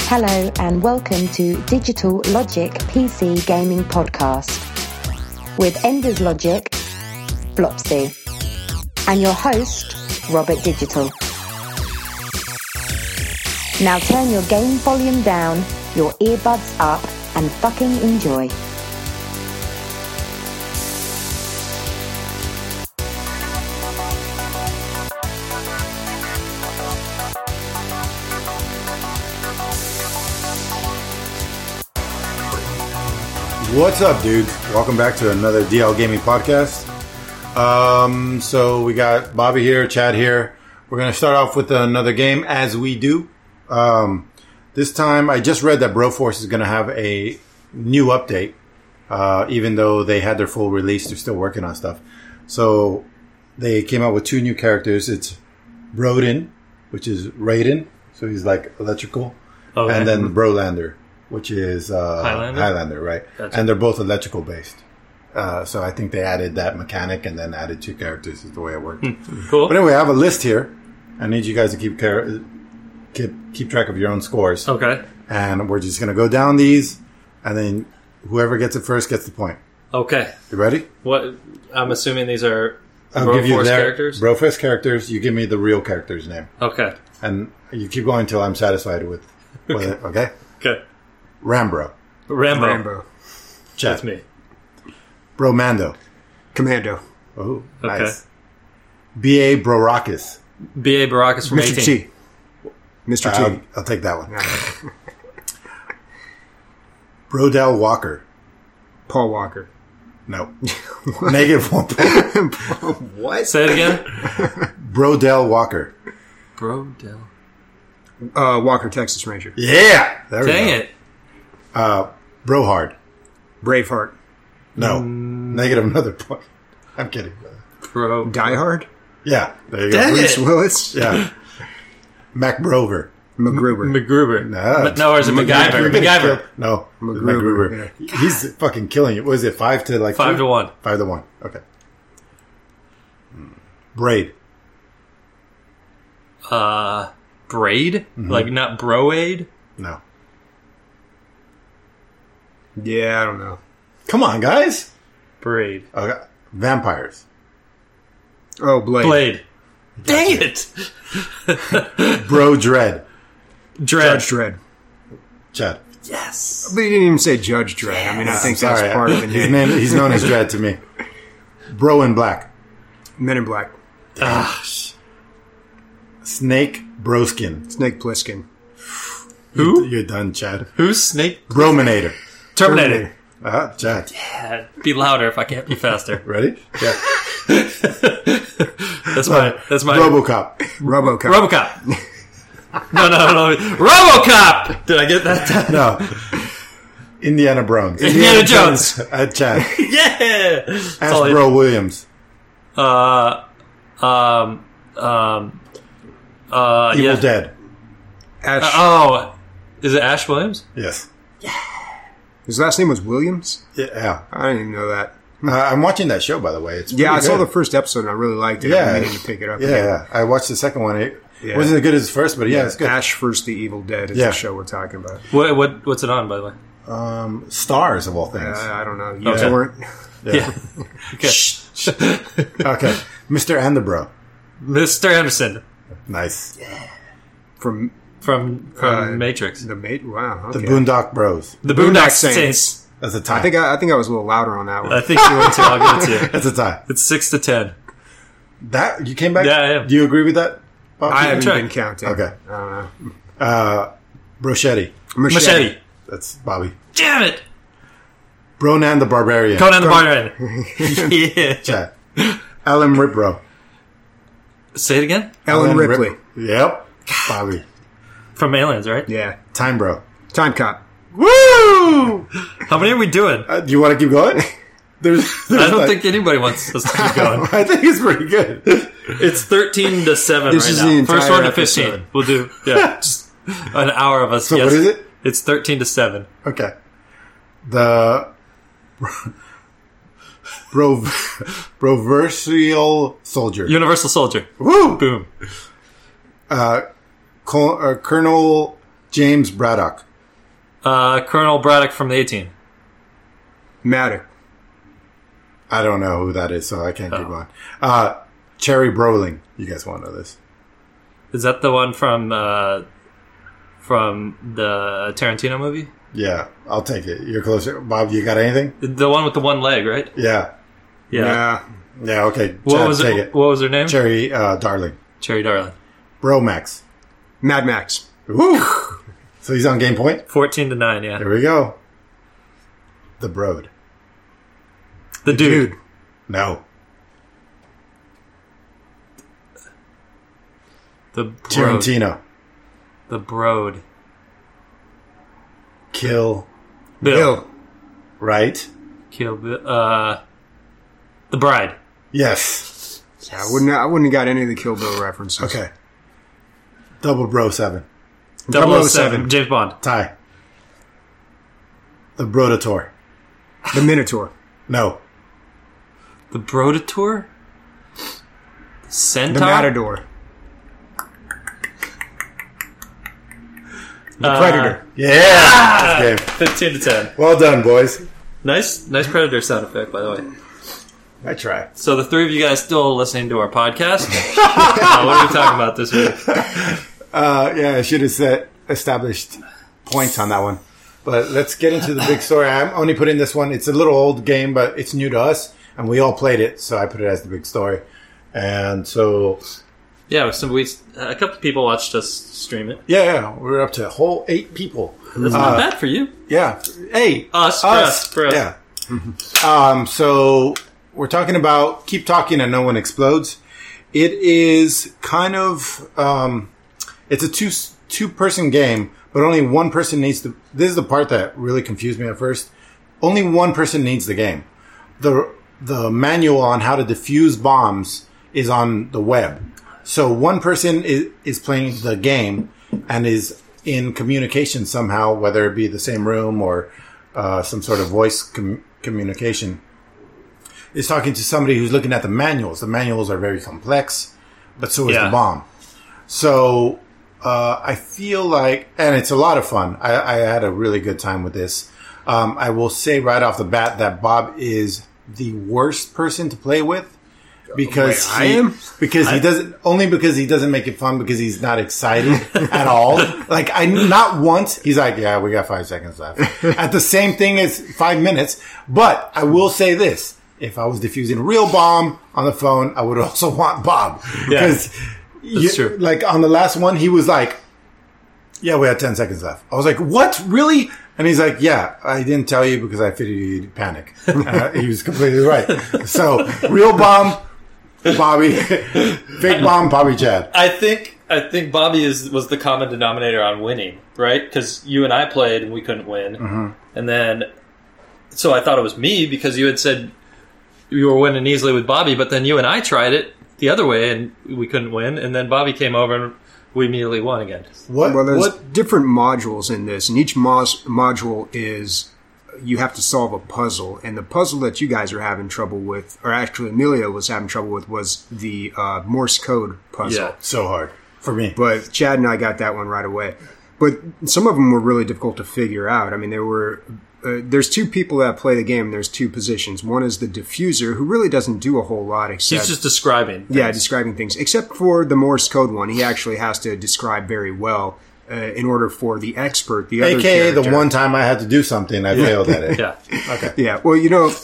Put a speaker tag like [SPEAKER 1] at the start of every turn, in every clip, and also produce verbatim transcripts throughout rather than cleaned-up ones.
[SPEAKER 1] Hello and welcome to Digital Logic P C Gaming Podcast with Enders Logic, Flopsy, and your host, Robert Digital. Now turn your game volume down, your earbuds up, and fucking enjoy.
[SPEAKER 2] What's up, dudes? Welcome back to another D L Gaming Podcast. Um, so we got Bobby here, Chad here. We're going to start off with another game, as we do. Um, this time, I just read that Broforce is going to have a new update. Uh, even though they had their full release, they're still working on stuff. So they came out with two new characters. It's Broden, which is Raiden. So he's like electrical. Okay. And then Brolander, which is uh, Highlander? Highlander, right? Gotcha. And they're both electrical based. Uh, so I think they added that mechanic and then added two characters is the way it worked.
[SPEAKER 3] Cool.
[SPEAKER 2] But anyway, I have a list here. I need you guys to keep care, keep keep track of your own scores.
[SPEAKER 3] Okay.
[SPEAKER 2] And we're just going to go down these, and then whoever gets it first gets the point.
[SPEAKER 3] Okay.
[SPEAKER 2] You ready?
[SPEAKER 3] What? I'm assuming these are
[SPEAKER 2] I'll
[SPEAKER 3] Broforce
[SPEAKER 2] give you their,
[SPEAKER 3] characters?
[SPEAKER 2] Broforce characters. You give me the real character's name.
[SPEAKER 3] Okay.
[SPEAKER 2] And you keep going until I'm satisfied with, with it, okay?
[SPEAKER 3] Okay.
[SPEAKER 2] Rambro.
[SPEAKER 3] Rambo.
[SPEAKER 4] Rambo.
[SPEAKER 2] Chat.
[SPEAKER 3] That's me.
[SPEAKER 2] Bromando.
[SPEAKER 4] Commando.
[SPEAKER 2] Oh,
[SPEAKER 3] Okay.
[SPEAKER 2] nice. B A Broracus.
[SPEAKER 3] B A Baracus from
[SPEAKER 4] Mister
[SPEAKER 3] eighteen.
[SPEAKER 4] T. Mister
[SPEAKER 2] I'll,
[SPEAKER 4] T.
[SPEAKER 2] I'll take that one. Brodell Walker.
[SPEAKER 4] Paul Walker.
[SPEAKER 2] No. Negative one point.
[SPEAKER 4] What?
[SPEAKER 3] Say it again.
[SPEAKER 2] Brodell Walker.
[SPEAKER 3] Brodell.
[SPEAKER 4] Uh, Walker, Texas Ranger.
[SPEAKER 2] Yeah! There we
[SPEAKER 3] Dang
[SPEAKER 2] go.
[SPEAKER 3] it.
[SPEAKER 2] Uh, Brohard.
[SPEAKER 4] Braveheart.
[SPEAKER 2] No.
[SPEAKER 3] Mm.
[SPEAKER 2] Negative another point. I'm kidding.
[SPEAKER 3] Bro.
[SPEAKER 4] Die Hard.
[SPEAKER 2] Yeah. There you
[SPEAKER 3] Dang
[SPEAKER 2] go.
[SPEAKER 3] it.
[SPEAKER 4] Bruce Willis.
[SPEAKER 2] Yeah.
[SPEAKER 4] MacGruber.
[SPEAKER 2] MacGrover.
[SPEAKER 3] MacGruber.
[SPEAKER 2] No.
[SPEAKER 3] Ma- no, or is it MacGyver?
[SPEAKER 2] You're gonna
[SPEAKER 3] MacGyver.
[SPEAKER 2] kill- No.
[SPEAKER 4] MacGruber,
[SPEAKER 2] MacGruber. He's fucking killing it. What is it? Five to like
[SPEAKER 3] Five
[SPEAKER 2] two?
[SPEAKER 3] to one.
[SPEAKER 2] Five to one. Okay. Braid.
[SPEAKER 3] Uh, Braid?
[SPEAKER 2] Mm-hmm.
[SPEAKER 3] Like not Broade?
[SPEAKER 2] No.
[SPEAKER 4] Yeah, I don't know.
[SPEAKER 2] Come on, guys.
[SPEAKER 3] Braid.
[SPEAKER 2] Okay. Vampires.
[SPEAKER 4] Oh, Blade.
[SPEAKER 3] Blade. Dang it.
[SPEAKER 2] Bro Dread.
[SPEAKER 3] Dread.
[SPEAKER 4] Judge Dredd.
[SPEAKER 2] Chad.
[SPEAKER 3] Yes.
[SPEAKER 4] But you didn't even say Judge Dredd. I mean, I think that's
[SPEAKER 2] Sorry.
[SPEAKER 4] part of the
[SPEAKER 2] His
[SPEAKER 4] name.
[SPEAKER 2] name. He's known as Dread to me. Bro in Black.
[SPEAKER 4] Men in Black.
[SPEAKER 3] Ah,
[SPEAKER 2] Snake Broskin.
[SPEAKER 4] Snake Plissken.
[SPEAKER 3] Who?
[SPEAKER 2] You're done, Chad.
[SPEAKER 3] Who's Snake?
[SPEAKER 2] Brominator.
[SPEAKER 3] Terminator.
[SPEAKER 2] Uh-huh, Chad.
[SPEAKER 3] Yeah, be louder if I can't be faster.
[SPEAKER 2] Ready? Yeah.
[SPEAKER 3] That's my. That's my.
[SPEAKER 2] Robocop.
[SPEAKER 4] RoboCop.
[SPEAKER 3] RoboCop. No, no, no. RoboCop. Did I get that?
[SPEAKER 2] No. Indiana Brones.
[SPEAKER 3] Indiana Jones.
[SPEAKER 2] Uh, Chad.
[SPEAKER 3] Yeah. That's all I-
[SPEAKER 2] Bro Williams.
[SPEAKER 3] Uh, um, um, uh,
[SPEAKER 2] Evil
[SPEAKER 3] yeah.
[SPEAKER 2] Dead.
[SPEAKER 4] Ash.
[SPEAKER 3] Uh, oh, is it Ash Williams?
[SPEAKER 2] Yes.
[SPEAKER 4] His last name was Williams?
[SPEAKER 2] Yeah.
[SPEAKER 4] I didn't even know that.
[SPEAKER 2] Uh, I'm watching that show, by the way. It's
[SPEAKER 4] Yeah, I
[SPEAKER 2] pretty
[SPEAKER 4] saw
[SPEAKER 2] good.
[SPEAKER 4] the first episode and I really liked it.
[SPEAKER 2] Yeah.
[SPEAKER 4] I'm meaning to pick it up.
[SPEAKER 2] Yeah,
[SPEAKER 4] again.
[SPEAKER 2] yeah. I watched the second one. It
[SPEAKER 4] Yeah.
[SPEAKER 2] wasn't as good as the first, but yeah, it's good.
[SPEAKER 4] Ash versus the Evil Dead is
[SPEAKER 2] Yeah.
[SPEAKER 4] the show we're talking about.
[SPEAKER 3] What, what, what's it on, by the way?
[SPEAKER 2] Um, stars, of all
[SPEAKER 4] Uh,
[SPEAKER 2] things.
[SPEAKER 4] I don't know.
[SPEAKER 3] Okay.
[SPEAKER 4] Utorrent?
[SPEAKER 3] Yeah. Okay.
[SPEAKER 2] Okay. Mister Anderbro.
[SPEAKER 3] Mister Anderson
[SPEAKER 2] Nice.
[SPEAKER 4] From
[SPEAKER 3] from, from
[SPEAKER 4] Uh,
[SPEAKER 3] Matrix.
[SPEAKER 4] the mate. Wow.
[SPEAKER 2] The
[SPEAKER 4] Okay.
[SPEAKER 2] Boondock Bros.
[SPEAKER 3] The
[SPEAKER 4] Boondock
[SPEAKER 3] Boondock
[SPEAKER 4] Saints.
[SPEAKER 3] Saints.
[SPEAKER 2] That's a tie.
[SPEAKER 4] I think I, I think I was a little louder on that one.
[SPEAKER 3] I think you went to. I'll give it to you.
[SPEAKER 2] That's a tie.
[SPEAKER 3] It's six to ten.
[SPEAKER 2] That you came back?
[SPEAKER 3] Yeah, I am.
[SPEAKER 2] Do you agree with that? Bob?
[SPEAKER 4] I haven't
[SPEAKER 3] check.
[SPEAKER 4] been counting.
[SPEAKER 2] Okay.
[SPEAKER 4] I don't know.
[SPEAKER 2] Uh, Brochetti.
[SPEAKER 3] Machete.
[SPEAKER 2] That's Bobby.
[SPEAKER 3] Damn it.
[SPEAKER 2] Bronan the Barbarian.
[SPEAKER 3] Conan the Barbarian. Yeah.
[SPEAKER 2] Chat. Alan Ripro.
[SPEAKER 3] Say it again.
[SPEAKER 4] Ellen Ripley.
[SPEAKER 2] Rip- yep. Bobby.
[SPEAKER 3] From Aliens, right?
[SPEAKER 4] Yeah.
[SPEAKER 2] Time Bro.
[SPEAKER 4] Time Cop.
[SPEAKER 3] Woo! How many are we doing?
[SPEAKER 2] Uh, do you want to keep going? There's, there's
[SPEAKER 3] I don't
[SPEAKER 2] like-
[SPEAKER 3] think anybody wants us to keep going.
[SPEAKER 2] I think it's pretty good.
[SPEAKER 3] It's thirteen to seven
[SPEAKER 4] This
[SPEAKER 3] right
[SPEAKER 4] is
[SPEAKER 3] now.
[SPEAKER 4] the entire
[SPEAKER 3] First one to fifteen.
[SPEAKER 4] episode.
[SPEAKER 3] We'll do yeah, just an hour of us.
[SPEAKER 2] So
[SPEAKER 3] yes.
[SPEAKER 2] what is it?
[SPEAKER 3] It's thirteen to seven.
[SPEAKER 2] Okay. The Bro, Proversial Soldier.
[SPEAKER 3] Universal Soldier.
[SPEAKER 2] Woo!
[SPEAKER 3] Boom.
[SPEAKER 2] Uh, Col- uh, Colonel James Braddock.
[SPEAKER 3] Uh, Colonel Braddock from the A-Team.
[SPEAKER 4] Maddox.
[SPEAKER 2] I don't know who that is, so I can't
[SPEAKER 3] Oh.
[SPEAKER 2] keep going. Uh, Cherry Brolin. You guys want to know this?
[SPEAKER 3] Is that the one from uh, from the Tarantino movie?
[SPEAKER 2] Yeah, I'll take it. You're closer. Bob, you got anything?
[SPEAKER 3] The one with the one leg, right?
[SPEAKER 2] Yeah.
[SPEAKER 3] Yeah.
[SPEAKER 4] Yeah.
[SPEAKER 2] Yeah, okay.
[SPEAKER 3] What
[SPEAKER 2] Chad,
[SPEAKER 3] was
[SPEAKER 2] take
[SPEAKER 3] it?
[SPEAKER 2] it.
[SPEAKER 3] What was her name?
[SPEAKER 2] Cherry uh, Darling.
[SPEAKER 3] Cherry Darling.
[SPEAKER 2] Bromax.
[SPEAKER 4] Mad Max.
[SPEAKER 2] Woo! So he's on game point?
[SPEAKER 3] Fourteen to nine. Yeah.
[SPEAKER 2] There we go. The Broad.
[SPEAKER 3] The dude.
[SPEAKER 2] No.
[SPEAKER 3] The Broad.
[SPEAKER 2] Tarantino.
[SPEAKER 3] The Broad.
[SPEAKER 2] Kill.
[SPEAKER 3] Bill.
[SPEAKER 4] Bill.
[SPEAKER 2] Right?
[SPEAKER 3] Kill Bill. Uh, the Bride.
[SPEAKER 2] Yes.
[SPEAKER 4] Yeah, I wouldn't. I wouldn't have got any of the Kill Bill references.
[SPEAKER 2] Okay. Double Bro seven.
[SPEAKER 3] double oh
[SPEAKER 4] double oh
[SPEAKER 3] seven.
[SPEAKER 4] seven.
[SPEAKER 3] James Bond.
[SPEAKER 2] Tie. The Brodator.
[SPEAKER 4] The Minotaur.
[SPEAKER 2] No.
[SPEAKER 3] The Brodator. The Centaur.
[SPEAKER 4] The Matador. The
[SPEAKER 3] Uh,
[SPEAKER 4] Predator.
[SPEAKER 2] Yeah. Good game.
[SPEAKER 3] Fifteen to ten.
[SPEAKER 2] Well done, boys.
[SPEAKER 3] Nice, nice Predator sound effect, by the way.
[SPEAKER 2] I try.
[SPEAKER 3] So the three of you guys still listening to our podcast? uh, what are we talking about this week?
[SPEAKER 2] Uh, yeah, I should have set established points on that one. But let's get into the big story. I'm only putting this one. It's a little old game, but it's new to us, and we all played it, so I put it as the big story. And so,
[SPEAKER 3] Yeah, so we a couple of people watched us stream it.
[SPEAKER 2] yeah, yeah, we're up to a whole eight people.
[SPEAKER 3] That's not bad for you.
[SPEAKER 2] Yeah. Hey,
[SPEAKER 3] Us, for us, for us.
[SPEAKER 2] Yeah. um, so we're talking about Keep Talking and No One Explodes. It is kind of um, it's a two two person game, but only one person needs to. This is the part that really confused me at first. Only one person needs the game. the The manual on how to defuse bombs is on the web. So one person is, is playing the game and is in communication somehow, whether it be the same room or uh, some sort of voice com- communication, is talking to somebody who's looking at the manuals. The manuals are very complex, but so is
[SPEAKER 3] Yeah.
[SPEAKER 2] the bomb. So uh, I feel like, and it's a lot of fun. I, I had a really good time with this. Um, I will say right off the bat that Bob is the worst person to play with. Because
[SPEAKER 4] Wait, I
[SPEAKER 2] he,
[SPEAKER 4] am?
[SPEAKER 2] because he doesn't only because he doesn't make it fun because he's not excited at all. Like I not once he's like, yeah, we got five seconds left. At the same thing as five minutes. But I will say this: if I was defusing a real bomb on the phone, I would also want Bob because you,
[SPEAKER 3] true.
[SPEAKER 2] like on the last one, he was like, yeah, we had ten seconds left. I was like, what, really? And he's like, yeah, I didn't tell you because I figured you'd panic. Uh, he was completely right. So real bomb. Bobby, fake bomb, Bobby Chad.
[SPEAKER 3] I think I think Bobby is was the common denominator on winning, right? Because you and I played and we couldn't win,
[SPEAKER 2] Mm-hmm.
[SPEAKER 3] and then so I thought it was me because you had said you were winning easily with Bobby, but then you and I tried it the other way and we couldn't win, and then Bobby came over and we immediately won again.
[SPEAKER 2] What?
[SPEAKER 4] Well, there's
[SPEAKER 2] what?
[SPEAKER 4] different modules in this, and each mos- module is you have to solve a puzzle. And the puzzle that you guys are having trouble with, or actually Emilio was having trouble with, was the uh, Morse code puzzle.
[SPEAKER 3] Yeah.
[SPEAKER 2] So hard for me.
[SPEAKER 4] But Chad and I got that one right away. But some of them were really difficult to figure out. I mean, there were uh, there's two people that play the game. There's two positions. One is the diffuser, who really doesn't do a whole lot except
[SPEAKER 3] He's just describing.
[SPEAKER 4] yeah,
[SPEAKER 3] things.
[SPEAKER 4] describing things. Except for the Morse code one, he actually has to describe very well uh, in order for the expert, the other
[SPEAKER 2] A K A the
[SPEAKER 4] character-
[SPEAKER 2] one time I had to do something, I failed at it.
[SPEAKER 3] Yeah.
[SPEAKER 2] Okay.
[SPEAKER 4] Yeah, well, you know,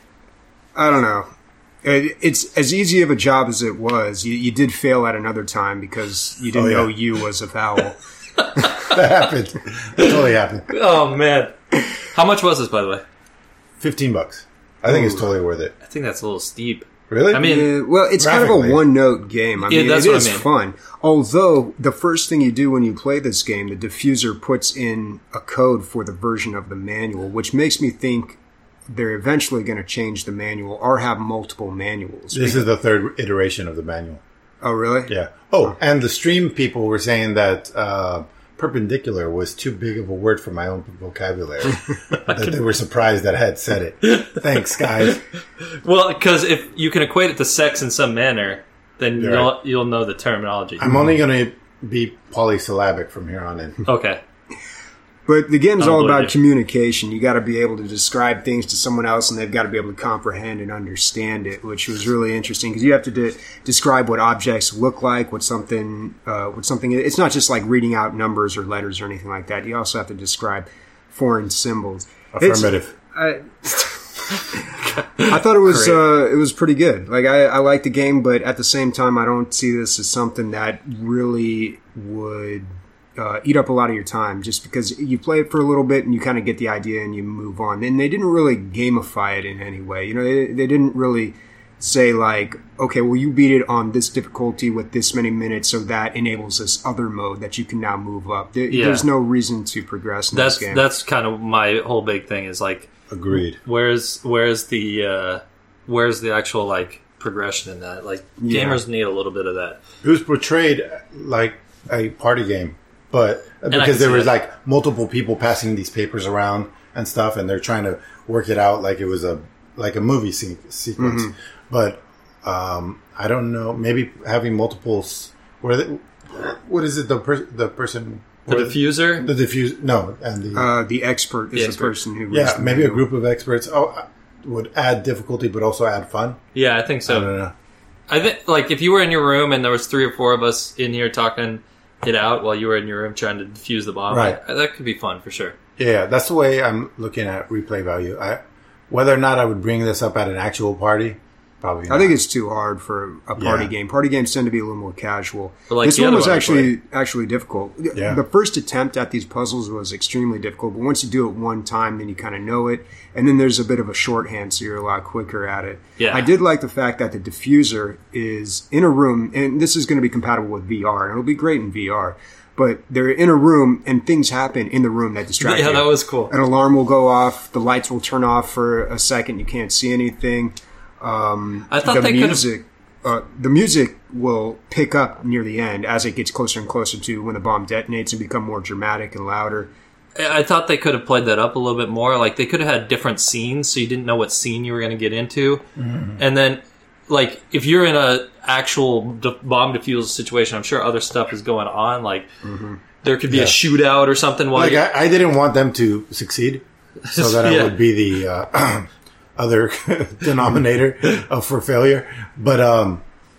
[SPEAKER 4] I don't know. It- It's as easy of a job as it was. You, you did fail at another time because you didn't
[SPEAKER 2] Oh, yeah.
[SPEAKER 4] know you was a vowel.
[SPEAKER 2] That happened. That totally happened.
[SPEAKER 3] Oh man, how much was this, by the way?
[SPEAKER 2] Fifteen bucks. I think it's totally worth it.
[SPEAKER 3] I think that's a little steep.
[SPEAKER 2] Really?
[SPEAKER 3] I mean,
[SPEAKER 4] Yeah, well, it's kind of a
[SPEAKER 2] Graphically.
[SPEAKER 4] one-note game. I
[SPEAKER 3] Yeah,
[SPEAKER 4] mean,
[SPEAKER 3] that's
[SPEAKER 4] it
[SPEAKER 3] what I
[SPEAKER 4] is
[SPEAKER 3] mean.
[SPEAKER 4] fun. Although the first thing you do when you play this game, the diffuser puts in a code for the version of the manual, which makes me think they're eventually going to change the manual or have multiple manuals.
[SPEAKER 2] this is the third iteration of the manual.
[SPEAKER 4] Oh, really?
[SPEAKER 2] Yeah. Oh, and the stream people were saying that uh, perpendicular was too big of a word for my own vocabulary. That they were surprised that I had said it. Thanks, guys.
[SPEAKER 3] well, because if you can equate it to sex in some manner, then
[SPEAKER 2] You're
[SPEAKER 3] you'll
[SPEAKER 2] right.
[SPEAKER 3] you'll know the terminology.
[SPEAKER 2] I'm only going to be polysyllabic from here on in.
[SPEAKER 3] Okay.
[SPEAKER 4] But the game's all about
[SPEAKER 3] you.
[SPEAKER 4] communication. You got to be able to describe things to someone else, and they've got to be able to comprehend and understand it, which was really interesting because you have to de- describe what objects look like, what something, uh, what something. It's not just like reading out numbers or letters or anything like that. You also have to describe foreign symbols.
[SPEAKER 2] Affirmative.
[SPEAKER 4] I, I thought it was uh, it was pretty good. Like I, I like the game, but at the same time, I don't see this as something that really would uh, eat up a lot of your time. Just because you play it for a little bit and you kind of get the idea and you move on. And they didn't really gamify it in any way. You know, they, they didn't really say like, okay, well, you beat it on this difficulty with this many minutes, so that enables this other mode that you can now move up. There,
[SPEAKER 3] Yeah.
[SPEAKER 4] There's no reason to progress in
[SPEAKER 3] That's
[SPEAKER 4] this game.
[SPEAKER 3] that's kind of my whole big thing is like,
[SPEAKER 2] Agreed.
[SPEAKER 3] where's where's the uh, where's the actual like progression in that? Like
[SPEAKER 4] Yeah.
[SPEAKER 3] gamers need a little bit of that.
[SPEAKER 2] It was portrayed like a party game, but
[SPEAKER 3] I
[SPEAKER 2] because
[SPEAKER 3] can
[SPEAKER 2] there
[SPEAKER 3] see
[SPEAKER 2] was
[SPEAKER 3] that.
[SPEAKER 2] like multiple people passing these papers around and stuff, and they're trying to work it out like it was a like a movie se- sequence.
[SPEAKER 3] Mm-hmm.
[SPEAKER 2] But um, I don't know. Maybe having multiples. Where the, what is it? The per, the person.
[SPEAKER 3] The
[SPEAKER 2] what-
[SPEAKER 3] diffuser.
[SPEAKER 2] The diffuse. No, and the
[SPEAKER 4] Uh, the expert is
[SPEAKER 3] The
[SPEAKER 4] the,
[SPEAKER 3] expert.
[SPEAKER 4] person who
[SPEAKER 2] yeah,
[SPEAKER 4] reads the
[SPEAKER 2] maybe a
[SPEAKER 4] manual.
[SPEAKER 2] group of experts. Oh, would add difficulty, but also add fun.
[SPEAKER 3] Yeah, I think
[SPEAKER 2] I
[SPEAKER 3] so.
[SPEAKER 2] don't know.
[SPEAKER 3] I think like if you were in your room and there was three or four of us in here talking it out while you were in your room trying to defuse the bomb,
[SPEAKER 2] Right.
[SPEAKER 3] like, that could be fun for sure.
[SPEAKER 2] Yeah, that's the way I'm looking at replay value. I, whether or not I would bring this up at an actual party, probably not.
[SPEAKER 4] I think it's too hard for a party
[SPEAKER 2] Yeah.
[SPEAKER 4] game. Party games tend to be a little more casual.
[SPEAKER 3] But like
[SPEAKER 4] this
[SPEAKER 3] the
[SPEAKER 4] one
[SPEAKER 3] other
[SPEAKER 4] was
[SPEAKER 3] one we
[SPEAKER 4] actually actually difficult.
[SPEAKER 2] Yeah.
[SPEAKER 4] The first attempt at these puzzles was extremely difficult, but once you do it one time, then you kind of know it, and then there's a bit of a shorthand, so you're a lot quicker at it.
[SPEAKER 3] Yeah.
[SPEAKER 4] I did like the fact that the diffuser is in a room, and this is going to be compatible with V R, and it'll be great in V R. But they're in a room, and things happen in the room that distract
[SPEAKER 3] Yeah,
[SPEAKER 4] you.
[SPEAKER 3] that was cool.
[SPEAKER 4] An alarm will go off, the lights will turn off for a second, you can't see anything. Um,
[SPEAKER 3] I thought
[SPEAKER 4] the
[SPEAKER 3] they could've-
[SPEAKER 4] music, uh, the music will pick up near the end as it gets closer and closer to when the bomb detonates and become more dramatic and louder.
[SPEAKER 3] I thought they could have played that up a little bit more. Like they could have had different scenes, so you didn't know what scene you were going to get into.
[SPEAKER 2] Mm-hmm.
[SPEAKER 3] And then, like if you're in a actual de- bomb defusal situation, I'm sure other stuff is going on. Like there could be
[SPEAKER 2] Yeah.
[SPEAKER 3] a shootout or something. While
[SPEAKER 2] Like
[SPEAKER 3] you-
[SPEAKER 2] I, I didn't want them to succeed, so that
[SPEAKER 3] Yeah.
[SPEAKER 2] I would be the uh, other denominator of for failure. But um,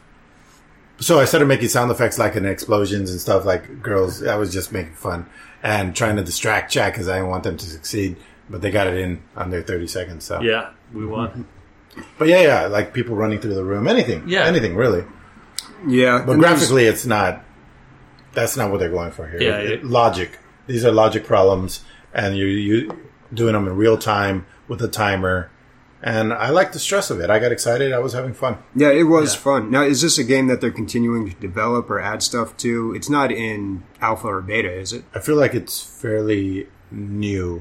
[SPEAKER 2] so I started making sound effects like in explosions and stuff, like girls. I was just making fun and trying to distract Jack because I didn't want them to succeed. But they got it in under thirty seconds. So
[SPEAKER 3] yeah, we won.
[SPEAKER 2] But yeah, yeah, like people running through the room, anything,
[SPEAKER 3] Yeah.
[SPEAKER 2] anything really.
[SPEAKER 4] Yeah,
[SPEAKER 2] But
[SPEAKER 4] and there's-
[SPEAKER 2] graphically, it's not. That's not what they're going for here.
[SPEAKER 3] Yeah,
[SPEAKER 2] It-
[SPEAKER 3] yeah.
[SPEAKER 2] Logic. These are logic problems, and you're you doing them in real time with a timer. And I like the stress of it. I got excited. I was having fun.
[SPEAKER 4] yeah, it was
[SPEAKER 3] Yeah.
[SPEAKER 4] fun. Now, is this a game that they're continuing to develop or add stuff to? It's not in alpha or beta, is it?
[SPEAKER 2] I feel like it's fairly new,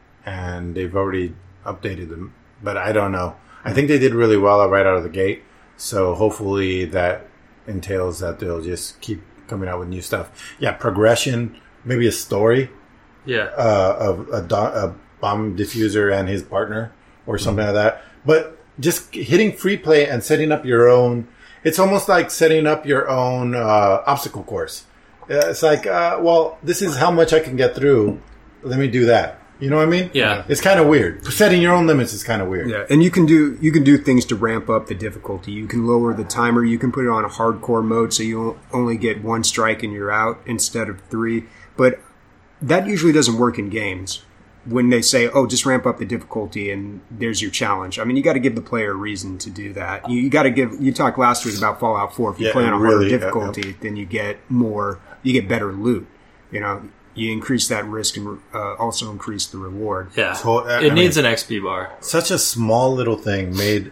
[SPEAKER 2] and they've already updated them. But I don't know. I think they did really well right out of the gate. So hopefully that entails that they'll just keep coming out with new stuff. Yeah, progression, maybe a story.
[SPEAKER 3] Yeah,
[SPEAKER 2] uh, of a, do- a bomb diffuser and his partner or something like that. But just hitting free play and setting up your own, it's almost like setting up your own uh, obstacle course. Uh, It's like, uh, well, this is how much I can get through. Let me do that. You know what I mean?
[SPEAKER 3] Yeah.
[SPEAKER 2] It's kind of weird. Setting your own limits is kind of weird.
[SPEAKER 4] Yeah, and you can do you can do things to ramp up the difficulty. You can lower the timer. You can put it on a hardcore mode, so you only get one strike and you're out instead of three. But that usually doesn't work in games when they say, "Oh, just ramp up the difficulty and there's your challenge." I mean, you got to give the player a reason to do that. You, you got to give. You talked last week about Fallout four. If you
[SPEAKER 2] Yeah,
[SPEAKER 4] play on a
[SPEAKER 2] really,
[SPEAKER 4] harder
[SPEAKER 2] yeah,
[SPEAKER 4] difficulty, then you get more. You get better loot. You know, you increase that risk and uh, also increase the reward.
[SPEAKER 3] yeah.
[SPEAKER 2] So, uh,
[SPEAKER 3] it
[SPEAKER 2] I
[SPEAKER 3] needs
[SPEAKER 2] mean-
[SPEAKER 3] an X P bar.
[SPEAKER 2] Such a small little thing made.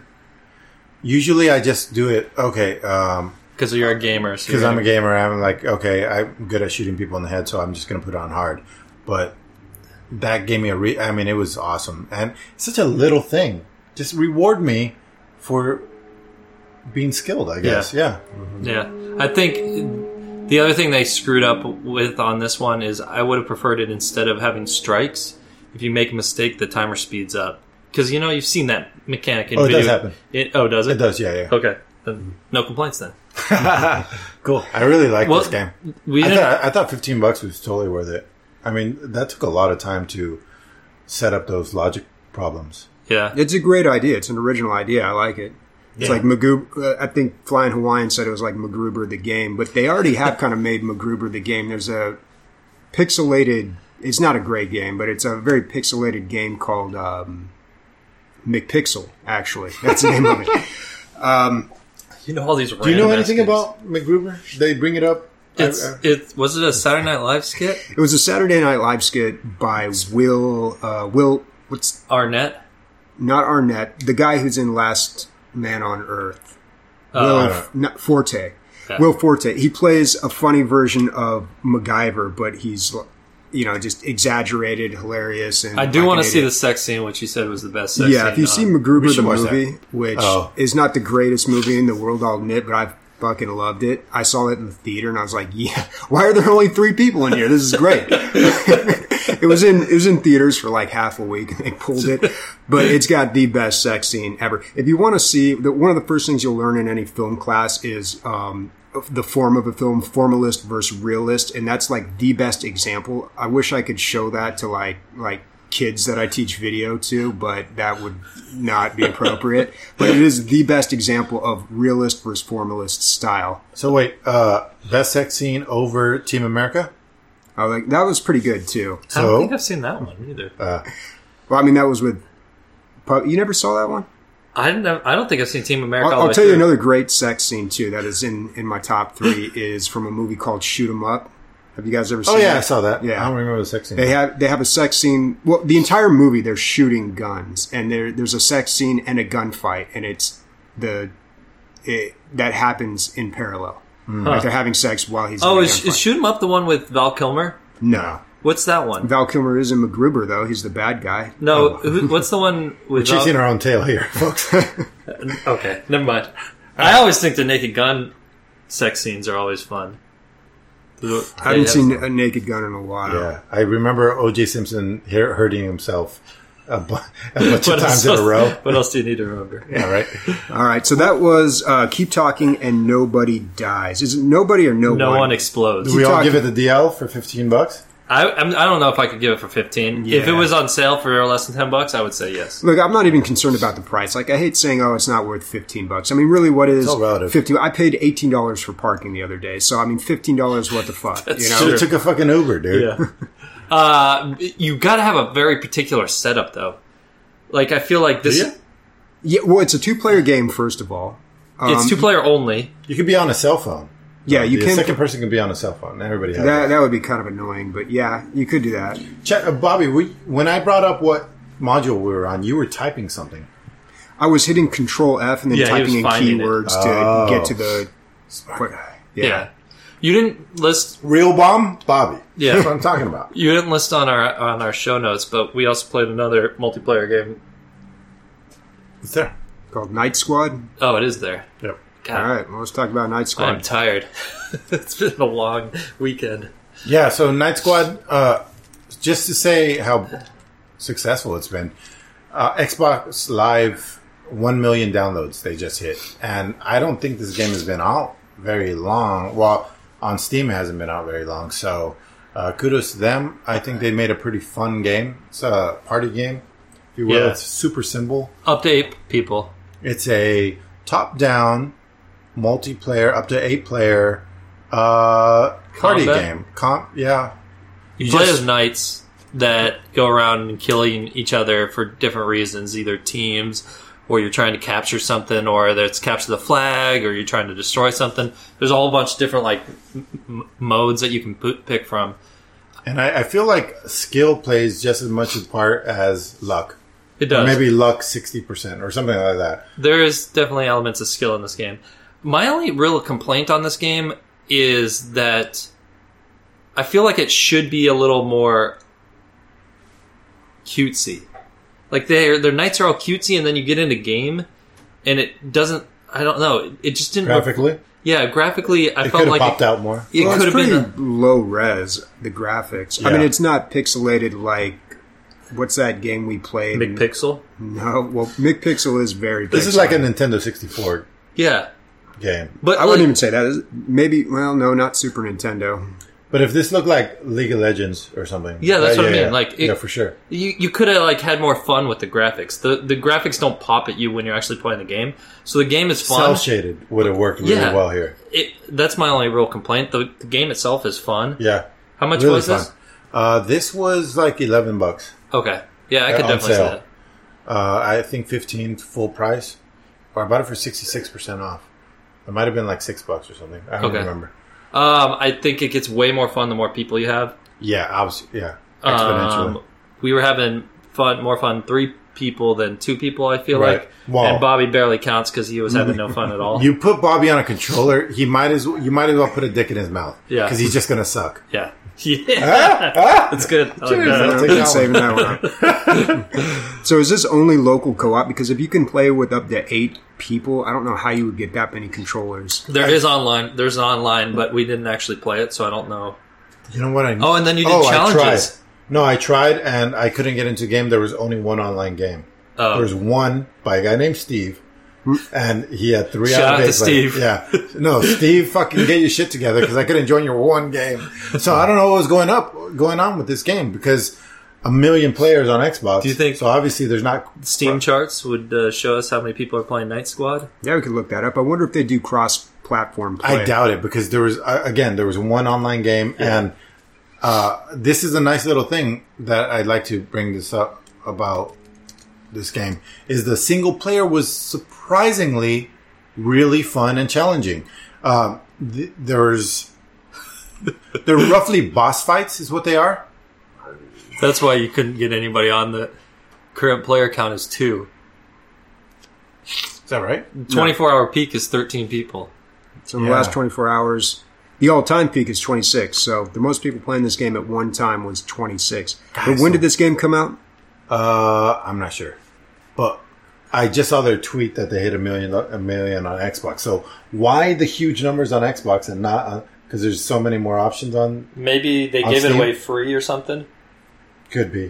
[SPEAKER 2] Usually I just do it, okay, um,
[SPEAKER 3] Because you're a gamer. So
[SPEAKER 2] because
[SPEAKER 3] you're
[SPEAKER 2] I'm a
[SPEAKER 3] gonna-
[SPEAKER 2] gamer, I'm like, okay, I'm good at shooting people in the head, so I'm just going to put it on hard. But that gave me a re- I mean, it was awesome. And it's such a little thing. Just reward me for being skilled, I guess. Yeah.
[SPEAKER 3] Yeah, I think the other thing they screwed up with on this one is I would have preferred it instead of having strikes. If you make a mistake, the timer speeds up because you know you've seen that mechanic in
[SPEAKER 2] Oh, it
[SPEAKER 3] video.
[SPEAKER 2] does happen.
[SPEAKER 3] It, oh, does it?
[SPEAKER 2] It does, yeah, yeah.
[SPEAKER 3] Okay, then no complaints then.
[SPEAKER 2] Cool. I really like
[SPEAKER 3] Well,
[SPEAKER 2] this game.
[SPEAKER 3] We
[SPEAKER 2] I
[SPEAKER 3] didn't,
[SPEAKER 2] thought, I thought fifteen bucks was totally worth it. I mean, that took a lot of time to set up those logic problems.
[SPEAKER 3] Yeah.
[SPEAKER 4] It's a great idea. It's an original idea. I like it. It's
[SPEAKER 2] Yeah.
[SPEAKER 4] like Magoob. Uh, I think Flying Hawaiian said it was like MacGruber the game, but they already have kind of made MacGruber the game. There's a pixelated. It's not a great game, but it's a very pixelated game called um, McPixel. Actually, that's the name of it. Um,
[SPEAKER 3] You know all these.
[SPEAKER 2] Do you know anything about MacGruber? They bring it up.
[SPEAKER 3] It's
[SPEAKER 2] I- I-
[SPEAKER 3] it was it a Saturday Night Live skit?
[SPEAKER 4] it was a Saturday Night Live skit by Will. Uh, Will. What's
[SPEAKER 3] Arnett.
[SPEAKER 4] not Arnett? The guy who's in Last Man on Earth.
[SPEAKER 3] Oh,
[SPEAKER 4] Will
[SPEAKER 2] I don't
[SPEAKER 4] not Forte.
[SPEAKER 3] Yeah.
[SPEAKER 4] Will Forte. He plays a funny version of MacGyver, but he's, you know, just exaggerated, hilarious. And
[SPEAKER 3] I do
[SPEAKER 4] like
[SPEAKER 3] want
[SPEAKER 4] an
[SPEAKER 3] to see
[SPEAKER 4] idiot.
[SPEAKER 3] the sex scene, which you said was the best sex
[SPEAKER 4] Yeah,
[SPEAKER 3] scene.
[SPEAKER 4] if you've
[SPEAKER 3] on-
[SPEAKER 4] seen
[SPEAKER 2] We
[SPEAKER 4] MacGruber
[SPEAKER 2] should
[SPEAKER 4] the
[SPEAKER 2] watch that.
[SPEAKER 4] movie, which
[SPEAKER 2] Oh.
[SPEAKER 4] is not the greatest movie in the world, I'll admit, but I fucking loved it. I saw it in the theater, and I was like, "Yeah, why are there only three people in here? This is great." It was in it was in theaters for like half a week, and they pulled it. But it's got the best sex scene ever. If you want to see, the, one of the first things you'll learn in any film class is um, the form of a film, formalist versus realist, and that's like the best example. I wish I could show that to like like kids that I teach video to, but that would not be appropriate. But it is the best example of realist versus formalist style.
[SPEAKER 2] So wait, uh, best sex scene over Team America?
[SPEAKER 4] I like that was pretty good too.
[SPEAKER 3] I don't
[SPEAKER 2] So
[SPEAKER 3] think I've seen that one either.
[SPEAKER 2] uh,
[SPEAKER 4] Well, I mean that was with. You never saw that one?
[SPEAKER 3] I don't. know- I don't think I've seen Team America.
[SPEAKER 4] I'll,
[SPEAKER 3] all the
[SPEAKER 4] I'll
[SPEAKER 3] way
[SPEAKER 4] tell you
[SPEAKER 3] through.
[SPEAKER 4] another great sex scene too that is in, in my top three is from a movie called Shoot 'Em Up. Have you guys ever seen
[SPEAKER 2] oh yeah,
[SPEAKER 4] that?
[SPEAKER 2] I saw that.
[SPEAKER 4] Yeah.
[SPEAKER 2] I don't remember the sex scene.
[SPEAKER 4] They have they have a sex scene. Well, the entire movie they're shooting guns, and there there's a sex scene and a gunfight, and it's the it, that happens in parallel. Like they're having sex while he's.
[SPEAKER 3] Oh,
[SPEAKER 4] in a
[SPEAKER 3] is, is
[SPEAKER 4] gunfight.
[SPEAKER 3] Shoot 'Em Up the one with Val Kilmer?
[SPEAKER 4] No,
[SPEAKER 3] What's that one?
[SPEAKER 4] Val Kilmer is in MacGruber though. He's the bad guy.
[SPEAKER 3] No, who, what's the one
[SPEAKER 2] We're
[SPEAKER 3] with Val?
[SPEAKER 2] chasing our own tail here, folks.
[SPEAKER 3] Okay, never mind. I always think the Naked Gun sex scenes are always fun.
[SPEAKER 4] I haven't seen a Naked Gun in a while.
[SPEAKER 2] Yeah, I remember O J Simpson here hurting himself a, bu- a bunch of
[SPEAKER 3] What
[SPEAKER 2] times
[SPEAKER 3] else,
[SPEAKER 2] in a row.
[SPEAKER 3] what else do you need to remember?
[SPEAKER 2] Yeah, right.
[SPEAKER 4] All right, so that was uh, Keep Talking and Nobody Dies. Is it Nobody or No,
[SPEAKER 3] No
[SPEAKER 4] One?
[SPEAKER 3] one explodes.
[SPEAKER 2] Do we all
[SPEAKER 4] talking-
[SPEAKER 2] give it the D L for fifteen bucks?
[SPEAKER 3] I I'm, I don't know if I could give it for fifteen. If it
[SPEAKER 4] Yeah.
[SPEAKER 3] was on sale for less than ten bucks, I would say yes.
[SPEAKER 4] Look, I'm not even concerned about the price. Like, I hate saying, "Oh, it's not worth fifteen bucks." I mean, really, what is
[SPEAKER 2] all relative.
[SPEAKER 4] fifty? I paid eighteen dollars for parking the other day, so I mean, fifteen dollars. What the fuck? You know?
[SPEAKER 2] Should have took a fucking Uber, dude.
[SPEAKER 3] Yeah. uh, you got to have a very particular setup, though. Like I feel like this.
[SPEAKER 2] Do you?
[SPEAKER 4] Yeah. Well, it's a two-player game. First of all,
[SPEAKER 3] It's
[SPEAKER 4] Um,
[SPEAKER 3] two player only.
[SPEAKER 2] You could be on a cell phone.
[SPEAKER 4] Yeah, you
[SPEAKER 2] the
[SPEAKER 4] can.
[SPEAKER 2] second person can be on a cell phone. Everybody has
[SPEAKER 4] That
[SPEAKER 2] that.
[SPEAKER 4] that would be kind of annoying, but yeah, you could do that.
[SPEAKER 2] Check, uh, Bobby, we, when I brought up what module we were on, you were typing something.
[SPEAKER 4] I was hitting Control F and then
[SPEAKER 3] Yeah, he was
[SPEAKER 4] typing in
[SPEAKER 3] finding it.
[SPEAKER 4] keywords
[SPEAKER 2] Oh.
[SPEAKER 4] to get to the.
[SPEAKER 2] Smart guy.
[SPEAKER 3] Yeah.
[SPEAKER 4] Yeah.
[SPEAKER 3] You didn't list.
[SPEAKER 2] Real bomb, Bobby.
[SPEAKER 3] Yeah.
[SPEAKER 2] That's what I'm talking about.
[SPEAKER 3] You didn't list on our on our show notes, but we also played another multiplayer game.
[SPEAKER 2] It's there.
[SPEAKER 4] Called Night Squad.
[SPEAKER 3] Oh, it is there.
[SPEAKER 2] Yep.
[SPEAKER 3] God,
[SPEAKER 4] All right, well, let's talk about Night Squad.
[SPEAKER 3] I'm tired. It's been a long weekend.
[SPEAKER 2] Yeah, so Night Squad, uh, just to say how successful it's been, uh, Xbox Live, one million downloads they just hit. And I don't think this game has been out very long. Well, on Steam it hasn't been out very long. So uh, kudos to them. I think they made a pretty fun game. It's a party game, if you will.
[SPEAKER 3] Yeah.
[SPEAKER 2] It's super simple.
[SPEAKER 3] Update people.
[SPEAKER 2] It's a top-down multiplayer, up to eight player uh, party
[SPEAKER 3] Combat?
[SPEAKER 2] game. Com- yeah.
[SPEAKER 3] You
[SPEAKER 2] Just-
[SPEAKER 3] play as knights that go around and killing each other for different reasons, either teams, or you're trying to capture something, or that's capture the flag, or you're trying to destroy something. There's a whole bunch of different like m- modes that you can put, pick from.
[SPEAKER 2] And I, I feel like skill plays just as much a part as luck.
[SPEAKER 3] It
[SPEAKER 2] Or
[SPEAKER 3] does.
[SPEAKER 2] maybe luck sixty percent or something like that.
[SPEAKER 3] There is definitely elements of skill in this game. My only real complaint on this game is that I feel like it should be a little more cutesy. Like their their knights are all cutesy, and then you get into game, and it doesn't. I don't know. It just didn't.
[SPEAKER 2] Graphically,
[SPEAKER 3] Yeah, graphically, I
[SPEAKER 2] it
[SPEAKER 3] felt
[SPEAKER 2] could have
[SPEAKER 3] like
[SPEAKER 2] popped
[SPEAKER 3] it,
[SPEAKER 2] out more.
[SPEAKER 3] it
[SPEAKER 4] well,
[SPEAKER 3] could
[SPEAKER 4] it's
[SPEAKER 3] have
[SPEAKER 4] pretty
[SPEAKER 3] been. A,
[SPEAKER 4] low res, the graphics. I
[SPEAKER 2] Yeah.
[SPEAKER 4] mean, it's not pixelated like what's that game we played?
[SPEAKER 3] Big pixel.
[SPEAKER 4] No, well, McPixel is very.
[SPEAKER 2] This is like a Nintendo sixty-four
[SPEAKER 3] Yeah,
[SPEAKER 2] game.
[SPEAKER 3] but
[SPEAKER 4] I wouldn't
[SPEAKER 3] like,
[SPEAKER 4] even say that. Is- Maybe, well, no, not Super Nintendo.
[SPEAKER 2] But if this looked like League of Legends or something,
[SPEAKER 3] Yeah, that's
[SPEAKER 2] uh,
[SPEAKER 3] what I
[SPEAKER 2] yeah,
[SPEAKER 3] mean.
[SPEAKER 2] yeah.
[SPEAKER 3] Like, it-
[SPEAKER 2] yeah, for sure.
[SPEAKER 3] You you could have like had more fun with the graphics. The the graphics don't pop at you when you're actually playing the game. So the game is fun.
[SPEAKER 2] Cell shaded would have worked really
[SPEAKER 3] Yeah.
[SPEAKER 2] well here.
[SPEAKER 3] It, that's my only real complaint. The, the game itself is fun.
[SPEAKER 2] Yeah,
[SPEAKER 3] How much
[SPEAKER 2] really
[SPEAKER 3] was
[SPEAKER 2] fun.
[SPEAKER 3] this?
[SPEAKER 2] Uh, this was like eleven bucks.
[SPEAKER 3] Okay. Yeah, I could
[SPEAKER 2] On
[SPEAKER 3] definitely
[SPEAKER 2] sale.
[SPEAKER 3] say that.
[SPEAKER 2] Uh, I think fifteen full price, or I bought it for sixty six percent off. It might have been like six bucks or something. I don't
[SPEAKER 3] Okay.
[SPEAKER 2] remember.
[SPEAKER 3] Um, I think it gets way more fun the more people you have.
[SPEAKER 2] Yeah, obviously, yeah, exponentially.
[SPEAKER 3] Um, we were having fun, more fun three people than two people. I feel
[SPEAKER 2] Right.
[SPEAKER 3] like,
[SPEAKER 2] Well-
[SPEAKER 3] and Bobby barely counts because he was having no fun at all.
[SPEAKER 2] You put Bobby on a controller, he might as you might as well put a dick in his mouth.
[SPEAKER 3] Yeah.
[SPEAKER 2] because he's just gonna suck.
[SPEAKER 3] yeah, yeah, that's good. I like
[SPEAKER 2] Cheers,
[SPEAKER 3] that.
[SPEAKER 2] I'll take that
[SPEAKER 4] saving that one up. So is this only local co-op? Because if you can play with up to eight people, I don't know how you would get that many controllers.
[SPEAKER 3] There is online. There's online, but we didn't actually play it, so I don't know.
[SPEAKER 2] You know what I?
[SPEAKER 3] Oh, and then you did
[SPEAKER 2] oh, I
[SPEAKER 3] challenges.
[SPEAKER 2] tried. No, I tried and I couldn't get into the game. There was only one online game.
[SPEAKER 3] Oh.
[SPEAKER 2] There was one by a guy named Steve, and he had three
[SPEAKER 3] Shout
[SPEAKER 2] out
[SPEAKER 3] out
[SPEAKER 2] of
[SPEAKER 3] to
[SPEAKER 2] eight.
[SPEAKER 3] Steve.
[SPEAKER 2] Yeah, no, Steve, fucking get your shit together because I couldn't join your one game. So I don't know what was going up, going on with this game because a million players on Xbox.
[SPEAKER 3] Do you think-
[SPEAKER 2] so? Obviously, there's not
[SPEAKER 3] Steam charts would uh, show us how many people are playing Night Squad.
[SPEAKER 4] Yeah, we could look that up. I wonder if they do cross-platform play.
[SPEAKER 2] I doubt it because there was uh, again there was one online game and uh, this is a nice little thing that I'd like to bring this up about this game is the single player was surprisingly really fun and challenging. Um, th- there's they're roughly boss fights is what they are.
[SPEAKER 3] That's why you couldn't get anybody on. The current player count is two.
[SPEAKER 2] Is that right?
[SPEAKER 3] twenty-four hour peak is thirteen people.
[SPEAKER 4] So in the
[SPEAKER 2] Yeah.
[SPEAKER 4] last twenty-four hours, the all-time peak is twenty-six. So the most people playing this game at one time was twenty-six. But when
[SPEAKER 2] so-
[SPEAKER 4] did this game come out?
[SPEAKER 2] Uh, I'm not sure, but I just saw their tweet that they hit a million, a million on Xbox. So why the huge numbers on Xbox and not on? Because there's so many more options on.
[SPEAKER 3] Maybe they
[SPEAKER 2] On
[SPEAKER 3] gave it
[SPEAKER 2] Steam?
[SPEAKER 3] away free or something.
[SPEAKER 2] Could be.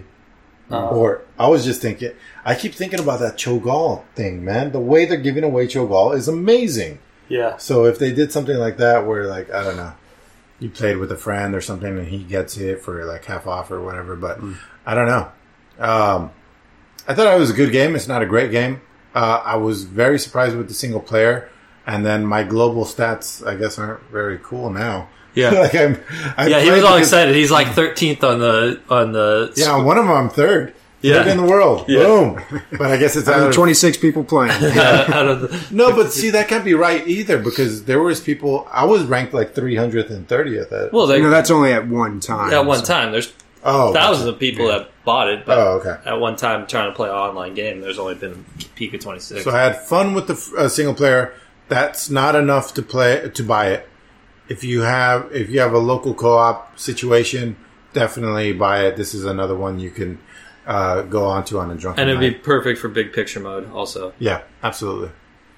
[SPEAKER 2] Or I was just thinking. I keep thinking about that Cho'Gall thing, man. The way they're giving away Cho'Gall is amazing.
[SPEAKER 3] Yeah.
[SPEAKER 2] So if they did something like that, where like I don't know, you played with a friend or something, and he gets it for like half off or whatever. But I don't know. Um, I thought it was a good game. It's not a great game. Uh, I was very surprised with the single player, and then my global stats, I guess, aren't very cool now.
[SPEAKER 3] Yeah.
[SPEAKER 2] like I'm, I
[SPEAKER 3] Yeah, he
[SPEAKER 2] played
[SPEAKER 3] was all
[SPEAKER 2] because-
[SPEAKER 3] excited. He's like thirteenth on the on the.
[SPEAKER 2] Yeah, one of them I'm third.
[SPEAKER 3] Yeah.
[SPEAKER 2] Third in the world.
[SPEAKER 3] Yeah.
[SPEAKER 2] Boom. But I guess it's
[SPEAKER 4] Out
[SPEAKER 2] out
[SPEAKER 4] of
[SPEAKER 2] of
[SPEAKER 4] twenty-six people playing.
[SPEAKER 3] out of the,
[SPEAKER 2] No, but see, that can't be right either because there was people. I was ranked like three hundredth and thirtieth. At,
[SPEAKER 3] well, they,
[SPEAKER 4] You know, that's only at one time.
[SPEAKER 3] at one
[SPEAKER 4] so-
[SPEAKER 3] time, there's
[SPEAKER 2] oh,
[SPEAKER 3] thousands of people that bought it, but
[SPEAKER 2] Oh, okay.
[SPEAKER 3] at one time trying to play an online game, there's only been a peak of twenty-six.
[SPEAKER 2] So I had fun with the uh, single player. That's not enough to play to buy it. If you have if you have a local co-op situation, definitely buy it. This is another one you can uh, go onto on a drunken
[SPEAKER 3] and it'd be
[SPEAKER 2] night.
[SPEAKER 3] perfect for big picture mode also.
[SPEAKER 2] Yeah, absolutely.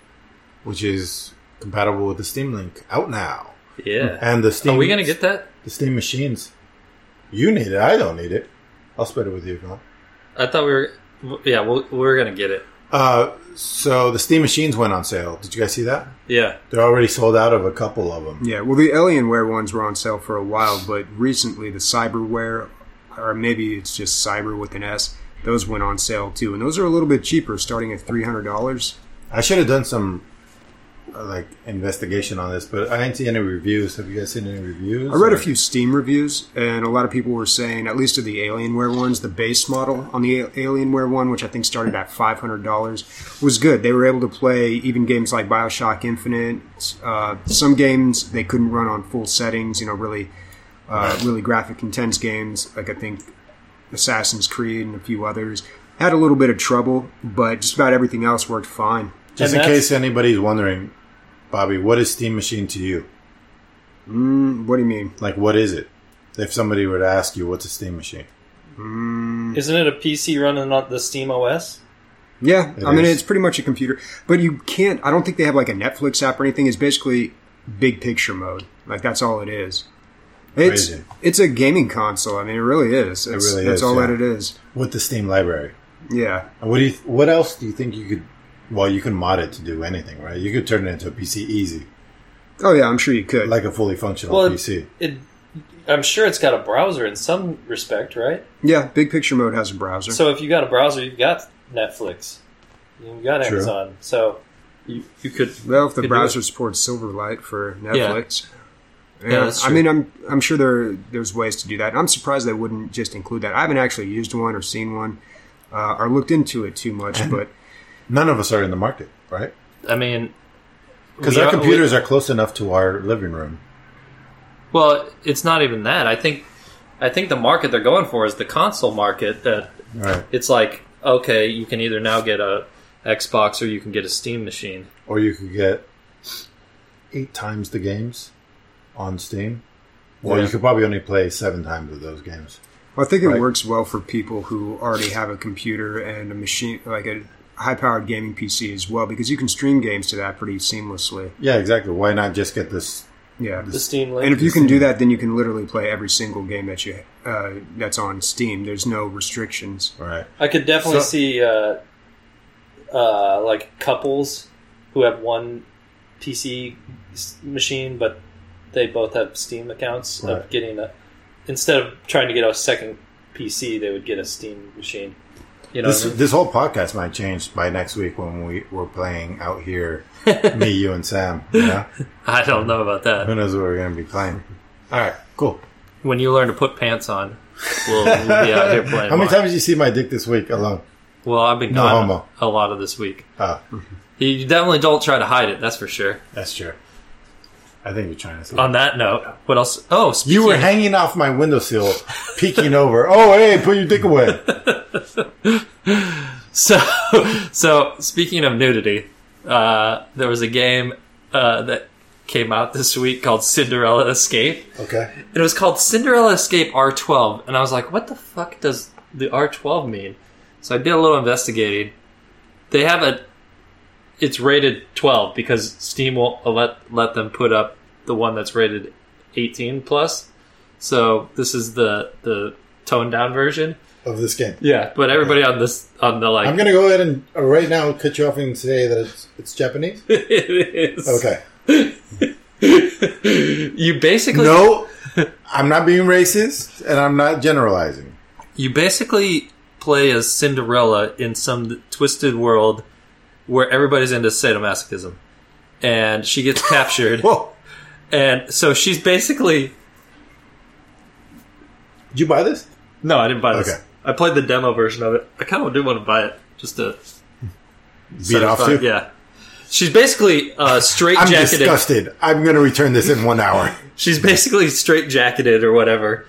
[SPEAKER 2] Which is compatible with the Steam Link out now,
[SPEAKER 3] Yeah.
[SPEAKER 2] and the Steam.
[SPEAKER 3] Are we going to get that?
[SPEAKER 2] the Steam machines? You need it. I don't need it. I'll split it with you if you want.
[SPEAKER 3] I thought we were. Yeah, we'll, we're going to get it.
[SPEAKER 2] Uh, so the Steam machines went on sale. Did you guys see that?
[SPEAKER 3] Yeah.
[SPEAKER 2] They're already sold out of a couple of them.
[SPEAKER 4] Yeah, well, the Alienware ones were on sale for a while, but recently the Cyberware, or maybe it's just Cyber with an S, those went on sale too. And those are a little bit cheaper, starting at three hundred dollars.
[SPEAKER 2] I should have done some uh, like investigation on this, but I didn't see any reviews. Have you guys seen any reviews?
[SPEAKER 4] I read
[SPEAKER 2] or-
[SPEAKER 4] a few Steam reviews, and a lot of people were saying, at least of the Alienware ones, the base model on the A- Alienware one, which I think started at five hundred dollars, was good. They were able to play even games like Bioshock Infinite. Uh, some games they couldn't run on full settings, you know, really, uh, really graphic intense games, like I think Assassin's Creed and a few others. Had a little bit of trouble, but just about everything else worked fine.
[SPEAKER 2] Just
[SPEAKER 3] And
[SPEAKER 2] in
[SPEAKER 3] that's-
[SPEAKER 2] case anybody's wondering, Bobby, what is Steam Machine to you?
[SPEAKER 4] Mm, what do you mean?
[SPEAKER 2] Like, what is it? If somebody were to ask you, what's a Steam Machine?
[SPEAKER 3] Isn't it a P C running on the Steam O S?
[SPEAKER 4] Yeah,
[SPEAKER 2] It
[SPEAKER 4] I mean,
[SPEAKER 2] is.
[SPEAKER 4] it's pretty much a computer. But you can't, I don't think they have like a Netflix app or anything. It's basically big picture mode. Like, that's all it is. It's
[SPEAKER 2] Crazy.
[SPEAKER 4] it's a gaming console. I mean, it really is. It's,
[SPEAKER 2] really
[SPEAKER 4] that's
[SPEAKER 2] is,
[SPEAKER 4] all
[SPEAKER 2] yeah.
[SPEAKER 4] that it is.
[SPEAKER 2] With the Steam library.
[SPEAKER 4] Yeah.
[SPEAKER 2] And what do you? What else do you think you could? Well, you can mod it to do anything, right? You could turn it into a P C easy,
[SPEAKER 4] Oh, yeah, I'm sure you could.
[SPEAKER 2] like a fully functional
[SPEAKER 3] Well,
[SPEAKER 2] P C.
[SPEAKER 3] It I'm sure it's got a browser in some respect, right?
[SPEAKER 4] Yeah, Big Picture Mode has a browser.
[SPEAKER 3] So if you got a browser, you've got Netflix, you've got
[SPEAKER 2] True.
[SPEAKER 3] Amazon. So you you could.
[SPEAKER 4] well, if the
[SPEAKER 3] could do
[SPEAKER 4] browser
[SPEAKER 3] it.
[SPEAKER 4] supports Silverlight for Netflix. Yeah,
[SPEAKER 3] Yeah, that's
[SPEAKER 4] I
[SPEAKER 3] true.
[SPEAKER 4] mean, I'm I'm sure there there's ways to do that. I'm surprised they wouldn't just include that. I haven't actually used one or seen one uh, or looked into it too much, but
[SPEAKER 2] None of us are in the market, right?
[SPEAKER 3] I mean,
[SPEAKER 2] Because
[SPEAKER 3] we
[SPEAKER 2] our
[SPEAKER 3] are-
[SPEAKER 2] computers are close enough to our living room.
[SPEAKER 3] we- well, it's not even that. I think I think the market they're going for is the console market. That
[SPEAKER 2] Right.
[SPEAKER 3] it's like, okay, you can either now get a Xbox or you can get a Steam machine.
[SPEAKER 2] Or you could get eight times the games on Steam. Or
[SPEAKER 3] Yeah.
[SPEAKER 2] you could probably only play seven times of those games.
[SPEAKER 4] well, I think it
[SPEAKER 2] Right.
[SPEAKER 4] works well for people who already have a computer and a machine, like a high-powered gaming P C as well, because you can stream games to that pretty seamlessly.
[SPEAKER 2] Yeah, exactly. Why not just get this?
[SPEAKER 4] Yeah,
[SPEAKER 3] The Steam Link.
[SPEAKER 4] and if you can do that, then you can literally play every single game that you uh, that's on Steam. There's no restrictions.
[SPEAKER 2] Right.
[SPEAKER 3] I could definitely
[SPEAKER 2] So-
[SPEAKER 3] see uh, uh, like couples who have one P C s- machine, but they both have Steam accounts.
[SPEAKER 2] Right.
[SPEAKER 3] Of getting a instead of trying to get a second P C, they would get a Steam machine. You know,
[SPEAKER 2] This
[SPEAKER 3] what I mean?
[SPEAKER 2] this whole podcast might change by next week when we we're playing out here, me, you, and Sam. You know?
[SPEAKER 3] I don't know about that.
[SPEAKER 2] Who knows what we're going to be playing? All right, cool.
[SPEAKER 3] When you learn to put pants on, we'll, we'll be out here playing.
[SPEAKER 2] How many
[SPEAKER 3] more.
[SPEAKER 2] times did you see my dick this week alone?
[SPEAKER 3] Well, I've been
[SPEAKER 2] No
[SPEAKER 3] gone
[SPEAKER 2] homo.
[SPEAKER 3] a lot of this week.
[SPEAKER 2] Oh,
[SPEAKER 3] You definitely don't try to hide it. That's for sure.
[SPEAKER 2] that's true. I think you're trying to say.
[SPEAKER 3] On that note, what else? Oh,
[SPEAKER 2] You were
[SPEAKER 3] speaking-
[SPEAKER 2] hanging off my windowsill, peeking over. Oh, hey, put your dick away.
[SPEAKER 3] So, so speaking of nudity, uh, there was a game uh, that came out this week called Cinderella Escape.
[SPEAKER 2] Okay.
[SPEAKER 3] And it was called Cinderella Escape R twelve. And I was like, what the fuck does the R twelve mean? So I did a little investigating. They have a... It's rated twelve because Steam won't let, let them put up the one that's rated eighteen plus. So this is the, the toned down version.
[SPEAKER 2] Of this game.
[SPEAKER 3] Yeah, but everybody on this on the like
[SPEAKER 2] I'm going to go ahead and uh, right now cut you off and say that it's, it's Japanese.
[SPEAKER 3] it is.
[SPEAKER 2] Okay.
[SPEAKER 3] You basically
[SPEAKER 2] No, I'm not being racist and I'm not generalizing.
[SPEAKER 3] you basically play as Cinderella in some twisted world where everybody's into sadomasochism, and she gets captured,
[SPEAKER 2] Whoa.
[SPEAKER 3] and so she's basically
[SPEAKER 2] Did you buy this?
[SPEAKER 3] no, I didn't buy this.
[SPEAKER 2] Okay.
[SPEAKER 3] I played the demo version of it. I kind of do want to buy it just to
[SPEAKER 2] Beat off
[SPEAKER 3] satisfy-
[SPEAKER 2] to?
[SPEAKER 3] Yeah, she's basically uh, straight
[SPEAKER 2] I'm
[SPEAKER 3] jacketed.
[SPEAKER 2] disgusted. I'm going to return this in one hour.
[SPEAKER 3] She's basically straight jacketed or whatever,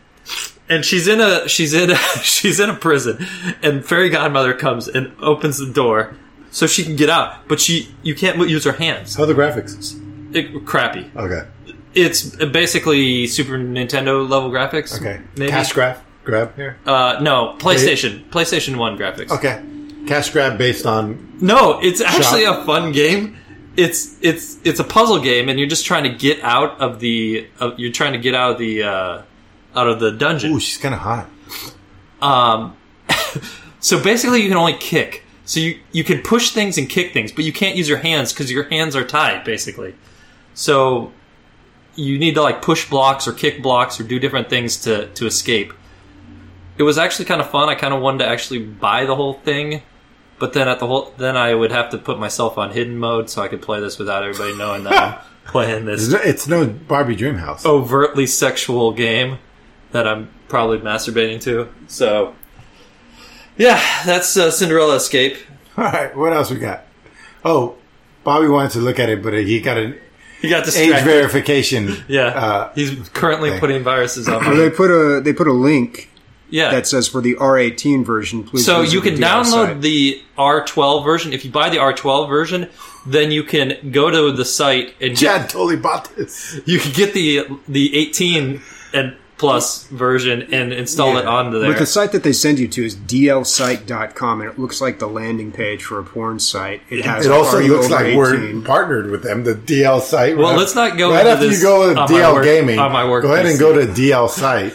[SPEAKER 3] and she's in a she's in a, she's in a prison, and fairy godmother comes and opens the door so she can get out, but she you can't use her hands.
[SPEAKER 2] How are the graphics?
[SPEAKER 3] It, crappy.
[SPEAKER 2] Okay.
[SPEAKER 3] It's basically Super Nintendo level graphics.
[SPEAKER 2] Okay.
[SPEAKER 3] maybe.
[SPEAKER 2] Cash grab? Grab here?
[SPEAKER 3] Uh, no, PlayStation. PlayStation One graphics.
[SPEAKER 2] Okay. Cash grab based on...
[SPEAKER 3] No, it's actually
[SPEAKER 2] Shop.
[SPEAKER 3] a fun game. It's it's it's a puzzle game, and you're just trying to get out of the. Of, you're trying to get out of the uh, out of the dungeon.
[SPEAKER 2] Ooh, she's kind of hot.
[SPEAKER 3] Um, so basically, you can only kick. So you you can push things and kick things, but you can't use your hands because your hands are tied. Basically, so you need to like push blocks or kick blocks or do different things to to escape. It was actually kind of fun. I kind of wanted to actually buy the whole thing, but then at the whole then I would have to put myself on hidden mode so I could play this without everybody knowing that I'm playing
[SPEAKER 2] It's
[SPEAKER 3] this
[SPEAKER 2] no, it's no Barbie Dreamhouse.
[SPEAKER 3] overtly sexual game that I'm probably masturbating to. So, yeah, that's uh, Cinderella Escape.
[SPEAKER 2] All right, what else we got? Oh, Bobby wanted to look at it, but he got an
[SPEAKER 3] You got
[SPEAKER 2] age
[SPEAKER 3] distracted.
[SPEAKER 2] verification.
[SPEAKER 3] Yeah,
[SPEAKER 2] uh,
[SPEAKER 3] he's currently
[SPEAKER 2] thing.
[SPEAKER 3] putting viruses on.
[SPEAKER 4] Well,
[SPEAKER 3] me.
[SPEAKER 4] they put a they put a link
[SPEAKER 3] Yeah,
[SPEAKER 4] that says for the R eighteen version, please.
[SPEAKER 3] so
[SPEAKER 4] visit
[SPEAKER 3] you can
[SPEAKER 4] the D L
[SPEAKER 3] download
[SPEAKER 4] site.
[SPEAKER 3] the R twelve version. If you buy the R twelve version, then you can go to the site and get,
[SPEAKER 2] Chad totally bought this.
[SPEAKER 3] you can get the the eighteen and plus version and install it
[SPEAKER 2] Yeah.
[SPEAKER 3] onto there.
[SPEAKER 4] But the site that they send you to is D L site dot com, and it looks like the landing page for a porn site. It has.
[SPEAKER 2] It also
[SPEAKER 4] Are you
[SPEAKER 2] looks
[SPEAKER 4] over
[SPEAKER 2] like we're
[SPEAKER 4] eighteen?
[SPEAKER 2] partnered with them, the D L site.
[SPEAKER 3] Well,
[SPEAKER 2] Right-
[SPEAKER 3] let's not go
[SPEAKER 2] Right
[SPEAKER 3] into
[SPEAKER 2] after
[SPEAKER 3] this
[SPEAKER 2] you go to
[SPEAKER 3] on
[SPEAKER 2] D
[SPEAKER 3] my
[SPEAKER 2] L
[SPEAKER 3] work-
[SPEAKER 2] Gaming,
[SPEAKER 3] on my work
[SPEAKER 2] go ahead
[SPEAKER 3] P
[SPEAKER 2] and
[SPEAKER 3] C.
[SPEAKER 2] go to D L site.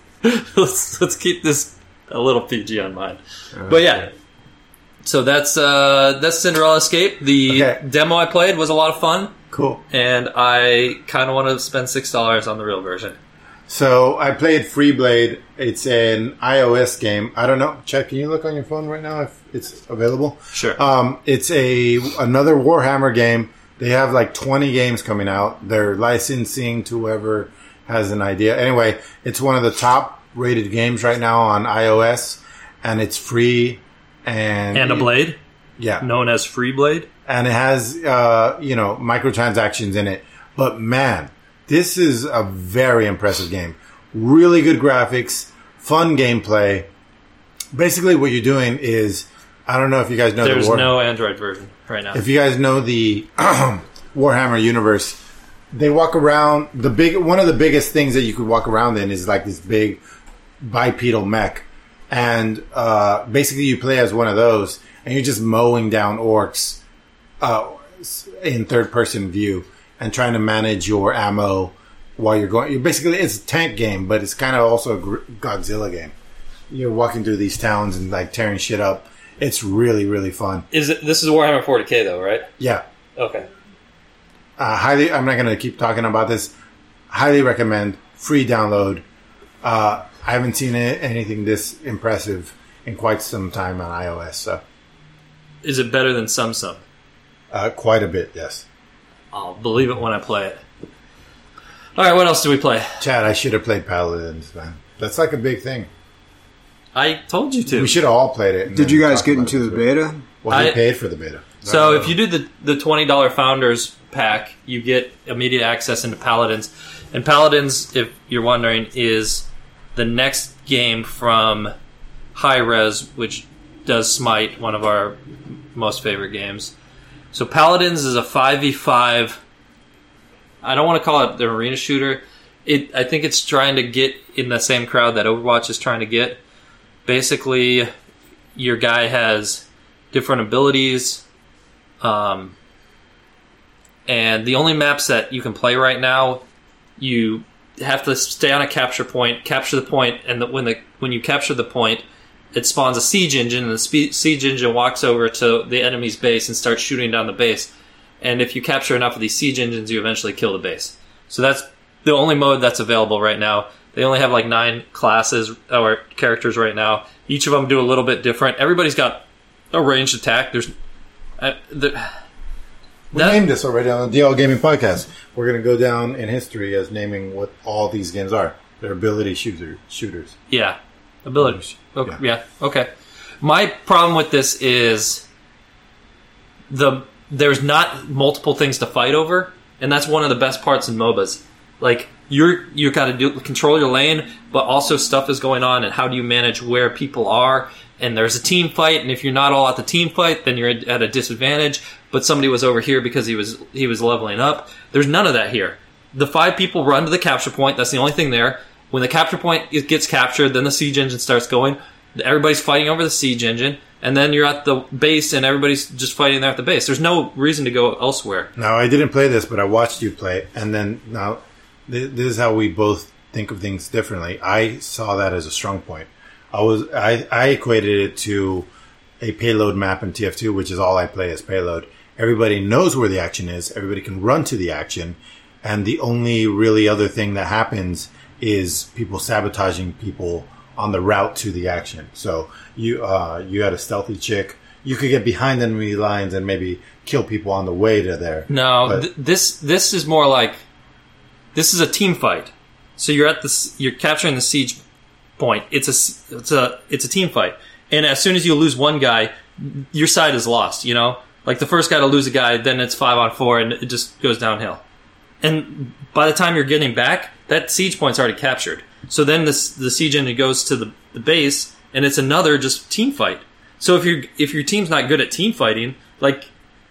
[SPEAKER 3] let's let's keep this a little P G on mine. But yeah. So that's uh, that's Cinderella Escape. The
[SPEAKER 2] Okay.
[SPEAKER 3] demo I played was a lot of fun,
[SPEAKER 2] Cool.
[SPEAKER 3] and I kind of want to spend six dollars on the real version.
[SPEAKER 2] So I played Freeblade. It's an iOS game. I don't know. Chad, can you look on your phone right now if it's available?
[SPEAKER 3] Sure.
[SPEAKER 2] Um, it's a another Warhammer game. They have like twenty games coming out. They're licensing to whoever has an idea. Anyway, it's one of the top rated games right now on iOS, and it's free. And
[SPEAKER 3] And a blade,
[SPEAKER 2] yeah,
[SPEAKER 3] known as Freeblade.
[SPEAKER 2] and it has uh, you know microtransactions in it. But man, this is a very impressive game. Really good graphics, fun gameplay. Basically, what you're doing is, I don't know if you guys know
[SPEAKER 3] There's
[SPEAKER 2] the War-
[SPEAKER 3] no Android version right now.
[SPEAKER 2] if you guys know the Warhammer universe, they walk around. The big one of the biggest things that you could walk around in is like this big bipedal mech, and uh, basically you play as one of those, and you're just mowing down orcs uh, in third person view and trying to manage your ammo while you're going. You're basically, it's a tank game, but it's kind of also a Gr- Godzilla game. You're walking through these towns and like tearing shit up. It's really really fun.
[SPEAKER 3] Is it? This is Warhammer forty K though, right?
[SPEAKER 2] Yeah.
[SPEAKER 3] Okay.
[SPEAKER 2] Uh, highly, I'm not going to keep talking about this. Highly recommend. Free download. Uh, I haven't seen it, anything this impressive in quite some time on iOS. So,
[SPEAKER 3] Is it better than Samsung?
[SPEAKER 2] uh, quite a bit, yes.
[SPEAKER 3] I'll believe it when I play it. All right, what else do we play?
[SPEAKER 2] Chad, I should have played Paladins, man. That's like a big thing.
[SPEAKER 3] I told you to.
[SPEAKER 2] We should have all played it. and
[SPEAKER 4] Did
[SPEAKER 2] then
[SPEAKER 4] you guys
[SPEAKER 2] talk
[SPEAKER 4] get
[SPEAKER 2] about
[SPEAKER 4] into
[SPEAKER 2] it
[SPEAKER 4] the
[SPEAKER 2] too.
[SPEAKER 4] beta?
[SPEAKER 2] Well, he
[SPEAKER 3] I-
[SPEAKER 2] paid for the beta.
[SPEAKER 3] So
[SPEAKER 2] Uh,
[SPEAKER 3] if you do the the twenty dollar Founders pack, you get immediate access into Paladins. And Paladins, if you're wondering, is the next game from Hi-Rez, which does Smite, one of our most favorite games. So Paladins is a five v five. I don't want to call it the arena shooter. It I think it's trying to get in the same crowd that Overwatch is trying to get. Basically, your guy has different abilities. Um, and the only maps that you can play right now, you have to stay on a capture point, capture the point, and the, when the when you capture the point, it spawns a siege engine, and the spe- siege engine walks over to the enemy's base and starts shooting down the base. And if you capture enough of these siege engines, you eventually kill the base. So that's the only mode that's available right now. They only have like nine classes or characters right now. Each of them do a little bit different. Everybody's got a ranged attack. There's Uh, the,
[SPEAKER 2] we
[SPEAKER 3] that,
[SPEAKER 2] named this already on the D L Gaming Podcast. We're going to go down in history as naming what all these games are. They're ability shooter, shooters.
[SPEAKER 3] yeah, ability. Okay,
[SPEAKER 2] Yeah.
[SPEAKER 3] yeah, okay. My problem with this is the there's not multiple things to fight over, and that's one of the best parts in MOBAs. Like you're you got to do control your lane, but also stuff is going on, and how do you manage where people are? And there's a team fight, and if you're not all at the team fight, then you're at a disadvantage. But somebody was over here because he was he was leveling up. There's none of that here. The five people run to the capture point. That's the only thing there. When the capture point gets captured, then the siege engine starts going. Everybody's fighting over the siege engine, and then you're at the base, and everybody's just fighting there at the base. There's no reason to go elsewhere.
[SPEAKER 2] Now, I didn't play this, but I watched you play, and then now th- this is how we both think of things differently. I saw that as a strong point. I was I, I equated it to a payload map in T F two, which is all I play as payload. Everybody knows where the action is. Everybody can run to the action. And the only really other thing that happens is people sabotaging people on the route to the action. So you uh, you had a stealthy chick. You could get behind enemy lines and maybe kill people on the way to there.
[SPEAKER 3] No,
[SPEAKER 2] But-
[SPEAKER 3] th- this this is more like this is a team fight. So you're at this, you're capturing the siege point. It's a it's a it's a team fight, and as soon as you lose one guy, your side is lost. You know, like the first guy to lose a guy, then it's five on four, and it just goes downhill. And by the time you're getting back, that siege point's already captured. So then this the siege engine goes to the, the base, and it's another just team fight. So if you if your team's not good at team fighting, like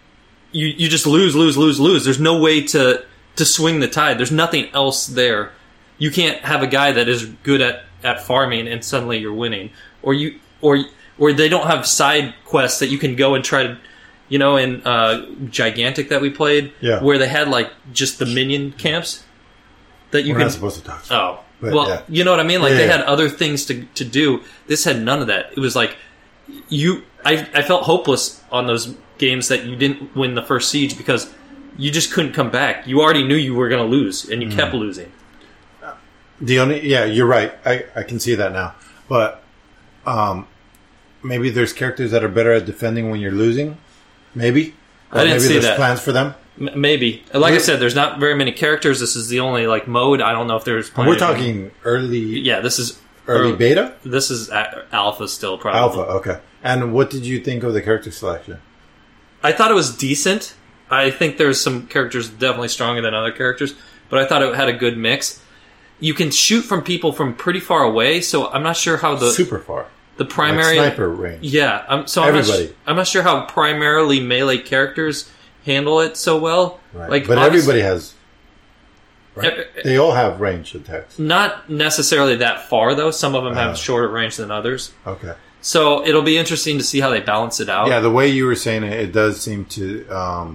[SPEAKER 3] you you just lose, lose, lose, lose. There's no way to to swing the tide. There's nothing else there. You can't have a guy that is good at, at farming and suddenly you're winning, or you or or they don't have side quests that you can go and try to, you know, in uh, Gigantic that we played,
[SPEAKER 2] Yeah.
[SPEAKER 3] where they had like just the minion camps that you
[SPEAKER 2] We're
[SPEAKER 3] can.
[SPEAKER 2] not supposed to talk.
[SPEAKER 3] Oh,
[SPEAKER 2] But,
[SPEAKER 3] well,
[SPEAKER 2] yeah.
[SPEAKER 3] you know what I mean? Like
[SPEAKER 2] Yeah,
[SPEAKER 3] they
[SPEAKER 2] yeah.
[SPEAKER 3] had other things to to do. This had none of that. It was like you. I I felt hopeless on those games that you didn't win the first siege because you just couldn't come back. You already knew you were going to lose, and you
[SPEAKER 2] Mm.
[SPEAKER 3] kept losing.
[SPEAKER 2] The only, yeah, you're right. I, I can see that now. But um, maybe there's characters that are better at defending when you're losing. Maybe. Or
[SPEAKER 3] I didn't
[SPEAKER 2] maybe
[SPEAKER 3] see
[SPEAKER 2] there's
[SPEAKER 3] that.
[SPEAKER 2] plans for them.
[SPEAKER 3] M- maybe. Like I said, there's not very many characters. This is the only like mode. I don't know if there's.
[SPEAKER 2] And we're talking early.
[SPEAKER 3] Yeah, this is
[SPEAKER 2] Early beta?
[SPEAKER 3] This is a- alpha still, probably.
[SPEAKER 2] Alpha, okay. And what did you think of the character selection?
[SPEAKER 3] I thought it was decent. I think there's some characters definitely stronger than other characters, but I thought it had a good mix. You can shoot from people from pretty far away, so I'm not sure how the
[SPEAKER 2] Super far.
[SPEAKER 3] the primary
[SPEAKER 2] Like sniper range.
[SPEAKER 3] Yeah, I'm, so I'm not,
[SPEAKER 2] Everybody.
[SPEAKER 3] sh- I'm not sure how primarily melee characters handle it so well.
[SPEAKER 2] Right.
[SPEAKER 3] Like,
[SPEAKER 2] but
[SPEAKER 3] obviously-
[SPEAKER 2] everybody has. Right?
[SPEAKER 3] Eh, eh,
[SPEAKER 2] They all have ranged attacks.
[SPEAKER 3] Not necessarily that far though. Some of them have
[SPEAKER 2] Uh.
[SPEAKER 3] shorter range than others.
[SPEAKER 2] Okay.
[SPEAKER 3] So it'll be interesting to see how they balance it out.
[SPEAKER 2] Yeah, the way you were saying it, it does seem to um,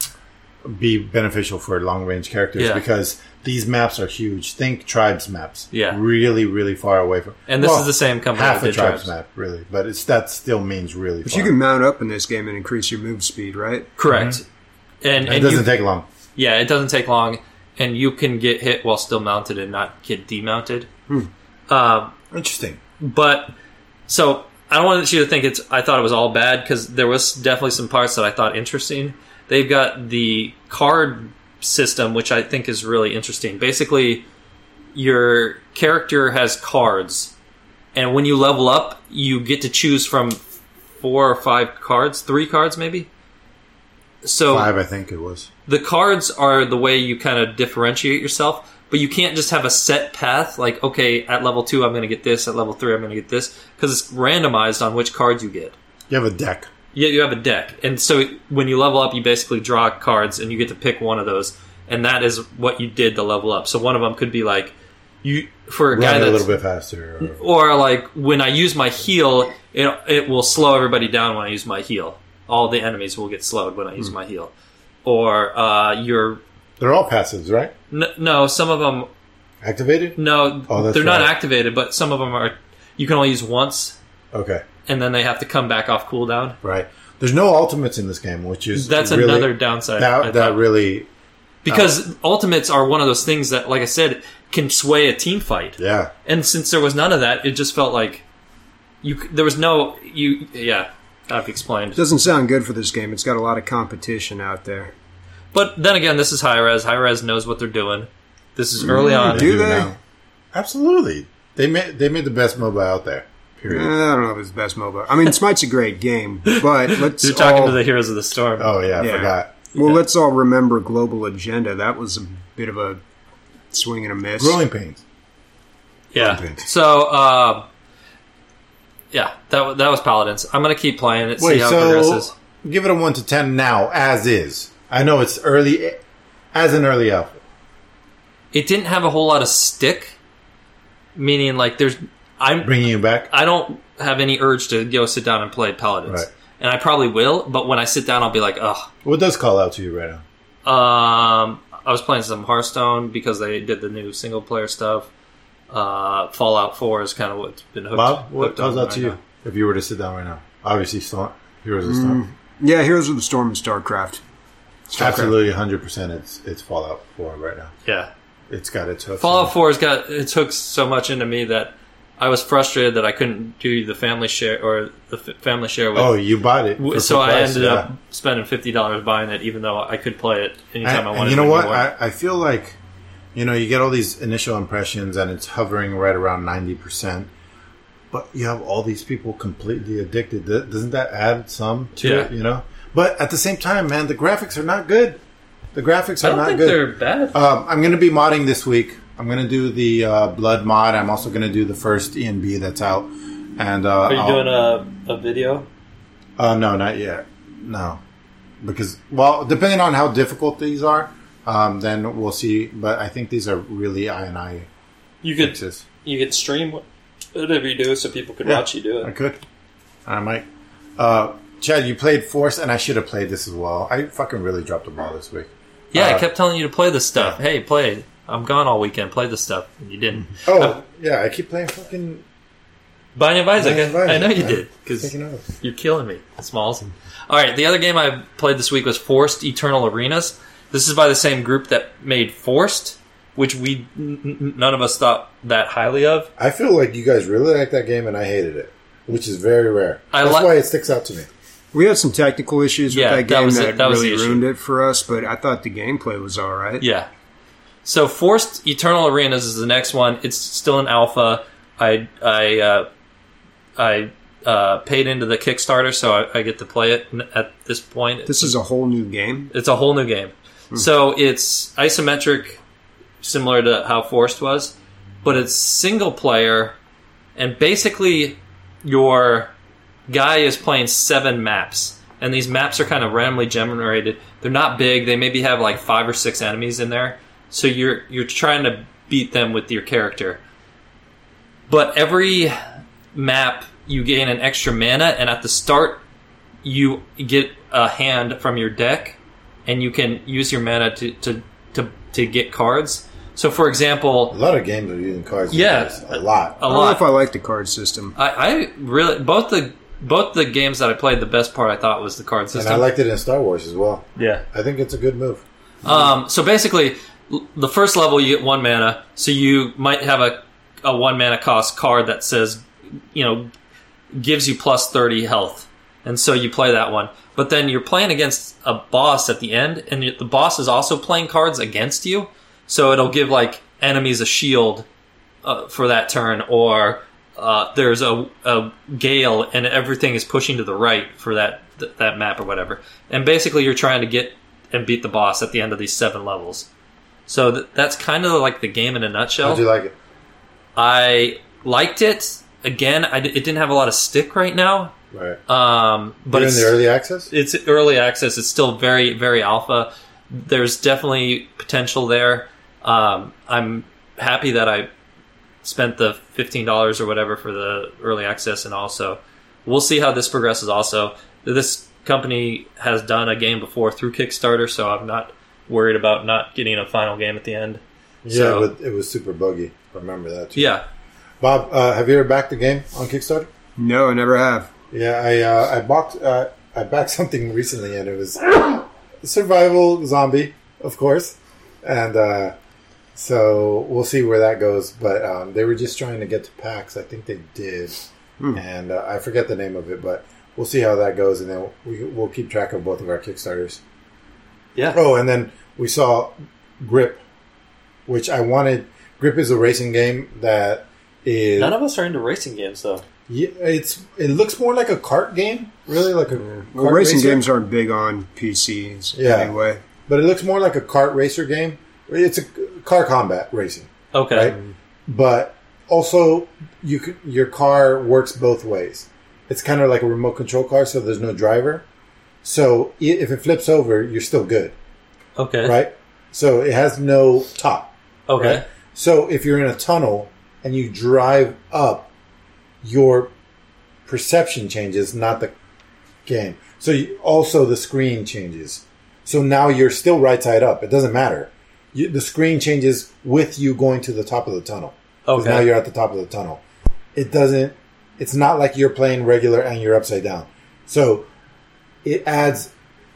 [SPEAKER 2] be beneficial for long range characters
[SPEAKER 3] Yeah.
[SPEAKER 2] because these maps are huge. Think tribes maps.
[SPEAKER 3] Yeah.
[SPEAKER 2] Really, really far away from.
[SPEAKER 3] And this
[SPEAKER 2] well,
[SPEAKER 3] is the same company
[SPEAKER 2] half
[SPEAKER 3] that
[SPEAKER 2] a
[SPEAKER 3] did
[SPEAKER 2] tribes
[SPEAKER 3] tribes.
[SPEAKER 2] map, really, but it's that still means really.
[SPEAKER 4] But
[SPEAKER 2] far.
[SPEAKER 4] you can mount up in this game and increase your move speed, right?
[SPEAKER 3] Correct. And,
[SPEAKER 2] It
[SPEAKER 3] and
[SPEAKER 2] doesn't
[SPEAKER 3] you-
[SPEAKER 2] take long.
[SPEAKER 3] Yeah, it doesn't take long, and you can get hit while still mounted and not get demounted. Um,
[SPEAKER 2] Interesting.
[SPEAKER 3] but so I don't want you to think it's. I thought it was all bad because there was definitely some parts that I thought interesting. They've got the card system, which I think is really interesting. Basically, your character has cards, and when you level up, you get to choose from four or five cards, three cards maybe. So
[SPEAKER 2] Five, I think it was.
[SPEAKER 3] the cards are the way you kind of differentiate yourself, but you can't just have a set path like, okay, at level two I'm going to get this, at level three I'm going to get this, because it's randomized on which cards you get.
[SPEAKER 2] You have a deck.
[SPEAKER 3] Yeah, you have a deck, and so when you level up, you basically draw cards, and you get to pick one of those, and that is what you did to level up. So one of them could be like, you for a guy
[SPEAKER 2] Run a
[SPEAKER 3] that's
[SPEAKER 2] little bit faster. Or,
[SPEAKER 3] or like when I use my heal, it it will slow everybody down when I use my heal. All the enemies will get slowed when I use my heal. Or uh, you're
[SPEAKER 2] they're all passives, right?
[SPEAKER 3] n- no, some of them
[SPEAKER 2] Activated?
[SPEAKER 3] no,
[SPEAKER 2] Oh, that's
[SPEAKER 3] they're not
[SPEAKER 2] right.
[SPEAKER 3] activated, but some of them are. You can only use once,
[SPEAKER 2] Okay.
[SPEAKER 3] and then they have to come back off cooldown.
[SPEAKER 2] Right. There's no ultimates in this game, which is
[SPEAKER 3] That's
[SPEAKER 2] really,
[SPEAKER 3] another downside. I
[SPEAKER 2] That, that
[SPEAKER 3] thought.
[SPEAKER 2] really,
[SPEAKER 3] because ultimates are one of those things that, like I said, can sway a team fight.
[SPEAKER 2] yeah.
[SPEAKER 3] And since there was none of that, it just felt like you. c- There was no you. Yeah, I've explained.
[SPEAKER 4] Doesn't sound good for this game. It's got a lot of competition out there.
[SPEAKER 3] But then again, this is Hi-Rez. Hi-Rez knows what they're doing. This is early on.
[SPEAKER 4] do they?
[SPEAKER 2] now. Absolutely. They made they made the best MOBA out there.
[SPEAKER 4] Eh,
[SPEAKER 2] Period.
[SPEAKER 4] I don't know if it's the best MOBA. I mean, Smite's a great game, but let's
[SPEAKER 3] You're talking
[SPEAKER 4] all,
[SPEAKER 3] to the Heroes of the Storm.
[SPEAKER 2] Oh yeah, I
[SPEAKER 4] Yeah.
[SPEAKER 2] forgot.
[SPEAKER 4] well, let's all remember Global Agenda. That was a bit of a swing and a miss.
[SPEAKER 2] Growing pains.
[SPEAKER 3] yeah.
[SPEAKER 2] Okay.
[SPEAKER 3] So, uh, yeah, that wa- that was Paladins. I'm gonna keep playing it, see
[SPEAKER 2] Wait,
[SPEAKER 3] how it
[SPEAKER 2] so
[SPEAKER 3] progresses.
[SPEAKER 2] give it a one to ten now, as is. I know it's early, as an early alpha.
[SPEAKER 3] It didn't have a whole lot of stick, meaning like there's I'm
[SPEAKER 2] Bringing you back.
[SPEAKER 3] I don't have any urge to go sit down and play Paladins,
[SPEAKER 2] Right.
[SPEAKER 3] and I probably will. But when I sit down, I'll be like, ugh.
[SPEAKER 2] What does call out to you right now?
[SPEAKER 3] Um, I was playing some Hearthstone because they did the new single player stuff. Uh, Fallout Four is kind of what's been hooked.
[SPEAKER 2] Bob, what
[SPEAKER 3] hooked on
[SPEAKER 2] calls out
[SPEAKER 3] right
[SPEAKER 2] to you
[SPEAKER 3] now.
[SPEAKER 2] if you were to sit down right now? Obviously, Storm. Heroes of Storm.
[SPEAKER 4] Yeah, Heroes of the Storm and StarCraft. StarCraft.
[SPEAKER 2] Absolutely, one hundred percent. It's it's Fallout Four right now.
[SPEAKER 3] Yeah,
[SPEAKER 2] It's got its hooks.
[SPEAKER 3] Fallout Four has got it's hooked so much into me that I was frustrated that I couldn't do the family share or the f- family share with.
[SPEAKER 2] Oh, you bought it. for
[SPEAKER 3] so
[SPEAKER 2] full
[SPEAKER 3] I
[SPEAKER 2] price,
[SPEAKER 3] ended
[SPEAKER 2] yeah.
[SPEAKER 3] up spending fifty dollars buying it, even though I could play it anytime
[SPEAKER 2] And,
[SPEAKER 3] I
[SPEAKER 2] and
[SPEAKER 3] wanted.
[SPEAKER 2] you know
[SPEAKER 3] when
[SPEAKER 2] what?
[SPEAKER 3] you want.
[SPEAKER 2] I, I feel like, you know, you get all these initial impressions and it's hovering right around ninety percent. But you have all these people completely addicted. Th- Doesn't that add some to
[SPEAKER 3] Yeah.
[SPEAKER 2] it, you know? But at the same time, man, the graphics are not good. The graphics
[SPEAKER 3] I
[SPEAKER 2] are
[SPEAKER 3] don't
[SPEAKER 2] not
[SPEAKER 3] think
[SPEAKER 2] good.
[SPEAKER 3] they're bad.
[SPEAKER 2] Um, I'm going to be modding this week. I'm going to do the uh, Blood mod. I'm also going to do the first E N B that's out. And uh,
[SPEAKER 3] Are you
[SPEAKER 2] I'll-
[SPEAKER 3] doing a, a video?
[SPEAKER 2] Uh, no, not yet. No, because well, depending on how difficult these are, um, then we'll see. But I think these are really I and I
[SPEAKER 3] You could
[SPEAKER 2] fixes.
[SPEAKER 3] you could stream whatever you do so people could
[SPEAKER 2] Yeah.
[SPEAKER 3] watch you do
[SPEAKER 2] I
[SPEAKER 3] it.
[SPEAKER 2] could. I might. Uh, Chad, you played Force, and I should have played this as well. I fucking really dropped the ball this week.
[SPEAKER 3] Yeah, I
[SPEAKER 2] Uh,
[SPEAKER 3] kept telling you to play this stuff. Hey, play. I'm gone all weekend. Play this stuff. And you didn't.
[SPEAKER 2] Oh, yeah, I keep playing fucking.
[SPEAKER 3] Binding of Isaac.
[SPEAKER 2] Binding of
[SPEAKER 3] I, I
[SPEAKER 2] Isaac,
[SPEAKER 3] know you
[SPEAKER 2] yeah.
[SPEAKER 3] did because
[SPEAKER 2] Taking notes.
[SPEAKER 3] you're killing me, Smalls. All right, the other game I played this week was Forced Eternal Arenas. This is by the same group that made Forced. which we n- n- none of us thought that highly of.
[SPEAKER 2] I feel like you guys really liked that game, and I hated it, which is very rare.
[SPEAKER 3] I
[SPEAKER 2] That's
[SPEAKER 3] li-
[SPEAKER 2] why it sticks out to me.
[SPEAKER 4] We had some technical issues with
[SPEAKER 3] Yeah,
[SPEAKER 4] that
[SPEAKER 3] that
[SPEAKER 4] game
[SPEAKER 3] was
[SPEAKER 4] that,
[SPEAKER 3] it. That was
[SPEAKER 4] really
[SPEAKER 3] the issue.
[SPEAKER 4] ruined it for us, but I thought the gameplay was all right.
[SPEAKER 3] Yeah. So Forced Eternal Arenas is the next one. It's still in alpha. I I uh, I uh, paid into the Kickstarter, so I, I get to play it at this point.
[SPEAKER 4] This is a whole new game.
[SPEAKER 3] It's a whole new game.
[SPEAKER 4] Hmm.
[SPEAKER 3] So it's isometric, similar to how Forced was, but it's single player, and basically your guy is playing seven maps, and these maps are kind of randomly generated. They're not big. They maybe have like five or six enemies in there, so you're you're trying to beat them with your character. But every map you gain an extra mana, and at the start you get a hand from your deck, and you can use your mana to to to, to get cards. So, for example,
[SPEAKER 2] A lot of games are using cards. these
[SPEAKER 3] Yeah.
[SPEAKER 2] days. a lot.
[SPEAKER 3] a
[SPEAKER 4] I don't know
[SPEAKER 3] lot.
[SPEAKER 4] if I like the card system.
[SPEAKER 3] I, I really both the both the games that I played, the best part I thought was the card
[SPEAKER 2] And
[SPEAKER 3] system.
[SPEAKER 2] I liked it in Star Wars as well.
[SPEAKER 3] yeah.
[SPEAKER 2] I think it's a good move.
[SPEAKER 3] Um, so basically, l- the first level you get one mana, so you might have a a one mana cost card that says, you know, gives you plus thirty health, and so you play that one. But then you're playing against a boss at the end, and the boss is also playing cards against you, so it'll give like enemies a shield uh, for that turn, or uh, there's a, a gale and everything is pushing to the right for that th- that map or whatever. And basically, you're trying to get and beat the boss at the end of these seven levels. So th- that's kind of like the game in a nutshell.
[SPEAKER 2] How'd you like it?
[SPEAKER 3] I liked it. Again, I d- it didn't have a lot of stick right now,
[SPEAKER 2] Right.
[SPEAKER 3] um, but
[SPEAKER 2] You're in
[SPEAKER 3] it's
[SPEAKER 2] the early access?
[SPEAKER 3] it's early access. It's still very, very alpha. There's definitely potential there. Um, I'm happy that I spent the fifteen dollars or whatever for the early access, and also we'll see how this progresses. Also, this company has done a game before through Kickstarter, so I'm not worried about not getting a final game at the end.
[SPEAKER 2] Yeah,
[SPEAKER 3] So-
[SPEAKER 2] but it was super buggy. I remember that too.
[SPEAKER 3] Yeah.
[SPEAKER 2] Bob, uh, have you ever backed the game on Kickstarter?
[SPEAKER 4] No, I never have.
[SPEAKER 2] Yeah, I uh, I bought uh, I backed something recently, and it was a survival zombie, of course, and uh, so we'll see where that goes. But um, they were just trying to get to PAX. I think they did,
[SPEAKER 4] Hmm.
[SPEAKER 2] and uh, I forget the name of it, but we'll see how that goes, and then we, we'll keep track of both of our Kickstarters.
[SPEAKER 3] Yeah.
[SPEAKER 2] Oh, and then we saw Grip, which I wanted. Grip is a racing game that is.
[SPEAKER 3] None of us are into racing games, though.
[SPEAKER 2] Yeah, it's it looks more like a kart game, really like a
[SPEAKER 4] Well,
[SPEAKER 2] kart
[SPEAKER 4] racing
[SPEAKER 2] racer.
[SPEAKER 4] games aren't big on P Cs
[SPEAKER 2] Yeah.
[SPEAKER 4] anyway.
[SPEAKER 2] But it looks more like a kart racer game. It's a car combat racing,
[SPEAKER 3] Okay.
[SPEAKER 2] right? But also, you can, your car works both ways. It's kind of like a remote control car, so there's no driver. So i- if it flips over, you're still good,
[SPEAKER 3] Okay.
[SPEAKER 2] right? So it has no top.
[SPEAKER 3] Okay.
[SPEAKER 2] Right? So if you're in a tunnel and you drive up, your perception changes, not the game. So you, also the screen changes. So now you're still right side up. It doesn't matter. You, the screen changes with you going to the top of the tunnel. 'Cause
[SPEAKER 3] Okay.
[SPEAKER 2] now you're at the top of the tunnel. It doesn't. It's not like you're playing regular and you're upside down. So it adds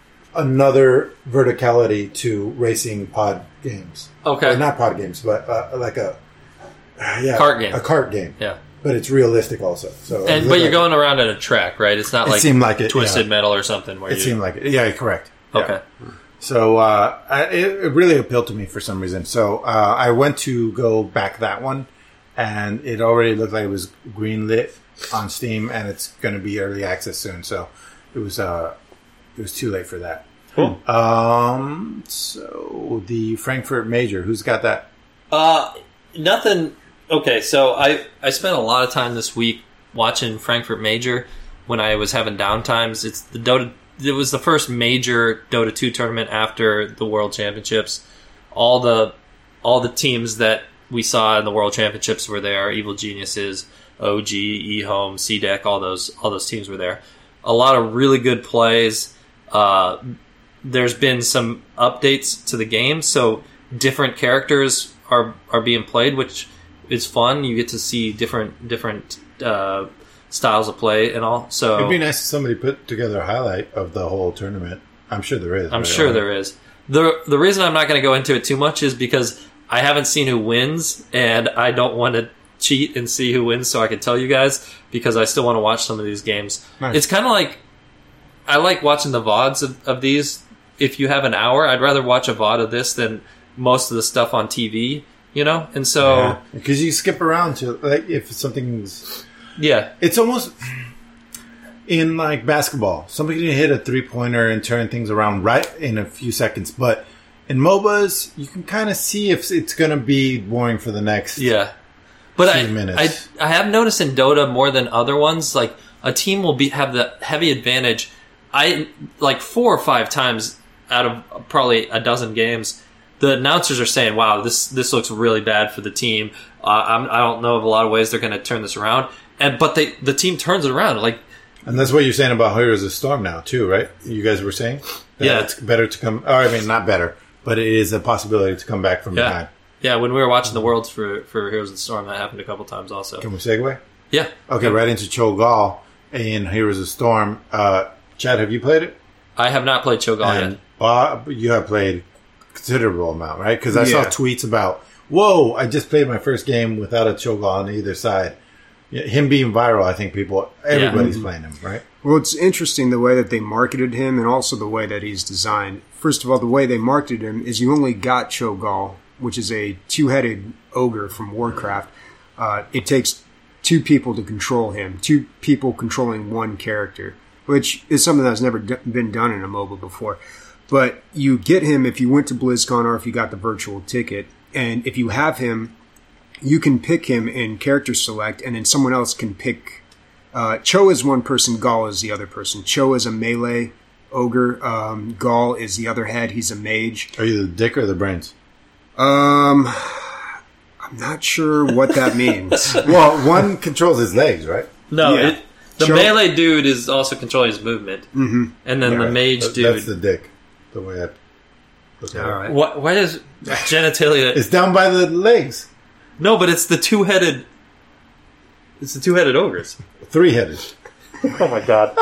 [SPEAKER 2] another verticality to racing pod games.
[SPEAKER 3] Okay.
[SPEAKER 2] Or not pod games, but uh, like a uh, yeah,
[SPEAKER 3] Kart game.
[SPEAKER 2] a kart game.
[SPEAKER 3] Yeah.
[SPEAKER 2] But it's realistic also. So it
[SPEAKER 3] And
[SPEAKER 2] looked
[SPEAKER 3] but you're
[SPEAKER 2] like-
[SPEAKER 3] going around at a track, right? It's not
[SPEAKER 2] It
[SPEAKER 3] like
[SPEAKER 2] seemed like it,
[SPEAKER 3] Twisted
[SPEAKER 2] yeah.
[SPEAKER 3] Metal or something where
[SPEAKER 2] It
[SPEAKER 3] you.
[SPEAKER 2] seemed like it. Yeah, correct. Yeah.
[SPEAKER 3] Okay.
[SPEAKER 2] So uh, I, it, it really appealed to me for some reason. So uh, I went to go back that one, and it already looked like it was greenlit on Steam, and it's going to be early access soon. So it was uh, it was too late for that.
[SPEAKER 3] Cool.
[SPEAKER 2] Um. So the Frankfurt Major, who's got that?
[SPEAKER 3] Uh, nothing. Okay, so I I spent a lot of time this week watching Frankfurt Major when I was having downtimes. It's the Dota. It was the first major Dota two tournament after the World Championships. All the all the teams that we saw in the World Championships were there. Evil Geniuses, O G, eHome, C DEC, all those all those teams were there. A lot of really good plays. Uh, there's been some updates to the game, so different characters are are being played, which is fun. You get to see different different uh, styles of play and all. So
[SPEAKER 2] It'd be nice if somebody put together a highlight of the whole tournament. I'm sure there is.
[SPEAKER 3] I'm
[SPEAKER 2] right?
[SPEAKER 3] sure there is. the The reason I'm not going to go into it too much is because I haven't seen who wins, and I don't want to cheat and see who wins so I can tell you guys, because I still want to watch some of these games.
[SPEAKER 2] Nice.
[SPEAKER 3] It's kind of like, I like watching the V O Ds of, of these. If you have an hour, I'd rather watch a V O D of this than most of the stuff on T V, you know? And so...
[SPEAKER 2] Because you skip around to, like, if something's...
[SPEAKER 3] Yeah.
[SPEAKER 2] It's almost... In, like, basketball, somebody can hit a three-pointer and turn things around right in a few seconds. But in MOBAs, you can kind of see if it's going to be boring for the next
[SPEAKER 3] yeah. But
[SPEAKER 2] few
[SPEAKER 3] I,
[SPEAKER 2] minutes.
[SPEAKER 3] I, I have noticed in Dota more than other ones, like, a team will be have the heavy advantage. I like four or five times out of probably a dozen games, the announcers are saying, "Wow, this this looks really bad for the team. Uh, I'm, I don't know of a lot of ways they're going to turn this around." And but they the team turns it around. Like,
[SPEAKER 2] and that's what you're saying about Heroes of Storm now too, right? You guys were saying, that
[SPEAKER 3] yeah,
[SPEAKER 2] it's better to come. Or I mean, not better, but it is a possibility to come back from
[SPEAKER 3] yeah.
[SPEAKER 2] behind.
[SPEAKER 3] Yeah, when we were watching the Worlds for for Heroes of the Storm, that happened a couple times also.
[SPEAKER 2] Can we segue?
[SPEAKER 3] Yeah.
[SPEAKER 2] Okay, right into Cho'Gall in Heroes of Storm. Uh, Chad, have you played it?
[SPEAKER 3] I have not played Cho'Gall
[SPEAKER 2] And
[SPEAKER 3] yet.
[SPEAKER 2] Bob, you have played considerable amount, right? Because I
[SPEAKER 4] Yeah.
[SPEAKER 2] saw tweets about, whoa, I just played my first game without a Cho'Gall on either side. Yeah, him being viral, I think people, everybody's
[SPEAKER 4] Mm-hmm.
[SPEAKER 2] playing him, right?
[SPEAKER 4] Well, it's interesting the way that they marketed him and also the way that he's designed. First of all, the way they marketed him is you only got Cho'Gall, which is a two-headed ogre from Warcraft. Uh, it takes two people to control him, two people controlling one character, which is something that's never d- been done in a MOBA before. But you get him if you went to BlizzCon or if you got the virtual ticket. And if you have him, you can pick him in character select, and then someone else can pick. Uh, Cho is one person, Gall is the other person. Cho is a melee ogre. Um, Gall is the other head. He's a mage.
[SPEAKER 2] Are you the dick or the brains?
[SPEAKER 4] Um, I'm not sure what that means.
[SPEAKER 2] Well, one controls his legs, right?
[SPEAKER 3] No,
[SPEAKER 4] Yeah.
[SPEAKER 3] it, the
[SPEAKER 4] Cho-
[SPEAKER 3] melee dude is also controlling his movement, mm-hmm. and then
[SPEAKER 4] Yeah.
[SPEAKER 3] the mage
[SPEAKER 2] That-
[SPEAKER 3] dude.
[SPEAKER 2] That's the dick. The way I look at it.
[SPEAKER 4] All right.
[SPEAKER 3] What? Why does genitalia?
[SPEAKER 2] It's down by the legs.
[SPEAKER 3] No, but it's the two-headed. It's the two-headed ogres.
[SPEAKER 2] Three-headed.
[SPEAKER 3] Oh my god!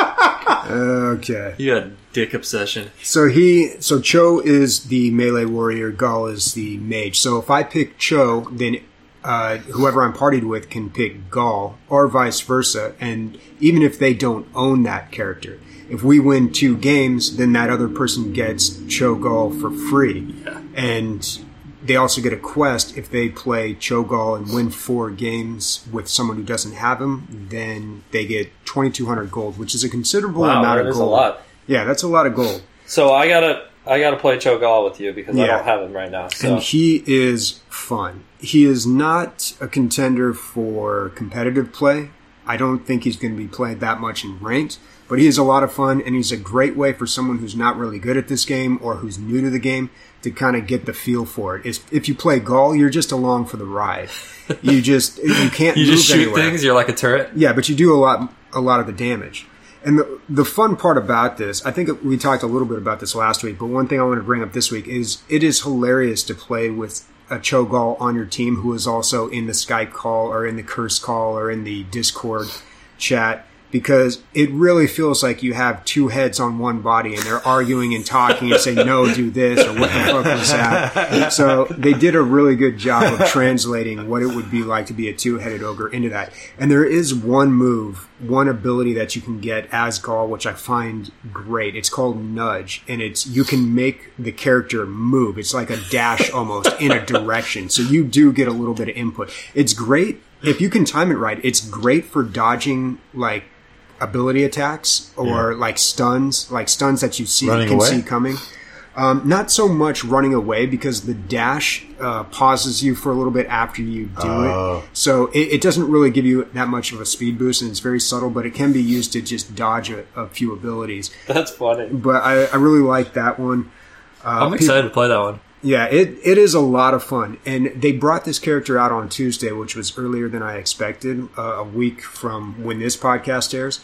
[SPEAKER 4] Okay.
[SPEAKER 3] You got dick obsession.
[SPEAKER 4] So he, so Cho is the melee warrior, Gall is the mage. So if I pick Cho, then uh, whoever I'm partied with can pick Gall, or vice versa. And even if they don't own that character, if we win two games, then that other person gets Cho'Gall for free.
[SPEAKER 3] Yeah.
[SPEAKER 4] And they also get a quest if they play Cho'Gall and win four games with someone who doesn't have him. Then they get twenty-two hundred gold, which is a considerable
[SPEAKER 3] Wow,
[SPEAKER 4] amount
[SPEAKER 3] that
[SPEAKER 4] of
[SPEAKER 3] is a
[SPEAKER 4] gold.
[SPEAKER 3] lot.
[SPEAKER 4] Yeah, that's a lot of gold.
[SPEAKER 3] So I gotta, I gotta play Cho'Gall with you because I
[SPEAKER 4] Yeah.
[SPEAKER 3] don't have him right now. So
[SPEAKER 4] And he is fun. He is not a contender for competitive play. I don't think he's going to be played that much in ranked, but he is a lot of fun, and he's a great way for someone who's not really good at this game or who's new to the game to kind of get the feel for it. It's, if you play Gall, you're just along for the ride. You just you can't
[SPEAKER 3] you
[SPEAKER 4] move
[SPEAKER 3] just shoot
[SPEAKER 4] anywhere.
[SPEAKER 3] things. You're like a turret.
[SPEAKER 4] Yeah, but you do a lot a lot of the damage. And the the fun part about this, I think we talked a little bit about this last week, but one thing I want to bring up this week is it is hilarious to play with a Cho'Gall on your team who is also in the Skype call or in the curse call or in the Discord chat, because it really feels like you have two heads on one body and they're arguing and talking and saying, no, do this, or what the fuck was that? So they did a really good job of translating what it would be like to be a two-headed ogre into that. And there is one move, one ability that you can get as Gall, which I find great. It's called Nudge, and it's you can make the character move. It's like a dash almost in a direction. So you do get a little bit of input. It's great. If you can time it right, it's great for dodging, like, ability attacks or
[SPEAKER 2] Yeah.
[SPEAKER 4] like stuns, like stuns that you see
[SPEAKER 2] Running
[SPEAKER 4] can
[SPEAKER 2] away?
[SPEAKER 4] see coming. Um, not so much running away, because the dash uh, pauses you for a little bit after you do
[SPEAKER 2] Oh.
[SPEAKER 4] it. So it, it doesn't really give you that much of a speed boost, and it's very subtle, but it can be used to just dodge a, a few abilities.
[SPEAKER 3] That's funny.
[SPEAKER 4] But I, I really like that one. Uh,
[SPEAKER 3] I'm excited to play that one.
[SPEAKER 4] Yeah, it, it is a lot of fun. And they brought this character out on Tuesday, which was earlier than I expected, uh, a week from when this podcast airs.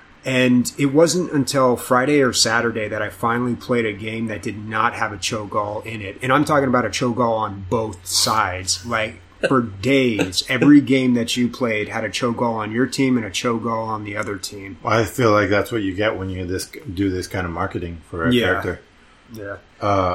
[SPEAKER 4] And it wasn't until Friday or Saturday that I finally played a game that did not have a Cho'Gall in it. And I'm talking about a Cho'Gall on both sides. Like, for days, every game that you played had a Cho'Gall on your team and a Cho'Gall on the other team.
[SPEAKER 2] I feel like that's what you get when you this do this kind of marketing for a
[SPEAKER 4] Yeah.
[SPEAKER 2] character.
[SPEAKER 4] Yeah.
[SPEAKER 2] Uh,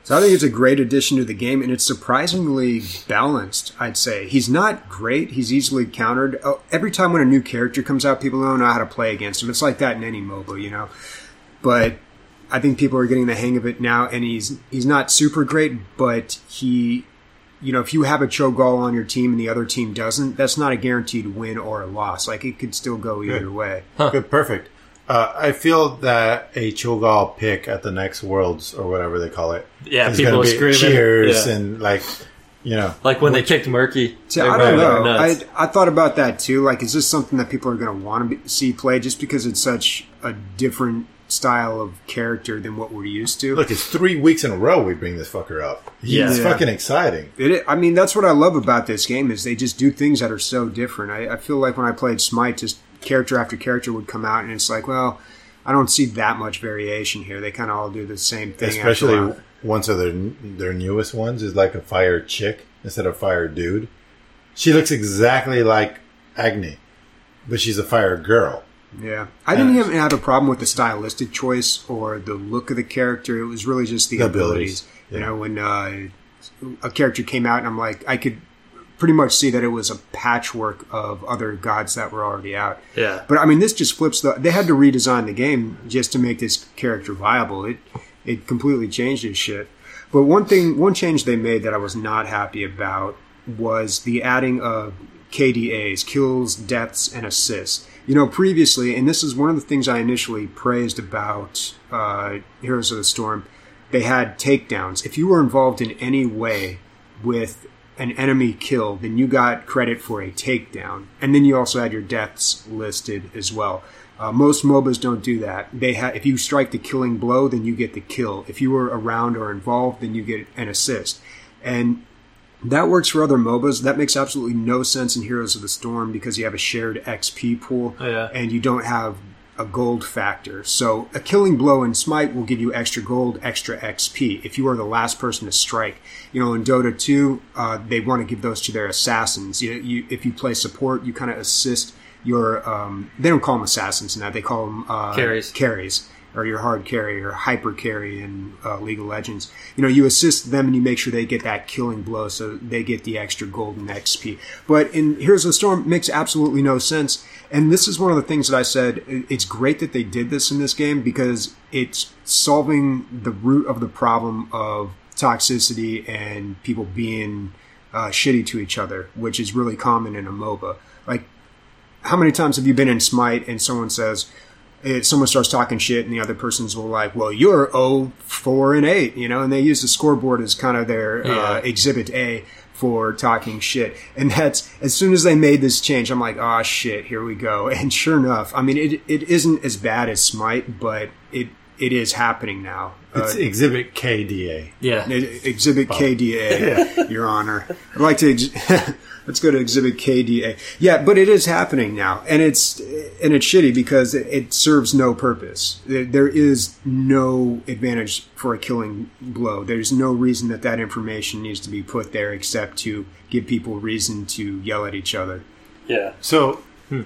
[SPEAKER 4] So I think it's a great addition to the game, and it's surprisingly balanced, I'd say. He's not great. He's easily countered. Oh, every time when a new character comes out, people don't know how to play against him. It's like that in any MOBA, you know. But I think people are getting the hang of it now, and he's he's not super great, but he, you know, if you have a Cho'Gall on your team and the other team doesn't, that's not a guaranteed win or a loss. Like, it could still go either
[SPEAKER 2] Good.
[SPEAKER 4] way.
[SPEAKER 2] Huh. Good, perfect. Uh, I feel that a Cho'Gall pick at the next Worlds, or whatever they call it,
[SPEAKER 3] Yeah,
[SPEAKER 2] is
[SPEAKER 3] people
[SPEAKER 2] gonna
[SPEAKER 3] are
[SPEAKER 2] be
[SPEAKER 3] screaming.
[SPEAKER 2] cheers
[SPEAKER 3] Yeah.
[SPEAKER 2] and, like, you know.
[SPEAKER 3] Like when they picked Murky.
[SPEAKER 4] See, I don't
[SPEAKER 3] Everybody
[SPEAKER 4] know.
[SPEAKER 3] went
[SPEAKER 4] I,
[SPEAKER 3] nuts.
[SPEAKER 4] I thought about that too. Like, is this something that people are going to want to see play just because it's such a different style of character than what we're used to?
[SPEAKER 2] Look, it's three weeks in a row we bring this fucker up.
[SPEAKER 3] Yeah.
[SPEAKER 2] It's
[SPEAKER 4] Yeah.
[SPEAKER 2] fucking exciting.
[SPEAKER 4] It, I mean, that's what I love about this game is they just do things that are so different. I, I feel like when I played Smite, just character after character would come out, and it's like, well, I don't see that much variation here. They kind of all do the same thing. after a
[SPEAKER 2] Especially
[SPEAKER 4] while.
[SPEAKER 2] once of their their newest ones is like a fire chick instead of fire dude. She looks exactly like Agni, but she's a fire girl.
[SPEAKER 4] Yeah. I didn't even have a problem with the stylistic choice or the look of the character. It was really just the,
[SPEAKER 2] The
[SPEAKER 4] abilities.
[SPEAKER 2] abilities.
[SPEAKER 4] You
[SPEAKER 2] Yeah.
[SPEAKER 4] know, when uh, a character came out and I'm like, I could pretty much see that it was a patchwork of other gods that were already out.
[SPEAKER 3] Yeah.
[SPEAKER 4] But I mean, this just flips the. They had to redesign the game just to make this character viable. It it completely changed his shit. But one thing, one change they made that I was not happy about was the adding of K D As, kills, deaths, and assists. You know, previously, and this is one of the things I initially praised about uh, Heroes of the Storm, they had takedowns. If you were involved in any way with an enemy kill, then you got credit for a takedown. And then you also had your deaths listed as well. Uh, most MOBAs don't do that. They ha- if you strike the killing blow, then you get the kill. If you were around or involved, then you get an assist. And that works for other MOBAs. That makes absolutely no sense in Heroes of the Storm because you have a shared X P pool
[SPEAKER 3] Oh, yeah.
[SPEAKER 4] and you don't have a gold factor. So a killing blow in Smite will give you extra gold, extra X P if you are the last person to strike. You know, in Dota two, uh, they want to give those to their assassins. You, you, if you play support, you kind of assist your, um, they don't call them assassins now, they call them uh,
[SPEAKER 3] Carries.
[SPEAKER 4] carries, or your hard carry, or hyper carry in uh, League of Legends. You know, you assist them and you make sure they get that killing blow so they get the extra golden X P. But in Heroes of the Storm, it makes absolutely no sense. And this is one of the things that I said, it's great that they did this in this game because it's solving the root of the problem of toxicity and people being uh, shitty to each other, which is really common in a MOBA. Like, how many times have you been in Smite and someone says, it, someone starts talking shit and the other person's will like, well, you're oh, four and eight, you know, and they use the scoreboard as kind of their
[SPEAKER 3] Yeah.
[SPEAKER 4] uh, exhibit A for talking shit. And that's, as soon as they made this change, I'm like, oh shit, here we go. And sure enough, I mean, it it isn't as bad as Smite, but it it is happening now.
[SPEAKER 2] It's
[SPEAKER 4] Uh,
[SPEAKER 2] Exhibit K D A.
[SPEAKER 3] Yeah.
[SPEAKER 4] Exhibit K D A, Your Honor. I'd like to. Ex- Let's go to Exhibit K D A. Yeah, but it is happening now, and it's and it's shitty because it, it serves no purpose. There, there is no advantage for a killing blow. There's no reason that that information needs to be put there except to give people reason to yell at each other.
[SPEAKER 3] Yeah.
[SPEAKER 2] So,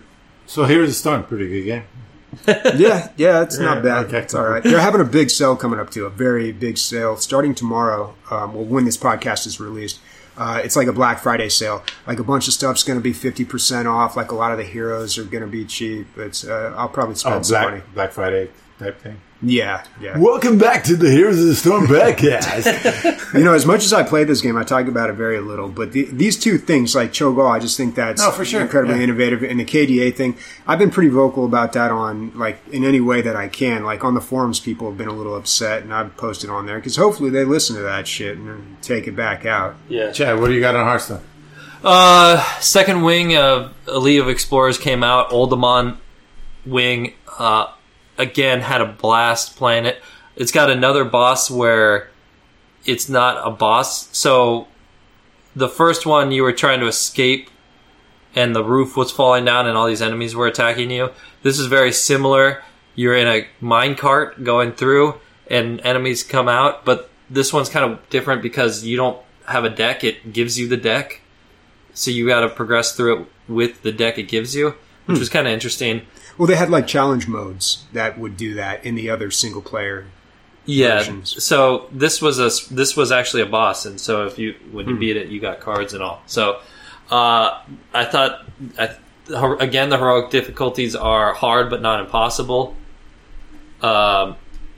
[SPEAKER 2] so Heroes of the Storm, pretty good game.
[SPEAKER 4] Yeah, yeah, it's not
[SPEAKER 2] Yeah,
[SPEAKER 4] bad.
[SPEAKER 2] okay.
[SPEAKER 4] It's all right. They're having a big sale coming up too, a very big sale starting tomorrow. Um, well, when this podcast is released, uh, it's like a Black Friday sale. Like a bunch of stuff's going to be fifty percent off. Like a lot of the heroes are going to be cheap. It's uh, I'll probably spend
[SPEAKER 2] Oh,
[SPEAKER 4] some money.
[SPEAKER 2] Black, Black Friday type thing.
[SPEAKER 4] Yeah, yeah.
[SPEAKER 2] Welcome back to the Heroes of the Storm podcast.
[SPEAKER 4] You know, as much as I play this game, I talk about it very little. But the, these two things, like Cho'Gall, I just think that's
[SPEAKER 2] No, for sure.
[SPEAKER 4] incredibly
[SPEAKER 2] Yeah.
[SPEAKER 4] innovative. And the K D A thing, I've been pretty vocal about that on, like, in any way that I can. Like, on the forums, people have been a little upset, and I've posted on there. Because hopefully they listen to that shit and take it back out.
[SPEAKER 3] Yeah.
[SPEAKER 2] Chad, what do you got on Hearthstone?
[SPEAKER 3] Uh, second wing of Elite of Explorers came out. Oldemon wing, uh, again, had a blast playing it. It's got another boss where it's not a boss. So the first one, you were trying to escape and the roof was falling down and all these enemies were attacking you. This is very similar. You're in a minecart going through and enemies come out, but this one's kind of different because you don't have a deck. It gives you the deck. So you got to progress through it with the deck it gives you, which
[SPEAKER 4] Hmm.
[SPEAKER 3] was kind of interesting.
[SPEAKER 4] Well, they had, like, challenge modes that would do that in the other single player.
[SPEAKER 3] Yeah.
[SPEAKER 4] versions.
[SPEAKER 3] So this was a this was actually a boss, and so if you when you
[SPEAKER 4] Hmm.
[SPEAKER 3] beat it, you got cards and all. So uh, I thought I, again the heroic difficulties are hard but not impossible. Um.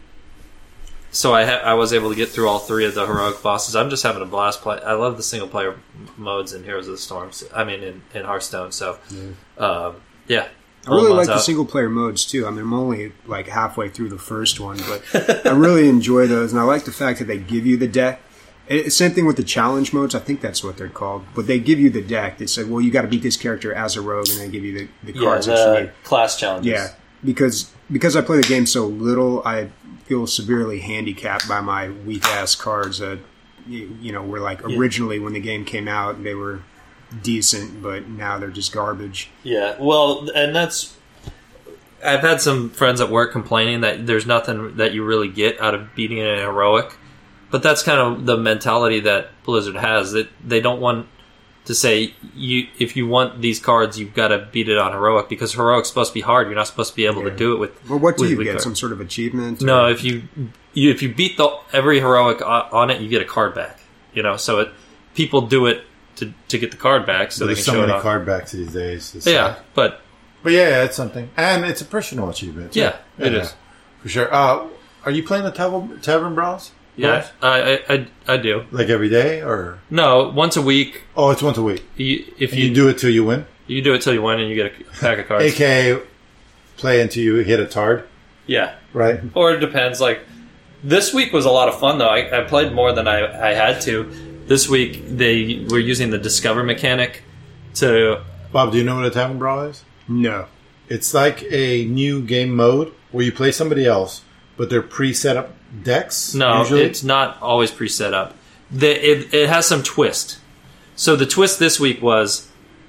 [SPEAKER 3] So I ha- I was able to get through all three of the heroic bosses. I'm just having a blast play. I love the single player modes in Heroes of the Storm. So, I mean in, in Hearthstone. So yeah. Um, yeah.
[SPEAKER 4] I really
[SPEAKER 3] All
[SPEAKER 4] like the
[SPEAKER 3] out.
[SPEAKER 4] single player modes too. I mean, I'm only like halfway through the first one, but I really enjoy those, and I like the fact that they give you the deck. It, same thing with the challenge modes. I think that's what they're called, but they give you the deck. They say, well, you got to beat this character as a rogue, and they give you the, the
[SPEAKER 3] Yeah,
[SPEAKER 4] cards that you
[SPEAKER 3] the
[SPEAKER 4] need.
[SPEAKER 3] class challenges.
[SPEAKER 4] Yeah, because because I play the game so little, I feel severely handicapped by my weak ass cards that you, you know were like
[SPEAKER 3] Yeah.
[SPEAKER 4] originally when the game came out they were decent, but now they're just garbage.
[SPEAKER 3] Yeah, well, and that's. I've had some friends at work complaining that there's nothing that you really get out of beating an heroic, but that's kind of the mentality that Blizzard has. That they don't want to say you if you want these cards, you've got to beat it on heroic because heroic's supposed to be hard. You're not supposed to be able
[SPEAKER 4] Yeah.
[SPEAKER 3] to do it with.
[SPEAKER 4] Well, what do
[SPEAKER 3] with
[SPEAKER 4] you
[SPEAKER 3] weak
[SPEAKER 4] get?
[SPEAKER 3] cards.
[SPEAKER 4] Some sort of achievement?
[SPEAKER 3] No,
[SPEAKER 4] or-
[SPEAKER 3] if you, you if you beat the every heroic o- on it, you get a card back. You know, so it people do it to to get the card back so they
[SPEAKER 2] There's
[SPEAKER 3] can
[SPEAKER 2] so
[SPEAKER 3] show it
[SPEAKER 2] many
[SPEAKER 3] off.
[SPEAKER 2] card backs these days. It's
[SPEAKER 3] Yeah,
[SPEAKER 2] like-
[SPEAKER 3] but
[SPEAKER 2] but yeah, yeah, it's something, and it's a personal achievement.
[SPEAKER 3] yeah, it is.
[SPEAKER 2] for sure. Uh, are you playing the tavern, tavern brawls?
[SPEAKER 3] Yeah, I, I I I do.
[SPEAKER 2] Like every day, or
[SPEAKER 3] No, once a week.
[SPEAKER 2] oh, it's once a week.
[SPEAKER 3] You, if
[SPEAKER 2] And
[SPEAKER 3] you,
[SPEAKER 2] you do it till you win.
[SPEAKER 3] you do it till you win, and you get a pack of cards.
[SPEAKER 2] A K A play until you hit a tard,
[SPEAKER 3] Yeah,
[SPEAKER 2] right?
[SPEAKER 3] or it depends. Like this week was a lot of fun though. I, I played more than I, I had to. This week they were using the discover mechanic to.
[SPEAKER 2] Bob, do you know what a tavern brawl is?
[SPEAKER 4] No.
[SPEAKER 2] It's like a new game mode where you play somebody else, but they're pre-set up decks.
[SPEAKER 3] No,
[SPEAKER 2] usually.
[SPEAKER 3] it's not always pre-set up. The, it, it has some twist. So the twist this week was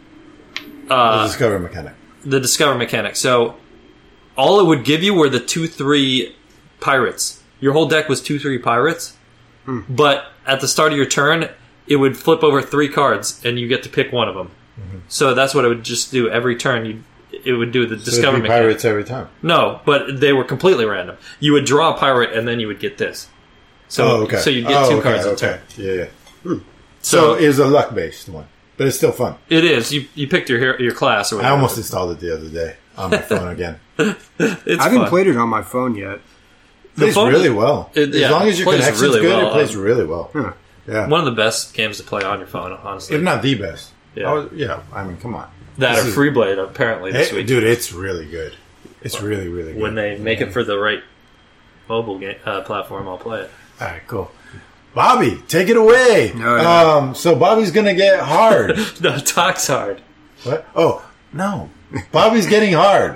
[SPEAKER 2] the
[SPEAKER 3] uh,
[SPEAKER 2] discover mechanic.
[SPEAKER 3] the discover mechanic. So all it would give you were the two three pirates. Your whole deck was two three pirates,
[SPEAKER 2] Hmm.
[SPEAKER 3] but at the start of your turn, it would flip over three cards, and you get to pick one of them.
[SPEAKER 2] Mm-hmm.
[SPEAKER 3] So that's what it would just do every turn. You it would do the
[SPEAKER 2] So
[SPEAKER 3] discover
[SPEAKER 2] it'd be
[SPEAKER 3] mechanic.
[SPEAKER 2] pirates every time.
[SPEAKER 3] No, but they were completely random. You would draw a pirate, and then you would get this. So
[SPEAKER 2] oh, okay.
[SPEAKER 3] so you get
[SPEAKER 2] oh,
[SPEAKER 3] two
[SPEAKER 2] okay,
[SPEAKER 3] cards a
[SPEAKER 2] okay.
[SPEAKER 3] turn.
[SPEAKER 2] Yeah, yeah. So,
[SPEAKER 3] So,
[SPEAKER 2] it's a luck based one, but it's still fun.
[SPEAKER 3] it is. You you picked your hero- your class or
[SPEAKER 2] I
[SPEAKER 3] whatever.
[SPEAKER 2] almost installed it the other day on my phone again.
[SPEAKER 3] It's
[SPEAKER 4] I haven't
[SPEAKER 3] fun.
[SPEAKER 4] played it on my phone yet.
[SPEAKER 2] It plays
[SPEAKER 3] phone
[SPEAKER 2] really
[SPEAKER 3] is-
[SPEAKER 2] well.
[SPEAKER 3] it-
[SPEAKER 2] as
[SPEAKER 3] yeah,
[SPEAKER 2] long as your
[SPEAKER 3] plays
[SPEAKER 2] connection's
[SPEAKER 3] really
[SPEAKER 2] good,
[SPEAKER 3] well.
[SPEAKER 2] it plays
[SPEAKER 3] Um,
[SPEAKER 2] really well.
[SPEAKER 4] Huh.
[SPEAKER 2] Yeah,
[SPEAKER 3] One of the best games to play on your phone, honestly.
[SPEAKER 2] if not the best.
[SPEAKER 3] Yeah.
[SPEAKER 2] I was- yeah. I mean, come on.
[SPEAKER 3] that
[SPEAKER 2] This
[SPEAKER 3] or
[SPEAKER 2] is-
[SPEAKER 3] Freeblade, apparently, this
[SPEAKER 2] Hey,
[SPEAKER 3] week.
[SPEAKER 2] dude, it's really good. It's really, really good.
[SPEAKER 3] When they make it for the right mobile game, uh, platform, I'll play it.
[SPEAKER 2] All right, cool. Bobby, take it away.
[SPEAKER 4] No, no.
[SPEAKER 2] Um, so Bobby's gonna get hard.
[SPEAKER 3] No, talk's hard.
[SPEAKER 2] What? Oh no, Bobby's getting hard.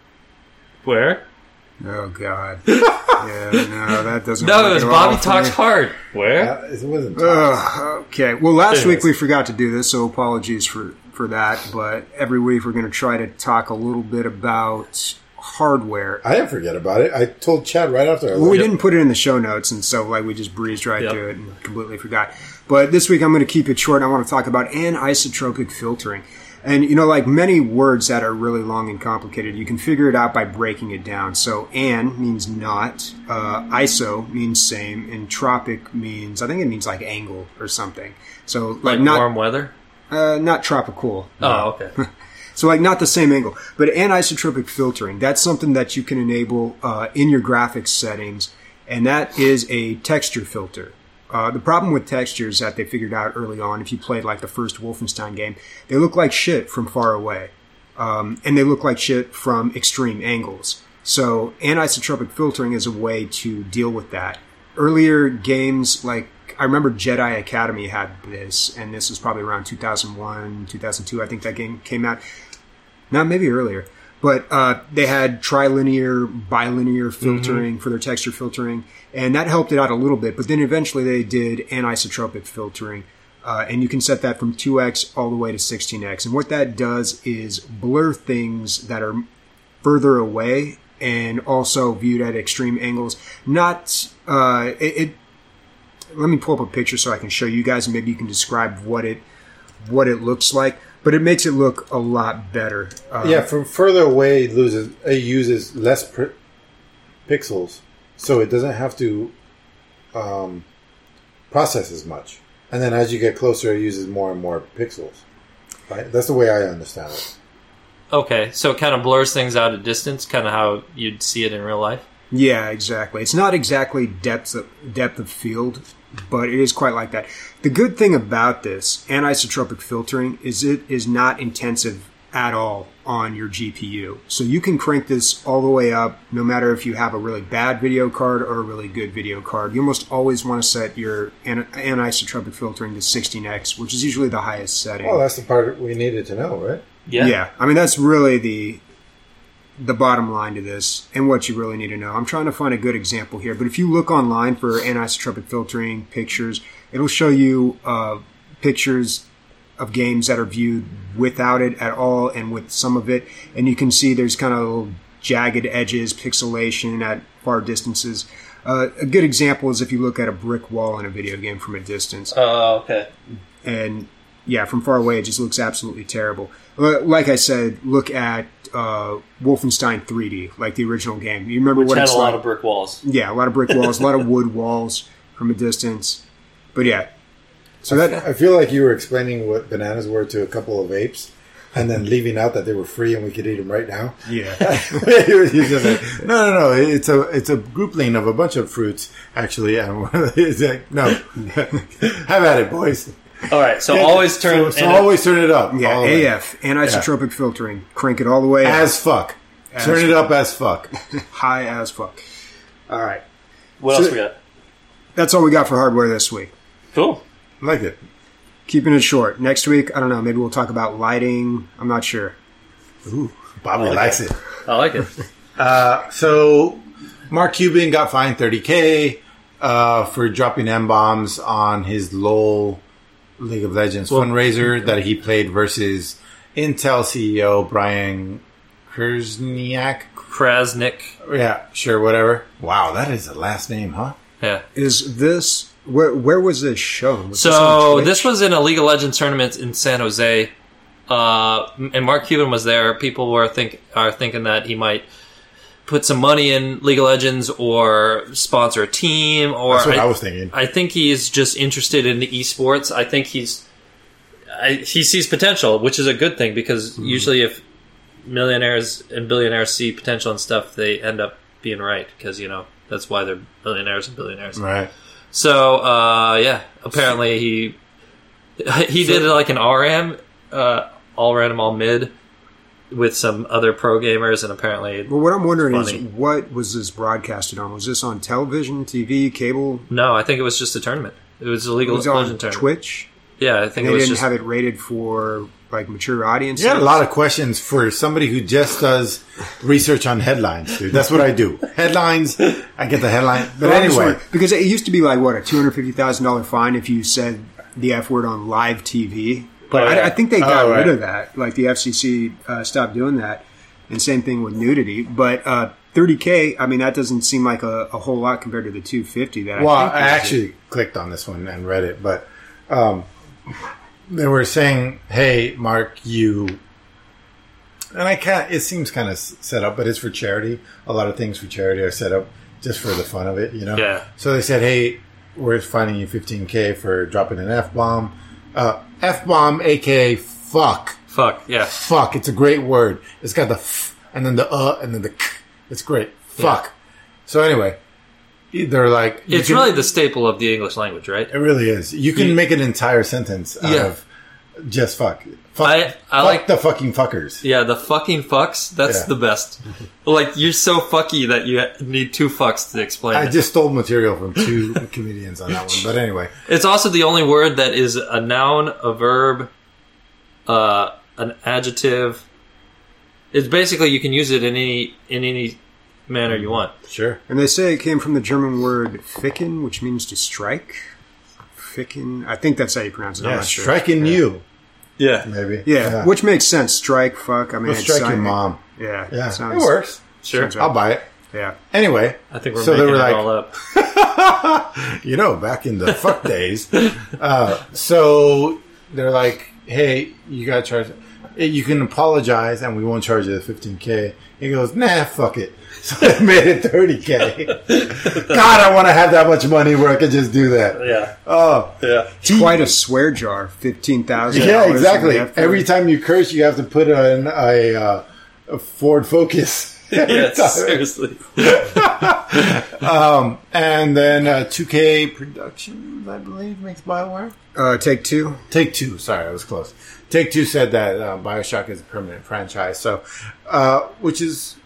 [SPEAKER 3] Where?
[SPEAKER 4] Oh God. Yeah, no, that doesn't.
[SPEAKER 3] No,
[SPEAKER 4] work
[SPEAKER 3] it was
[SPEAKER 4] at
[SPEAKER 3] Bobby
[SPEAKER 4] all for
[SPEAKER 3] talks
[SPEAKER 4] me.
[SPEAKER 3] hard. Where?
[SPEAKER 2] Uh, it wasn't.
[SPEAKER 4] Ugh, okay. Well, last
[SPEAKER 3] Anyways.
[SPEAKER 4] week we forgot to do this, so apologies for, for that. But every week we're going to try to talk a little bit about hardware.
[SPEAKER 2] I didn't forget about it. I told Chad right after. I
[SPEAKER 4] Well, we
[SPEAKER 2] left.
[SPEAKER 4] didn't put it in the show notes, and so like we just breezed right
[SPEAKER 3] Yep.
[SPEAKER 4] to it and completely forgot. But this week I'm going to keep it short. I want to talk about anisotropic filtering. And, you know, like many words that are really long and complicated, you can figure it out by breaking it down. So, an means not, uh, iso means same, and tropic means, I think it means like angle or something. So, like,
[SPEAKER 3] Like
[SPEAKER 4] not
[SPEAKER 3] warm weather?
[SPEAKER 4] uh, not tropical.
[SPEAKER 3] Oh, okay.
[SPEAKER 4] So, like, not the same angle. But anisotropic filtering, that's something that you can enable uh, in your graphics settings, and that is a texture filter. Uh, the problem with textures that they figured out early on, if you played like the first Wolfenstein game, they look like shit from far away. Um, and they look like shit from extreme angles. So anisotropic filtering is a way to deal with that. Earlier games, like I remember Jedi Academy had this, and this was probably around two thousand one, two thousand two, I think that game came out. Not maybe earlier. But uh, they had trilinear, bilinear filtering for their texture filtering, and that helped it out a little bit. But then eventually they did anisotropic filtering, uh, and you can set that from two x all the way to sixteen x. And what that does is blur things that are further away and also viewed at extreme angles. Not uh, it, it. Let me pull up a picture so I can show you guys, and maybe you can describe what it what it looks like. But it makes it look a lot better. Um,
[SPEAKER 2] Yeah, from further away, it loses. It uses less pr- pixels so it doesn't have to um, process as much. And then as you get closer, it uses more and more pixels. Right? That's the way I understand it.
[SPEAKER 3] Okay, so it kind of blurs things out at distance, kind of how you'd see it in real life?
[SPEAKER 4] Yeah, exactly. It's not exactly depth of, depth of field, but it is quite like that. The good thing about this anisotropic filtering is it is not intensive at all on your G P U. So you can crank this all the way up, no matter if you have a really bad video card or a really good video card. You almost always want to set your an- anisotropic filtering to sixteen x, which is usually the highest setting.
[SPEAKER 2] Well, that's the part we needed to know, right?
[SPEAKER 3] Yeah.
[SPEAKER 4] Yeah. I mean, that's really the the bottom line to this and what you really need to know. I'm trying to find a good example here, but if you look online for anisotropic filtering pictures, it'll show you uh, pictures of games that are viewed without it at all and with some of it, and you can see there's kind of little jagged edges, pixelation at far distances. Uh, a good example is if you look at a brick wall in a video game from a distance.
[SPEAKER 3] Oh, okay.
[SPEAKER 4] And yeah, from far away, it just looks absolutely terrible. Like I said, look at uh, Wolfenstein three D, like the original game. You remember
[SPEAKER 3] Which
[SPEAKER 4] what
[SPEAKER 3] had
[SPEAKER 4] it's
[SPEAKER 3] a
[SPEAKER 4] like?
[SPEAKER 3] lot of brick walls.
[SPEAKER 4] Yeah, a lot of brick walls, a lot of wood walls from a distance. But yeah, so that
[SPEAKER 2] I feel like you were explaining what bananas were to a couple of apes, and then leaving out that they were free and we could eat them right now.
[SPEAKER 4] yeah.
[SPEAKER 2] You're just like, no, no, no. It's a it's a groupling of a bunch of fruits, actually. And it's like, no, have at it, boys.
[SPEAKER 3] All right, so always turn...
[SPEAKER 2] So, so always turn it up.
[SPEAKER 4] Yeah,
[SPEAKER 2] all the way.
[SPEAKER 4] A F, anisotropic filtering. Crank it all the way
[SPEAKER 2] As
[SPEAKER 4] up.
[SPEAKER 2] fuck. Turn it up as fuck.
[SPEAKER 4] High as fuck. All right.
[SPEAKER 3] What
[SPEAKER 4] So-
[SPEAKER 3] else we got?
[SPEAKER 4] That's all we got for hardware this week.
[SPEAKER 3] Cool.
[SPEAKER 2] Like it.
[SPEAKER 4] Keeping it short. Next week, I don't know, maybe we'll talk about lighting. I'm not sure.
[SPEAKER 2] Ooh, Bobby
[SPEAKER 3] I like
[SPEAKER 2] likes
[SPEAKER 3] it.
[SPEAKER 2] it.
[SPEAKER 3] I like it.
[SPEAKER 2] Uh, so, Mark Cuban got fined thirty K uh, for dropping M-bombs on his LOL League of Legends
[SPEAKER 3] Well-
[SPEAKER 2] fundraiser that he played versus Intel C E O Brian Krzeniak.
[SPEAKER 3] Krasnick.
[SPEAKER 2] Yeah, sure, whatever. Wow, that is a last name, huh?
[SPEAKER 3] Yeah.
[SPEAKER 4] Is this... Where, where was this shown? Was this on
[SPEAKER 3] So
[SPEAKER 4] Twitch?
[SPEAKER 3] this was in a League of Legends tournament in San Jose, uh, and Mark Cuban was there. People were think are thinking that he might put some money in League of Legends or sponsor a team. Or
[SPEAKER 2] That's what I was thinking.
[SPEAKER 3] I think he's just interested in the esports. I think he's I, he sees potential, which is a good thing because
[SPEAKER 2] Mm-hmm.
[SPEAKER 3] usually if millionaires and billionaires see potential in stuff, they end up being right because you know that's why they're millionaires and billionaires.
[SPEAKER 2] Right.
[SPEAKER 3] So, uh, yeah, apparently he he
[SPEAKER 2] So-
[SPEAKER 3] did like an R M, uh, all random, all mid, with some other pro gamers, and apparently,
[SPEAKER 4] Well, what I'm wondering is,
[SPEAKER 3] Funny.
[SPEAKER 4] what was this broadcasted on? Was this on television, T V, cable?
[SPEAKER 3] no, I think it was just a tournament. It was a
[SPEAKER 4] It
[SPEAKER 3] League of
[SPEAKER 4] was on
[SPEAKER 3] Legends tournament.
[SPEAKER 4] Twitch?
[SPEAKER 3] Yeah, I think
[SPEAKER 4] They
[SPEAKER 3] it was
[SPEAKER 4] didn't
[SPEAKER 3] just.
[SPEAKER 4] have it rated for, like, mature audiences?
[SPEAKER 2] You had a lot of questions for somebody who just does research on headlines, dude. That's what I do. Headlines, I get the headline. But
[SPEAKER 4] Well, I'm just
[SPEAKER 2] anyway,
[SPEAKER 4] wondering, because it used to be like, what, a two hundred fifty thousand dollars fine if you said the F word on live T V. But
[SPEAKER 3] Oh, yeah.
[SPEAKER 4] I, I think they got
[SPEAKER 2] Oh, right.
[SPEAKER 4] rid of that. Like, the F C C uh, stopped doing that. And same thing with nudity. But uh, thirty K, I mean, that doesn't seem like a, a whole lot compared to the two hundred fifty that
[SPEAKER 2] well,
[SPEAKER 4] I
[SPEAKER 2] I
[SPEAKER 4] think they did.
[SPEAKER 2] actually clicked on this one and read it, but um, they were saying, "Hey, Mark, you." And I can't. It seems kind of set up, but it's for charity. A lot of things for charity are set up just for the fun of it, you know.
[SPEAKER 3] Yeah.
[SPEAKER 2] So they said, "Hey, we're fining you fifteen K for dropping an F bomb." Uh, F bomb, aka fuck.
[SPEAKER 3] Fuck, yeah.
[SPEAKER 2] Fuck. It's a great word. It's got the f and then the uh and then the k. It's great. Fuck. So anyway, they're like, you
[SPEAKER 3] It's
[SPEAKER 2] can-
[SPEAKER 3] really the staple of the English language, right?
[SPEAKER 2] It really is. You can
[SPEAKER 3] You-
[SPEAKER 2] make an entire sentence out
[SPEAKER 3] Yeah.
[SPEAKER 2] of just fuck. Fuck,
[SPEAKER 3] I- I
[SPEAKER 2] fuck
[SPEAKER 3] like-
[SPEAKER 2] the fucking fuckers.
[SPEAKER 3] Yeah, the fucking fucks, that's
[SPEAKER 2] Yeah.
[SPEAKER 3] the best. Like, you're so fucky that you need two fucks to explain
[SPEAKER 2] I
[SPEAKER 3] it.
[SPEAKER 2] just stole material from two comedians on that one. But anyway,
[SPEAKER 3] It's also the only word that is a noun, a verb, uh, an adjective. It's basically you can use it in any in any manner you want.
[SPEAKER 2] sure.
[SPEAKER 4] And they say it came from the German word ficken, which means to strike. Ficken. I think that's how you pronounce it. I'm
[SPEAKER 2] Yeah,
[SPEAKER 4] not sure.
[SPEAKER 2] striking you,
[SPEAKER 3] Yeah,
[SPEAKER 2] maybe.
[SPEAKER 4] Yeah, which makes sense. Strike, fuck. I mean,
[SPEAKER 2] We'll
[SPEAKER 4] it's
[SPEAKER 2] strike your
[SPEAKER 4] sign-
[SPEAKER 2] mom.
[SPEAKER 4] Yeah,
[SPEAKER 2] Yeah,
[SPEAKER 4] sounds-
[SPEAKER 2] it works.
[SPEAKER 3] sure.
[SPEAKER 4] sounds right.
[SPEAKER 2] I'll buy it.
[SPEAKER 4] Yeah.
[SPEAKER 2] Anyway,
[SPEAKER 3] I think we're
[SPEAKER 2] so they
[SPEAKER 3] making
[SPEAKER 2] were
[SPEAKER 3] it
[SPEAKER 2] like,
[SPEAKER 3] all up.
[SPEAKER 2] you know, back in the fuck days. Uh, so they're like, hey, you got to charge. you can apologize and we won't charge you the fifteen K. He goes, nah, fuck it. So they made it thirty K. God, I want to have that much money where I could just do that.
[SPEAKER 3] Yeah.
[SPEAKER 2] Oh.
[SPEAKER 3] Yeah.
[SPEAKER 4] It's quite a swear jar, fifteen thousand
[SPEAKER 2] Yeah,
[SPEAKER 4] dollars.
[SPEAKER 2] exactly. Every time you curse, you have to put in a, uh, a Ford Focus.
[SPEAKER 3] Yes, seriously.
[SPEAKER 2] um, and then uh, two K Productions, I believe, makes BioWare.
[SPEAKER 4] Uh, Take Two.
[SPEAKER 2] Take Two. Sorry, I was close. Take Two said that uh, BioShock is a permanent franchise, so uh, which is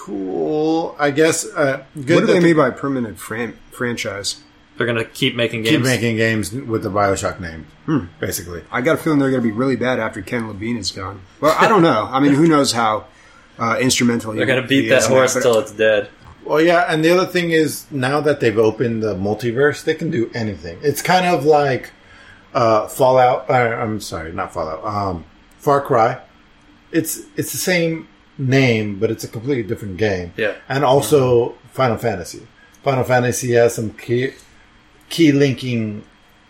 [SPEAKER 2] cool, I guess. Uh, good
[SPEAKER 4] What do
[SPEAKER 2] that
[SPEAKER 4] they mean by permanent fran- franchise?
[SPEAKER 3] They're going to keep making games.
[SPEAKER 2] keep making games with the BioShock name,
[SPEAKER 4] Hmm.
[SPEAKER 2] basically.
[SPEAKER 4] I got a feeling they're going to be really bad after Ken Levine is gone. Well, I don't know. I mean, who knows how uh, instrumental he
[SPEAKER 3] They're going to
[SPEAKER 4] he
[SPEAKER 3] beat
[SPEAKER 4] is
[SPEAKER 3] that
[SPEAKER 4] in
[SPEAKER 3] horse
[SPEAKER 4] but-
[SPEAKER 3] till it's dead.
[SPEAKER 2] Well, yeah, and the other thing is now that they've opened the multiverse, they can do anything. It's kind of like uh, Fallout. Uh, I'm sorry, not Fallout. Um, Far Cry. It's it's the same name, but it's a completely different game.
[SPEAKER 3] Yeah.
[SPEAKER 2] And also Final Fantasy. Final Fantasy has some key key linking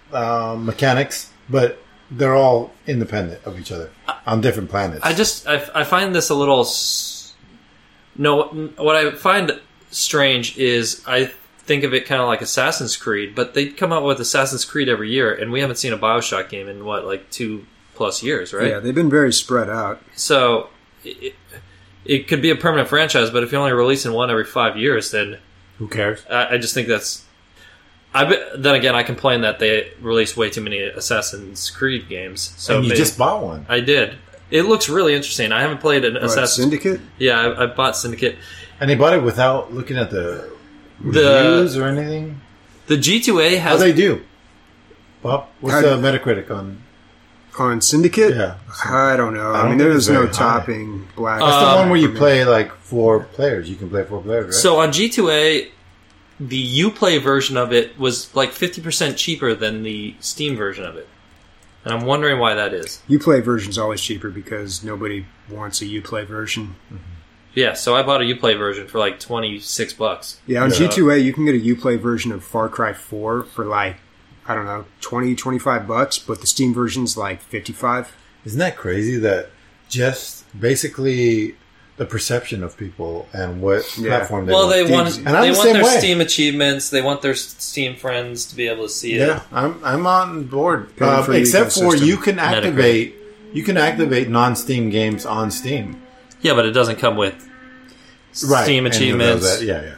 [SPEAKER 2] um, mechanics, but they're all independent of each other on different planets.
[SPEAKER 3] I just I, I find this a little. S- no, what I find strange is I think of it kind of like Assassin's Creed, but they come out with Assassin's Creed every year, and we haven't seen a BioShock game in what, like two plus years, right?
[SPEAKER 4] Yeah, they've been very spread out.
[SPEAKER 3] So it, it could be a permanent franchise, but if you're only releasing one every five years, then
[SPEAKER 2] Who cares?
[SPEAKER 3] I, I just think that's. I be, then again, I complain that they release way too many Assassin's Creed games. So
[SPEAKER 2] And you
[SPEAKER 3] maybe-
[SPEAKER 2] just bought one.
[SPEAKER 3] I did. It looks really interesting. I haven't played an
[SPEAKER 4] What,
[SPEAKER 3] Assassin's.
[SPEAKER 4] Syndicate?
[SPEAKER 3] Yeah, I, I bought Syndicate.
[SPEAKER 2] And he bought it without looking at the
[SPEAKER 3] The-
[SPEAKER 2] reviews or anything?
[SPEAKER 3] The G two A
[SPEAKER 2] How
[SPEAKER 3] has.
[SPEAKER 2] they do? Bob, what's
[SPEAKER 4] How
[SPEAKER 2] the
[SPEAKER 4] do-
[SPEAKER 2] Metacritic on?
[SPEAKER 4] On Syndicate?
[SPEAKER 2] Yeah.
[SPEAKER 4] I don't know.
[SPEAKER 2] I
[SPEAKER 4] I,
[SPEAKER 2] don't
[SPEAKER 4] mean,
[SPEAKER 2] think
[SPEAKER 4] there's
[SPEAKER 2] it's
[SPEAKER 4] no
[SPEAKER 2] very high.
[SPEAKER 4] topping black.
[SPEAKER 2] That's
[SPEAKER 3] Um,
[SPEAKER 2] the one where you play like four players. You can play four players, right?
[SPEAKER 3] So on G two A, the Uplay version of it was like fifty percent cheaper than the Steam version of it. And I'm wondering why that is.
[SPEAKER 4] Uplay version's always cheaper because nobody wants a Uplay version.
[SPEAKER 3] Yeah, so I bought a Uplay version for like twenty-six bucks.
[SPEAKER 4] Yeah, on
[SPEAKER 2] Yeah.
[SPEAKER 4] G two A, you can get a Uplay version of Far Cry four for like, I don't know, twenty, twenty-five bucks, but the Steam version's like fifty-five.
[SPEAKER 2] Isn't that crazy that just basically the perception of people and what
[SPEAKER 4] Yeah.
[SPEAKER 2] platform they
[SPEAKER 3] Well,
[SPEAKER 2] want.
[SPEAKER 3] they want
[SPEAKER 4] Gigs.
[SPEAKER 2] And I'm
[SPEAKER 3] they
[SPEAKER 2] the
[SPEAKER 3] want
[SPEAKER 2] same
[SPEAKER 3] their
[SPEAKER 2] way.
[SPEAKER 3] Steam achievements. They want their s- Steam friends to be able to see it.
[SPEAKER 2] Yeah, I'm I'm on board.
[SPEAKER 4] Paying
[SPEAKER 2] Uh,
[SPEAKER 4] for the
[SPEAKER 2] except for
[SPEAKER 4] ecosystem.
[SPEAKER 2] you can activate you can activate non-Steam games on Steam.
[SPEAKER 3] Yeah, but it doesn't come with
[SPEAKER 2] Right.
[SPEAKER 3] Steam
[SPEAKER 2] any of those
[SPEAKER 3] achievements.
[SPEAKER 2] that- yeah, yeah.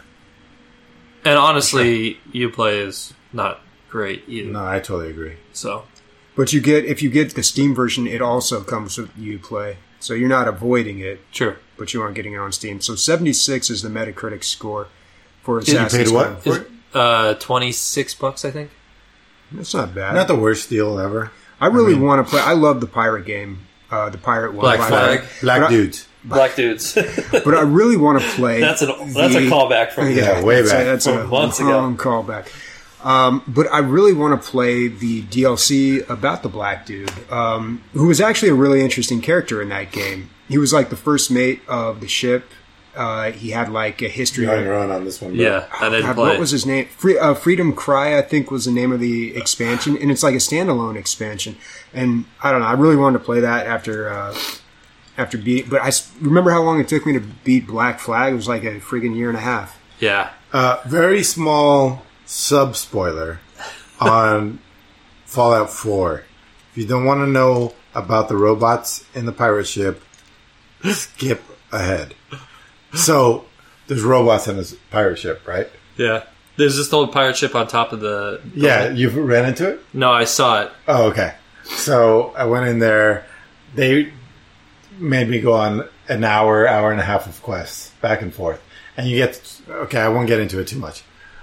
[SPEAKER 3] And honestly, Uplay is not great either.
[SPEAKER 2] No, I totally agree.
[SPEAKER 3] So
[SPEAKER 4] But you get if you get the Steam version, it also comes with Uplay. So you're not avoiding it,
[SPEAKER 3] sure.
[SPEAKER 4] but you aren't getting it on Steam. So seventy-six is the Metacritic score for
[SPEAKER 2] you
[SPEAKER 4] Assassin's
[SPEAKER 2] paid what?
[SPEAKER 4] Creed.
[SPEAKER 2] For it?
[SPEAKER 3] Uh, twenty-six bucks, I think.
[SPEAKER 4] That's not bad.
[SPEAKER 2] Not the worst deal ever.
[SPEAKER 4] I really
[SPEAKER 2] I mean-
[SPEAKER 4] want to play. I love the pirate game, uh, the pirate one.
[SPEAKER 3] Black
[SPEAKER 4] But I-
[SPEAKER 3] Flag.
[SPEAKER 2] Black
[SPEAKER 4] But I-
[SPEAKER 2] dudes.
[SPEAKER 3] Black dudes.
[SPEAKER 4] But I really want to play.
[SPEAKER 3] that's an that's a
[SPEAKER 4] the-
[SPEAKER 3] callback from
[SPEAKER 2] Yeah, way
[SPEAKER 4] that's
[SPEAKER 2] back.
[SPEAKER 4] A, that's a
[SPEAKER 3] From months ago.
[SPEAKER 4] long callback. Um, but I really want to play the D L C about the black dude, um, who was actually a really interesting character in that game. He was like the first mate of the ship. Uh, he had like a history.
[SPEAKER 2] You're on
[SPEAKER 4] of-
[SPEAKER 2] your own on this one. bro.
[SPEAKER 3] Yeah, I didn't
[SPEAKER 4] God,
[SPEAKER 3] play.
[SPEAKER 4] what was his name? Free, uh, Freedom Cry, I think, was the name of the expansion, and it's like a standalone expansion. And I don't know, I really wanted to play that after uh, after beat. But I s- remember how long it took me to beat Black Flag. It was like a friggin' year and a half.
[SPEAKER 3] Yeah.
[SPEAKER 2] Uh, very small sub spoiler on Fallout four. If you don't want to know about the robots in the pirate ship, skip ahead. So there's robots in this pirate ship, right?
[SPEAKER 3] Yeah. There's this old pirate ship on top of the. the
[SPEAKER 2] Yeah, you've ran into it?
[SPEAKER 3] No, I saw it.
[SPEAKER 2] Oh, okay. So I went in there. They made me go on an hour, hour and a half of quests back and forth. And you get, okay, I won't get into it too much.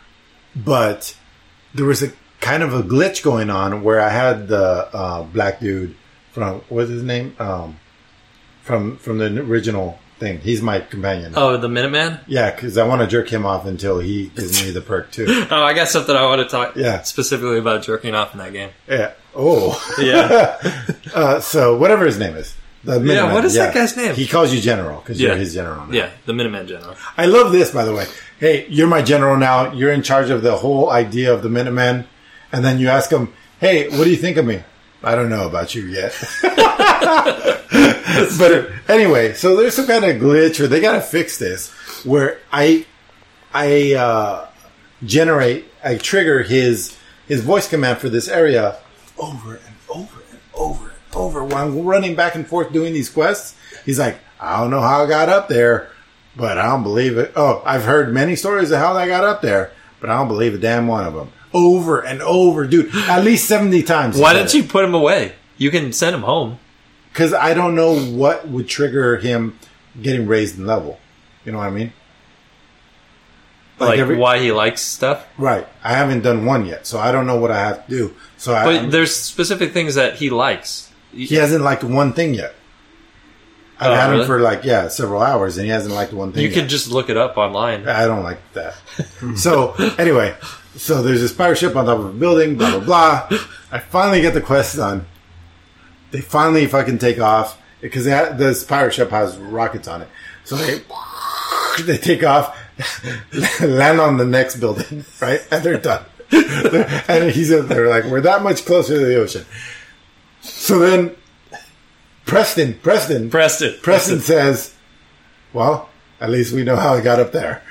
[SPEAKER 2] But there was a kind of a glitch going on where I had the uh, black dude from, what's his name? Um, from, from the original thing. He's my companion.
[SPEAKER 3] Oh, the Minuteman?
[SPEAKER 2] Yeah, because I want to jerk him off until he gives me the perk too.
[SPEAKER 3] Oh, I got something I want to talk
[SPEAKER 2] Yeah.
[SPEAKER 3] specifically about jerking off in that game.
[SPEAKER 2] Yeah. Oh.
[SPEAKER 3] Yeah.
[SPEAKER 2] uh, so whatever his name is. The
[SPEAKER 3] Yeah,
[SPEAKER 2] Minuteman,
[SPEAKER 3] what is that guy's name?
[SPEAKER 2] He calls you General because
[SPEAKER 3] Yeah.
[SPEAKER 2] you're his General now.
[SPEAKER 3] Yeah, the Minuteman General.
[SPEAKER 2] I love this, by the way. Hey, you're my General now. You're in charge of the whole idea of the Minutemen. And then you ask him, hey, what do you think of me? I don't know about you yet. But anyway, so there's some kind of glitch where they got to fix this. Where I, I uh, generate, I trigger his his voice command for this area over and over and over and over while I'm running back and forth doing these quests. He's like, I don't know how I got up there, but I don't believe it. Oh, I've heard many stories of how I got up there, but I don't believe a damn one of them. Over and over, dude. At least seventy times.
[SPEAKER 3] Why didn't you put him away? You can send him home.
[SPEAKER 2] Because I don't know what would trigger him getting raised in level. You know what I mean?
[SPEAKER 3] Like, like
[SPEAKER 2] every,
[SPEAKER 3] why he likes stuff?
[SPEAKER 2] Right. I haven't done one yet, so I don't know what I have to do. So,
[SPEAKER 3] But
[SPEAKER 2] I,
[SPEAKER 3] there's specific things that he likes.
[SPEAKER 2] He hasn't liked one thing yet. I've
[SPEAKER 3] Oh,
[SPEAKER 2] had
[SPEAKER 3] really?
[SPEAKER 2] him for like, yeah, several hours, and he hasn't liked one thing
[SPEAKER 3] You
[SPEAKER 2] yet.
[SPEAKER 3] could just look it up online.
[SPEAKER 2] I don't like that. So, anyway, so there's this pirate ship on top of a building, blah, blah, blah. I finally get the quest done. They finally fucking take off, because this pirate ship has rockets on it. So they, they take off, land on the next building, right? And they're done. And he's they're like, we're that much closer to the ocean. So then, Preston, Preston,
[SPEAKER 3] Preston.
[SPEAKER 2] Preston says, well, at least we know how I got up there.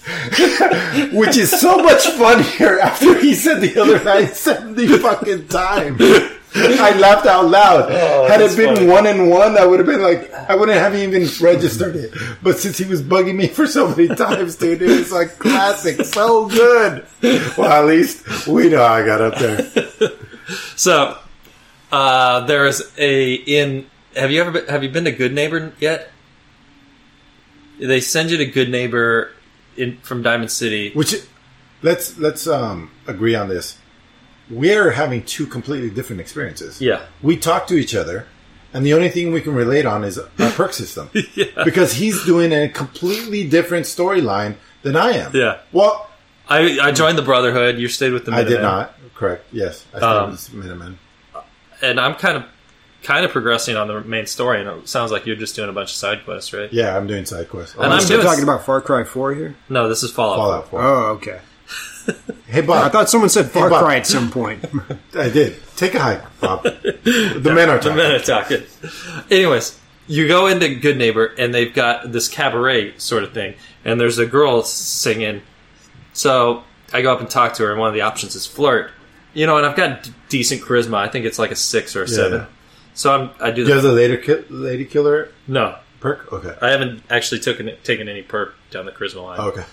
[SPEAKER 2] Which is so much funnier after he said the other nine seventy fucking times. I laughed out loud.
[SPEAKER 3] Oh,
[SPEAKER 2] Had it been
[SPEAKER 3] funny.
[SPEAKER 2] one and one, I would have been like, I wouldn't have even registered it. But since he was bugging me for so many times, dude, it was like classic. So good. Well, at least we know how I got up there.
[SPEAKER 3] So, uh, there's a in. Have you ever been, have you been to Good Neighbor yet? They send you to Good Neighbor in from Diamond City.
[SPEAKER 2] Which, let's let's um, agree on this. We're having two completely different experiences.
[SPEAKER 3] Yeah.
[SPEAKER 2] We talk to each other, and the only thing we can relate on is our perk system.
[SPEAKER 3] Yeah.
[SPEAKER 2] Because he's doing a completely different storyline than I am.
[SPEAKER 3] Yeah.
[SPEAKER 2] Well,
[SPEAKER 3] I I joined the Brotherhood. You stayed with the
[SPEAKER 2] I
[SPEAKER 3] Minutemen.
[SPEAKER 2] did not. Correct. Yes. I stayed
[SPEAKER 3] Um,
[SPEAKER 2] with Minutemen.
[SPEAKER 3] And I'm kind of kind of progressing on the main story, and it sounds like you're just doing a bunch of side quests, right?
[SPEAKER 2] Yeah, I'm doing side quests.
[SPEAKER 3] And
[SPEAKER 4] Are
[SPEAKER 3] I'm
[SPEAKER 4] we still
[SPEAKER 3] doing-
[SPEAKER 4] talking about Far Cry four here?
[SPEAKER 3] No, this is Fallout.
[SPEAKER 2] Fallout four.
[SPEAKER 4] Oh, okay.
[SPEAKER 2] Hey, Bob.
[SPEAKER 4] I thought someone said Far
[SPEAKER 2] Bob.
[SPEAKER 4] Cry at some point.
[SPEAKER 2] I did. Take a hike, Bob. The men are
[SPEAKER 3] The
[SPEAKER 2] talking.
[SPEAKER 3] men are talking. Anyways, you go into Good Neighbor, and they've got this cabaret sort of thing, and there's a girl singing. So I go up and talk to her, and one of the options is flirt. You know, and I've got d- decent charisma. I think it's like a six or a
[SPEAKER 2] Yeah.
[SPEAKER 3] seven. So I'm, I do
[SPEAKER 2] Do you
[SPEAKER 3] the
[SPEAKER 2] have the lady, ki- lady killer
[SPEAKER 3] no.
[SPEAKER 2] perk? Okay.
[SPEAKER 3] I haven't actually taken taken any perk down the charisma line.
[SPEAKER 2] Okay.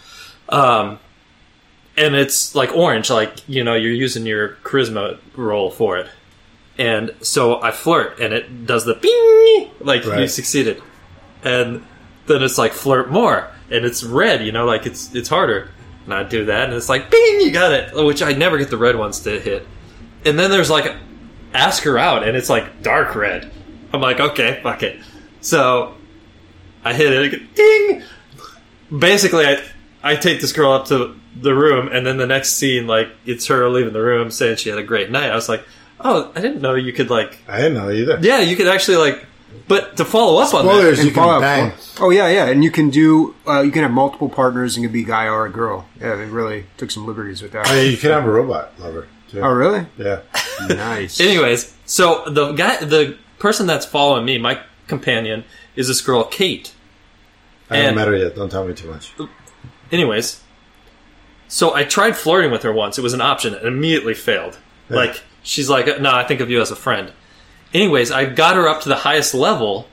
[SPEAKER 3] Um, and it's like orange, like, you know, you're using your charisma roll for it. And so I flirt, and it does the bing, like you
[SPEAKER 2] Right.
[SPEAKER 3] succeeded. And then it's like flirt more, and it's red, you know, like it's it's harder. And I do that, and it's like bing, you got it, which I never get the red ones to hit. And then there's like ask her out, and it's like dark red. I'm like, okay, fuck it. So I hit it, again, ding. Basically, I I take this girl up to the room, and then the next scene, like, it's her leaving the room saying she had a great night. I was like, oh, I didn't know you could, like,
[SPEAKER 2] I didn't know either.
[SPEAKER 3] yeah, you could actually, like, but to follow up on
[SPEAKER 2] Spoilers,
[SPEAKER 3] that,
[SPEAKER 2] you
[SPEAKER 4] And
[SPEAKER 2] can
[SPEAKER 4] Fallout
[SPEAKER 2] bang.
[SPEAKER 4] four. Oh yeah, yeah, and you can do uh, you can have multiple partners and it can be a guy or a girl. Yeah, they really took some liberties with that.
[SPEAKER 2] Oh, yeah, you can have a robot lover, too.
[SPEAKER 4] Oh really?
[SPEAKER 2] Yeah.
[SPEAKER 4] Nice.
[SPEAKER 3] anyways, so the guy, the person that's following me, my companion, is this girl, Kate.
[SPEAKER 2] I haven't
[SPEAKER 3] And-
[SPEAKER 2] met her yet. Don't tell me too much.
[SPEAKER 3] Anyways, so I tried flirting with her once. It was an option and immediately failed.
[SPEAKER 2] Yeah.
[SPEAKER 3] Like, she's like, no, I think of you as a friend. Anyways, I got her up to the highest level,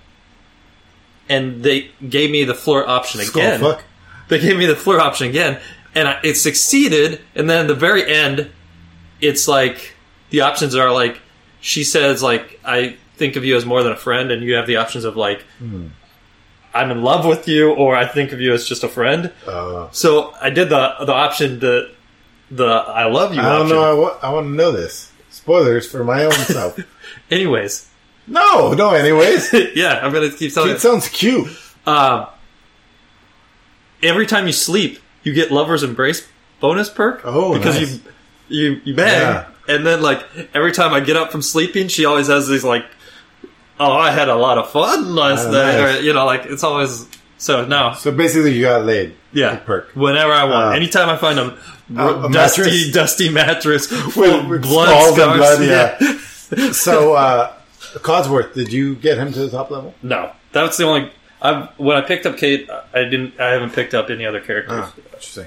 [SPEAKER 3] and they gave me the flirt option
[SPEAKER 2] Skull
[SPEAKER 3] again.
[SPEAKER 2] fuck.
[SPEAKER 3] They gave me the flirt option again, and I, it succeeded. And then at the very end, it's like the options are like, she says, like, I think of you as more than a friend, and you have the options of like,
[SPEAKER 2] Hmm.
[SPEAKER 3] I'm in love with you, or I think of you as just a friend.
[SPEAKER 2] Uh,
[SPEAKER 3] So I did the the option, the the I love you
[SPEAKER 2] I don't
[SPEAKER 3] option.
[SPEAKER 2] know. I, wa- I want to know this. Spoilers for my own self.
[SPEAKER 3] Anyways,
[SPEAKER 2] No, no, anyways.
[SPEAKER 3] yeah, I'm gonna keep telling
[SPEAKER 2] It
[SPEAKER 3] you.
[SPEAKER 2] sounds cute.
[SPEAKER 3] Um, every time you sleep, you get Lover's Embrace bonus perk.
[SPEAKER 2] Oh,
[SPEAKER 3] because
[SPEAKER 2] nice.
[SPEAKER 3] you you you bang,
[SPEAKER 2] Yeah.
[SPEAKER 3] and then like every time I get up from sleeping, she always has these like, oh, I had a lot of fun last
[SPEAKER 2] Oh,
[SPEAKER 3] night,
[SPEAKER 2] nice.
[SPEAKER 3] or you know, like it's always so no.
[SPEAKER 2] So basically, you got laid.
[SPEAKER 3] Yeah,
[SPEAKER 2] Good perk.
[SPEAKER 3] whenever I want.
[SPEAKER 2] Uh,
[SPEAKER 3] Anytime I find a,
[SPEAKER 2] a
[SPEAKER 3] dusty,
[SPEAKER 2] mattress?
[SPEAKER 3] dusty mattress full
[SPEAKER 2] With,
[SPEAKER 3] of
[SPEAKER 2] with
[SPEAKER 3] blood
[SPEAKER 2] scalds and
[SPEAKER 3] scars.
[SPEAKER 2] blood, yeah. So, uh, Codsworth, did you get him to the top level?
[SPEAKER 3] No, that's the only. I when I picked up Kate, I didn't. I haven't picked up any other characters.
[SPEAKER 2] Ah, interesting.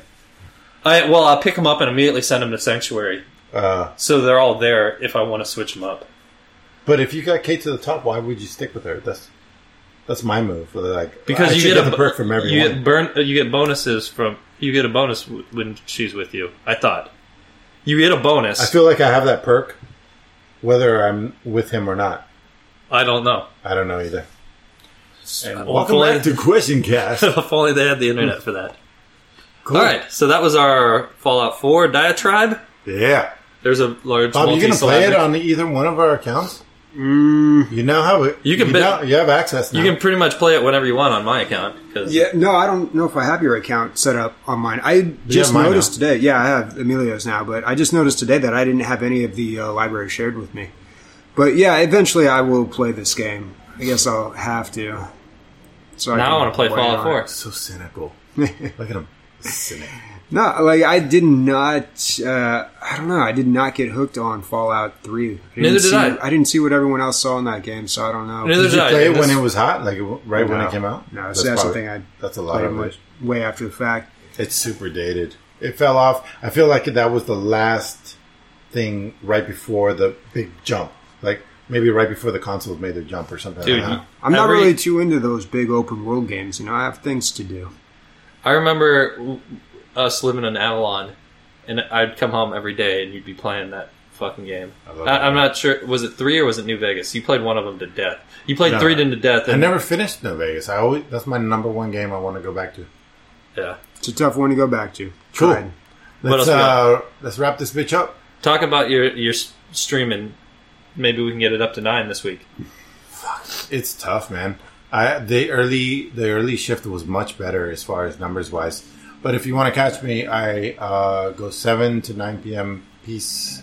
[SPEAKER 3] I well, I'll pick them up and immediately send them to Sanctuary,
[SPEAKER 2] Uh,
[SPEAKER 3] so they're all there if I want to switch them up.
[SPEAKER 2] but if you got Kate to the top, why would you stick with her? That's that's my move. Like
[SPEAKER 3] Because
[SPEAKER 2] I
[SPEAKER 3] you
[SPEAKER 2] should
[SPEAKER 3] get, a,
[SPEAKER 2] the perk from everyone.
[SPEAKER 3] You get burn. You get bonuses from. You get a bonus w- when she's with you. I thought you get a bonus.
[SPEAKER 2] I feel like I have that perk, whether I'm with him or not.
[SPEAKER 3] I don't know.
[SPEAKER 2] I don't know either. And
[SPEAKER 3] Well,
[SPEAKER 2] welcome
[SPEAKER 3] hopefully-
[SPEAKER 2] back to Question Cast.
[SPEAKER 3] If only they had the internet for that.
[SPEAKER 2] Cool.
[SPEAKER 3] All right, so that was our Fallout four diatribe.
[SPEAKER 2] Yeah.
[SPEAKER 3] There's a large.
[SPEAKER 2] Bob, you gonna play it
[SPEAKER 3] multi-syllabic-
[SPEAKER 2] on either one of our accounts?
[SPEAKER 4] Mm,
[SPEAKER 2] You now have it.
[SPEAKER 3] You can
[SPEAKER 2] you,
[SPEAKER 3] bet-
[SPEAKER 2] now, you have access now.
[SPEAKER 3] You can pretty much play it whenever you want on my account. Cause
[SPEAKER 4] yeah, no, I don't know if I have your account set up on mine. I just
[SPEAKER 2] have mine
[SPEAKER 4] noticed
[SPEAKER 2] now.
[SPEAKER 4] today. Yeah, I have Emilio's now, but I just noticed today that I didn't have any of the uh, library shared with me. But yeah, eventually I will play this game. I guess I'll have to. So
[SPEAKER 3] Now I wanna play
[SPEAKER 4] play
[SPEAKER 3] Fallout
[SPEAKER 4] on
[SPEAKER 3] four.
[SPEAKER 4] it.
[SPEAKER 2] so cynical. Look at him. Cynic.
[SPEAKER 4] No, like I did not. Uh, I don't know. I did not get hooked on Fallout three. I didn't
[SPEAKER 3] Neither did
[SPEAKER 4] see,
[SPEAKER 3] I.
[SPEAKER 4] I didn't see what everyone else saw in that game, so I don't know.
[SPEAKER 3] Neither
[SPEAKER 2] Did you
[SPEAKER 3] I.
[SPEAKER 2] play it
[SPEAKER 3] This-
[SPEAKER 2] when it was hot? Like right when
[SPEAKER 4] No.
[SPEAKER 2] it came out?
[SPEAKER 4] No, so that's
[SPEAKER 2] probably-
[SPEAKER 4] something I
[SPEAKER 2] That's a lot
[SPEAKER 4] played
[SPEAKER 2] of
[SPEAKER 4] much
[SPEAKER 2] it.
[SPEAKER 4] way after the fact.
[SPEAKER 2] It's super dated. It fell off. I feel like that was the last thing right before the big jump. Like maybe right before the consoles made their jump or something
[SPEAKER 3] Dude,
[SPEAKER 2] like that.
[SPEAKER 4] I'm not
[SPEAKER 3] Every-
[SPEAKER 4] really too into those big open world games. You know, I have things to do.
[SPEAKER 3] I remember us living in Avalon, and I'd come home every day, and you'd be playing that fucking game.
[SPEAKER 2] I love
[SPEAKER 3] I,
[SPEAKER 2] that
[SPEAKER 3] I'm
[SPEAKER 2] game.
[SPEAKER 3] not sure. Was it three or was it New Vegas? You played one of them to death. You played
[SPEAKER 2] No.
[SPEAKER 3] three to death.
[SPEAKER 2] I
[SPEAKER 3] And,
[SPEAKER 2] never finished New Vegas. I always that's my number one game I want to go back to.
[SPEAKER 3] Yeah.
[SPEAKER 4] It's a tough one to go back to.
[SPEAKER 2] Cool.
[SPEAKER 4] Tried.
[SPEAKER 3] What
[SPEAKER 2] Let's
[SPEAKER 3] else we got?
[SPEAKER 2] uh, let's wrap this bitch up.
[SPEAKER 3] Talk about your your s- streaming. Maybe we can get it up to nine this week.
[SPEAKER 2] It's tough, man. I the early the early shift was much better as far as numbers wise. But if you want to catch me, I uh, go seven to nine p.m. Peace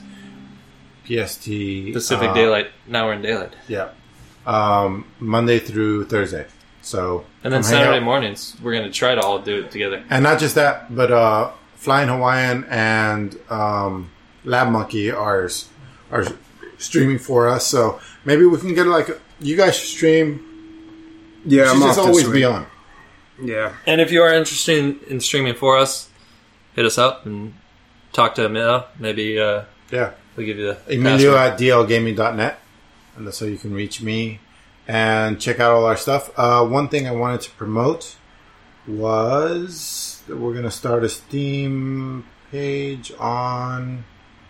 [SPEAKER 2] P S T
[SPEAKER 3] Pacific
[SPEAKER 2] uh,
[SPEAKER 3] Daylight. Now we're in daylight.
[SPEAKER 2] Yeah, um, Monday through Thursday. So
[SPEAKER 3] And then
[SPEAKER 2] I'm hanging
[SPEAKER 3] Saturday
[SPEAKER 2] out.
[SPEAKER 3] mornings, we're going to try to all do it together.
[SPEAKER 2] And not just that, but uh, Flying Hawaiian and um, Lab Monkey are are streaming for us. So maybe we can get like you guys should stream.
[SPEAKER 4] Yeah,
[SPEAKER 2] You
[SPEAKER 4] I'm
[SPEAKER 2] should
[SPEAKER 4] off
[SPEAKER 2] just
[SPEAKER 4] this
[SPEAKER 2] always
[SPEAKER 4] week.
[SPEAKER 2] be on.
[SPEAKER 4] Yeah.
[SPEAKER 3] And if you are interested in, in streaming for us, hit us up and talk to Emilio. Maybe uh,
[SPEAKER 2] Yeah.
[SPEAKER 3] we'll give you the
[SPEAKER 2] Emilio
[SPEAKER 3] password.
[SPEAKER 2] at d l gaming dot net, and that's how you can reach me and check out all our stuff. Uh, one thing I wanted to promote was that we're going to start a Steam page on.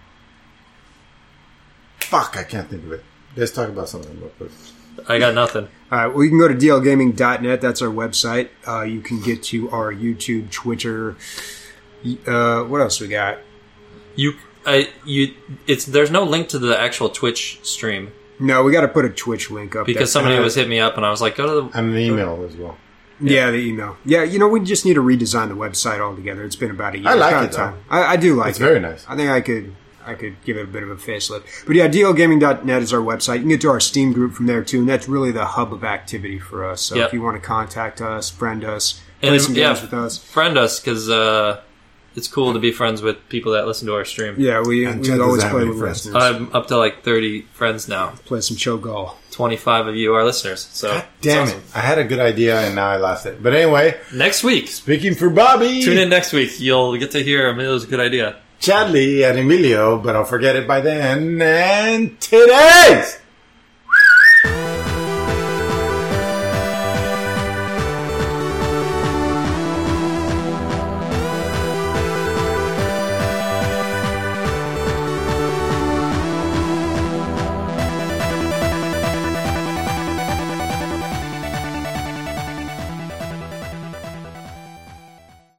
[SPEAKER 2] Fuck, I can't think of it. Let's talk about something real quick.
[SPEAKER 3] I got nothing.
[SPEAKER 4] All right, well, you can go to d l gaming dot net. That's our website. Uh, you can get to our YouTube, Twitter. Uh, what else we got?
[SPEAKER 3] You, I, you. It's there's no link to the actual Twitch stream
[SPEAKER 4] No, we got to put a Twitch link up
[SPEAKER 3] because
[SPEAKER 4] there.
[SPEAKER 3] somebody
[SPEAKER 4] Uh,
[SPEAKER 3] was hitting me up and I was like, go to the.
[SPEAKER 2] And an email as well.
[SPEAKER 4] Yeah, the email. Yeah, you know, we just need to redesign the website altogether. It's been about a year.
[SPEAKER 2] I like
[SPEAKER 4] It's
[SPEAKER 2] it,
[SPEAKER 4] about time. I, I do like
[SPEAKER 2] It's
[SPEAKER 4] it.
[SPEAKER 2] very nice.
[SPEAKER 4] I think I could I could give it a bit of a facelift. But yeah, d l gaming dot net is our website. You can get to our Steam group from there too, and that's really the hub of activity for us. So
[SPEAKER 3] Yep.
[SPEAKER 4] if you want to contact us, friend us,
[SPEAKER 3] And
[SPEAKER 4] play
[SPEAKER 3] if-
[SPEAKER 4] some
[SPEAKER 3] yeah.
[SPEAKER 4] games with us.
[SPEAKER 3] Friend us because uh, it's cool to be friends with people that listen to our stream.
[SPEAKER 4] Yeah, we,
[SPEAKER 2] And
[SPEAKER 4] we
[SPEAKER 2] Chad
[SPEAKER 4] always
[SPEAKER 2] doesn't have
[SPEAKER 4] play
[SPEAKER 2] any
[SPEAKER 4] with
[SPEAKER 2] friends.
[SPEAKER 4] listeners.
[SPEAKER 3] I'm up to like thirty friends now.
[SPEAKER 4] play some Cho'Gall.
[SPEAKER 3] twenty-five of you are listeners. So
[SPEAKER 2] God damn
[SPEAKER 3] it's
[SPEAKER 2] it.
[SPEAKER 3] awesome.
[SPEAKER 2] I had a good idea and now I lost it. But anyway,
[SPEAKER 3] Next week,
[SPEAKER 2] speaking for Bobby.
[SPEAKER 3] tune in next week. You'll get to hear Emilio's good idea.
[SPEAKER 2] Chadley and Emilio, but I'll forget it by then. And today's